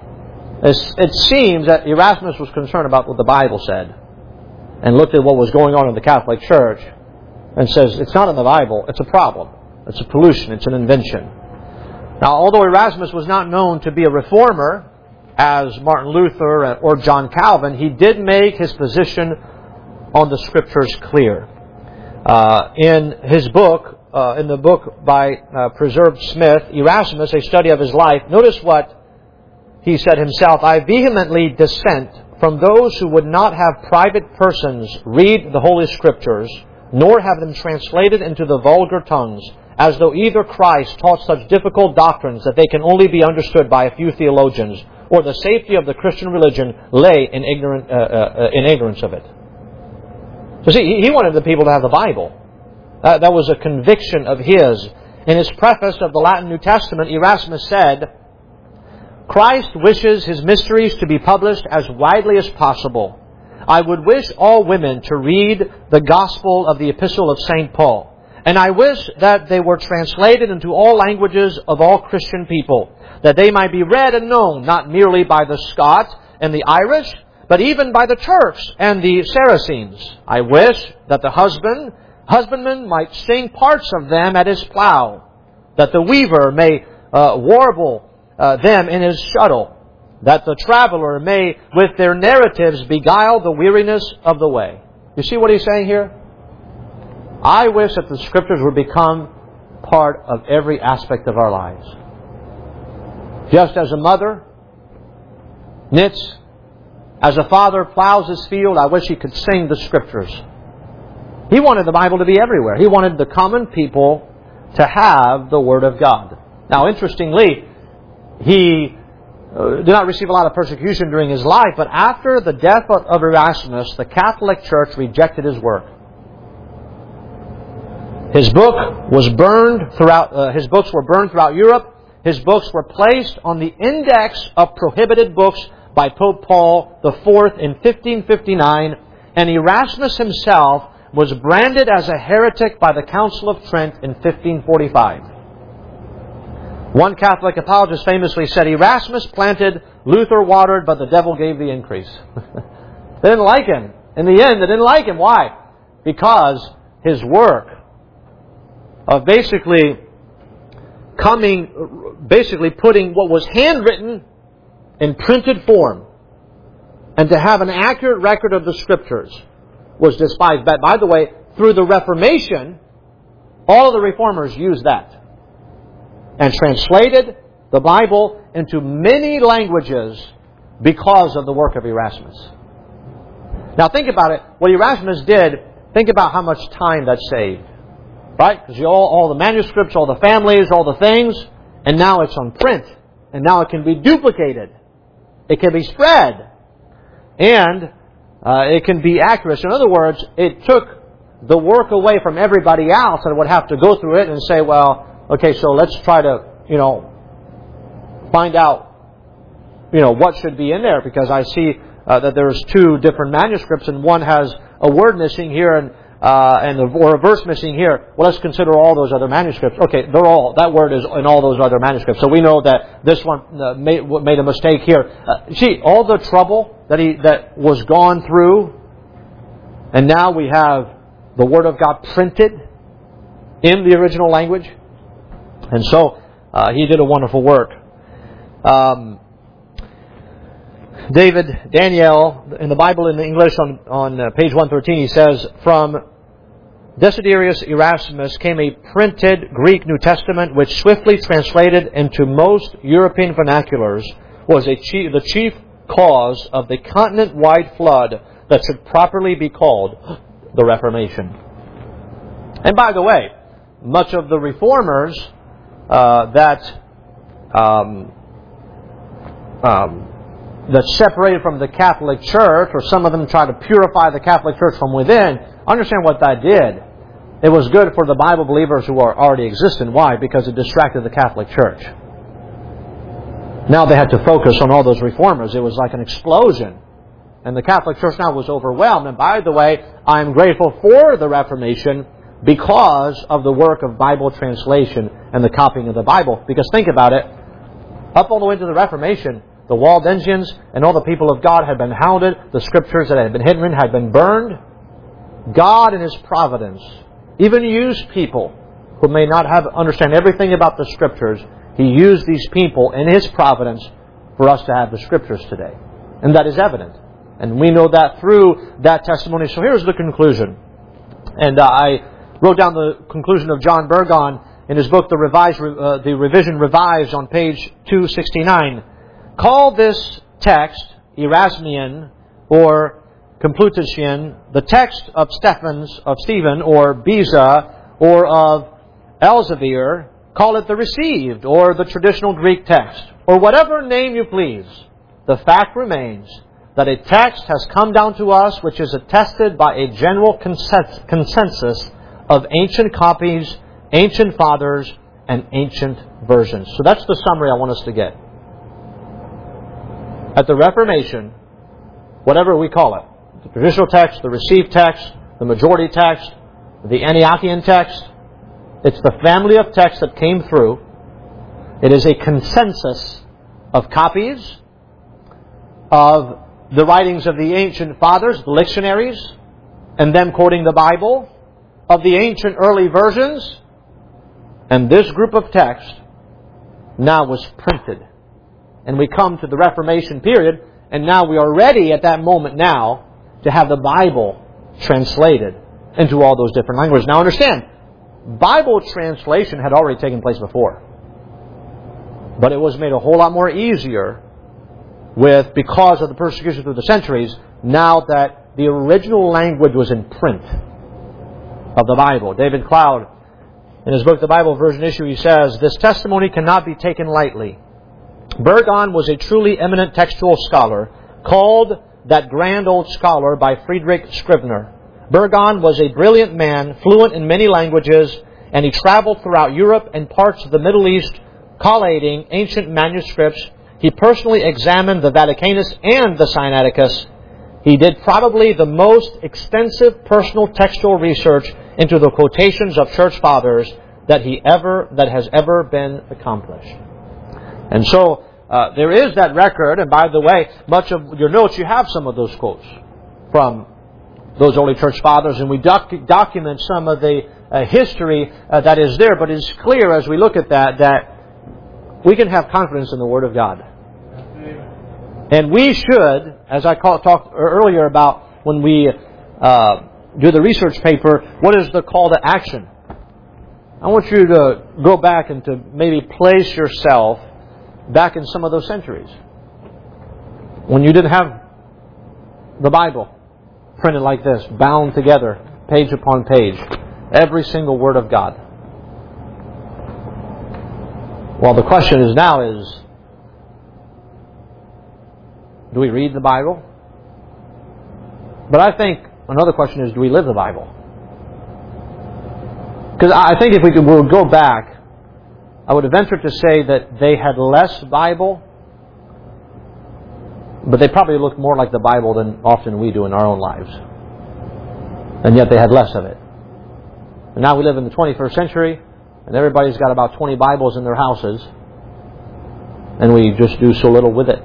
A: it seems that Erasmus was concerned about what the Bible said and looked at what was going on in the Catholic Church and says, it's not in the Bible, it's a problem. It's a pollution, it's an invention. Now, although Erasmus was not known to be a reformer, as Martin Luther or John Calvin, he did make his position on the Scriptures clear. Uh, in his book, uh, in the book by uh, Preserved Smith, Erasmus, a study of his life, notice what he said himself, I vehemently dissent from those who would not have private persons read the Holy Scriptures, nor have them translated into the vulgar tongues, as though either Christ taught such difficult doctrines that they can only be understood by a few theologians, or the safety of the Christian religion lay in, ignorant, uh, uh, in ignorance of it. So see, he wanted the people to have the Bible. Uh, that was a conviction of his. In his preface of the Latin New Testament, Erasmus said, Christ wishes His mysteries to be published as widely as possible. I would wish all women to read the Gospel of the Epistle of Saint Paul. And I wish that they were translated into all languages of all Christian people, that they might be read and known not merely by the Scot and the Irish, but even by the Turks and the Saracens. I wish that the husband, husbandman might sing parts of them at his plough, that the weaver may uh, warble uh, them in his shuttle, that the traveler may with their narratives beguile the weariness of the way. You see what he's saying here? I wish that the Scriptures would become part of every aspect of our lives. Just as a mother knits, as a father plows his field, I wish he could sing the Scriptures. He wanted the Bible to be everywhere. He wanted the common people to have the Word of God. Now, interestingly, he uh, did not receive a lot of persecution during his life, but after the death of, of Erasmus, the Catholic Church rejected his work. His book was burned throughout. Uh, his books were burned throughout Europe. His books were placed on the index of prohibited books by Pope Paul the Fourth in fifteen fifty-nine, and Erasmus himself was branded as a heretic by the Council of Trent in fifteen forty-five. One Catholic apologist famously said, Erasmus planted, Luther watered, but the devil gave the increase. They didn't like him. In the end, they didn't like him. Why? Because his work of basically coming, basically putting what was handwritten in printed form and to have an accurate record of the Scriptures was despised. But by the way, through the Reformation, all of the Reformers used that and translated the Bible into many languages because of the work of Erasmus. Now think about it. What Erasmus did, think about how much time that saved. Right? Because all, all the manuscripts, all the families, all the things, and now it's on print. And now it can be duplicated. It can be spread. And uh, it can be accurate. So in other words, it took the work away from everybody else that would have to go through it and say, well, okay, so let's try to, you know, find out, you know, what should be in there. Because I see uh, that there's two different manuscripts and one has a word missing here and Uh, and the, or a verse missing here. Well, let's consider all those other manuscripts. Okay, they're all, that word is in all those other manuscripts. So we know that this one uh, made, made a mistake here. Uh, see, all the trouble that he that was gone through, and now we have the Word of God printed in the original language. And so uh, he did a wonderful work. Um, David Daniel, in the Bible in the English on, on uh, page one thirteen, he says, from Desiderius Erasmus came a printed Greek New Testament which swiftly translated into most European vernaculars was a chief, the chief cause of the continent-wide flood that should properly be called the Reformation. And by the way, much of the reformers uh, that um, um, that separated from the Catholic Church, or some of them try to purify the Catholic Church from within, understand what that did. It was good for the Bible believers who are already existent. Why? Because it distracted the Catholic Church. Now they had to focus on all those reformers. It was like an explosion. And the Catholic Church now was overwhelmed. And by the way, I'm grateful for the Reformation because of the work of Bible translation and the copying of the Bible. Because think about it. Up all the way to the Reformation, the Waldensians and all the people of God had been hounded. The Scriptures that had been hidden had been burned. God in His providence even used people who may not have understand everything about the Scriptures. He used these people in His providence for us to have the Scriptures today. And that is evident. And we know that through that testimony. So here's the conclusion. And uh, I wrote down the conclusion of John Burgon in his book, The, Revised, uh, the Revision Revised, on page two sixty-nine. Call this text Erasmian or Complutensian, the text of Stephens, of Stephen, or Beza, or of Elzevir. Call it the received, or the traditional Greek text, or whatever name you please. The fact remains that a text has come down to us which is attested by a general consensus of ancient copies, ancient fathers, and ancient versions. So that's the summary I want us to get. At the Reformation, whatever we call it, the traditional text, the received text, the majority text, the Antiochian text, it's the family of texts that came through. It is a consensus of copies of the writings of the ancient fathers, the lectionaries, and them quoting the Bible, of the ancient early versions, and this group of texts now was printed. And we come to the Reformation period, and now we are ready at that moment now to have the Bible translated into all those different languages. Now understand, Bible translation had already taken place before. But it was made a whole lot more easier with, because of the persecution through the centuries, now that the original language was in print of the Bible. David Cloud, in his book, The Bible Version Issue, he says, this testimony cannot be taken lightly.
F: Burgon was a truly eminent textual scholar, called that grand old scholar by Friedrich Scribner. Burgon was a brilliant man, fluent in many languages, and he traveled throughout Europe and parts of the Middle East, collating ancient manuscripts. He personally examined the Vaticanus and the Sinaiticus. He did probably the most extensive personal textual research into the quotations of church fathers that he ever that has ever been accomplished. And so uh, there is that record. And by the way, much of your notes, you have some of those quotes from those early church fathers, and we doc- document some of the uh, history uh, that is there. But it's clear as we look at that that we can have confidence in the Word of God. And we should, as I call, talked earlier about when we uh, do the research paper, what is the call to action? I want you to go back and to maybe place yourself back in some of those centuries when you didn't have the Bible printed like this, bound together, page upon page, every single word of God. Well, the question is now is, do we read the Bible? But I think another question is, do we live the Bible? Because I think if we could we'll go back, I would venture to say that they had less Bible, but they probably looked more like the Bible than often we do in our own lives. And yet they had less of it. And now we live in the twenty-first century, and everybody's got about twenty Bibles in their houses, and we just do so little with it.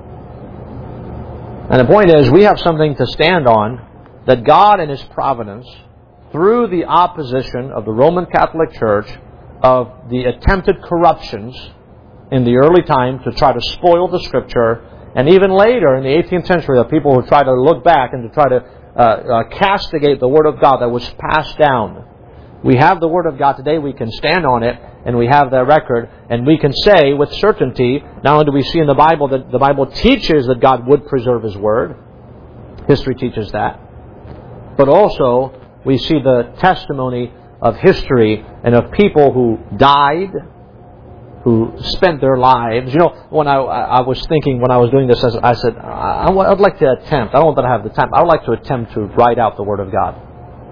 F: And the point is, we have something to stand on that God in His providence, through the opposition of the Roman Catholic Church, of the attempted corruptions in the early time to try to spoil the Scripture, and even later in the eighteenth century, the people who try to look back and to try to uh, uh, castigate the Word of God that was passed down. We have the Word of God today, we can stand on it, and we have that record, and we can say with certainty, not only do we see in the Bible that the Bible teaches that God would preserve His Word, history teaches that, but also we see the testimony of history and of people who died, who spent their lives. You know, when I, I was thinking, when I was doing this, I said, I would like to attempt, I don't know that I have the time, I would like to attempt to write out the Word of God.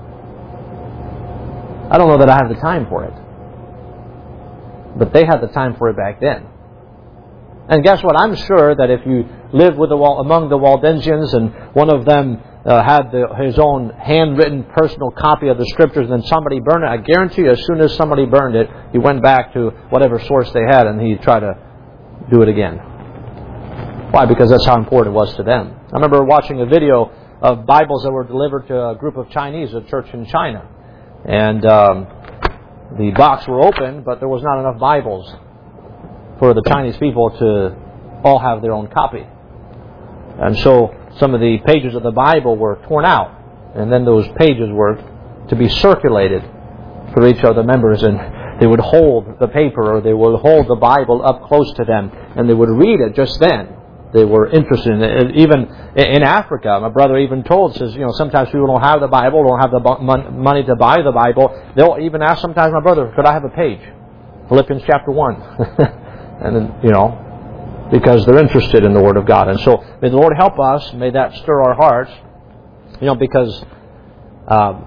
F: I don't know that I have the time for it. But they had the time for it back then. And guess what? I'm sure that if you live with the among the Waldensians and one of them uh, had the, his own handwritten personal copy of the Scriptures and then somebody burned it, I guarantee you as soon as somebody burned it, he went back to whatever source they had and he tried to do it again. Why? Because that's how important it was to them. I remember watching a video of Bibles that were delivered to a group of Chinese, a church in China. And um, the box were open, but there was not enough Bibles for the Chinese people to all have their own copy. And so some of the pages of the Bible were torn out, and then those pages were to be circulated for each of the members, and they would hold the paper or they would hold the Bible up close to them, and they would read it just then. They were interested in it. Even in Africa, my brother even told, says, you know, sometimes people don't have the Bible, don't have the money to buy the Bible. They'll even ask sometimes, my brother, could I have a page? Philippians chapter one. And then, you know, because they're interested in the Word of God. And so, may the Lord help us. May that stir our hearts. You know, because um,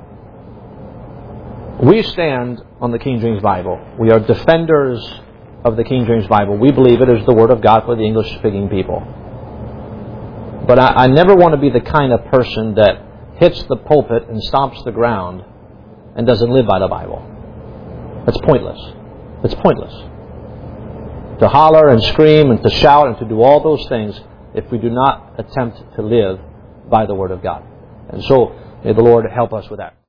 F: we stand on the King James Bible. We are defenders of the King James Bible. We believe it is the Word of God for the English-speaking people. But I, I never want to be the kind of person that hits the pulpit and stomps the ground and doesn't live by the Bible. That's pointless. It's pointless. To holler and scream and to shout and to do all those things if we do not attempt to live by the Word of God. And so, may the Lord help us with that.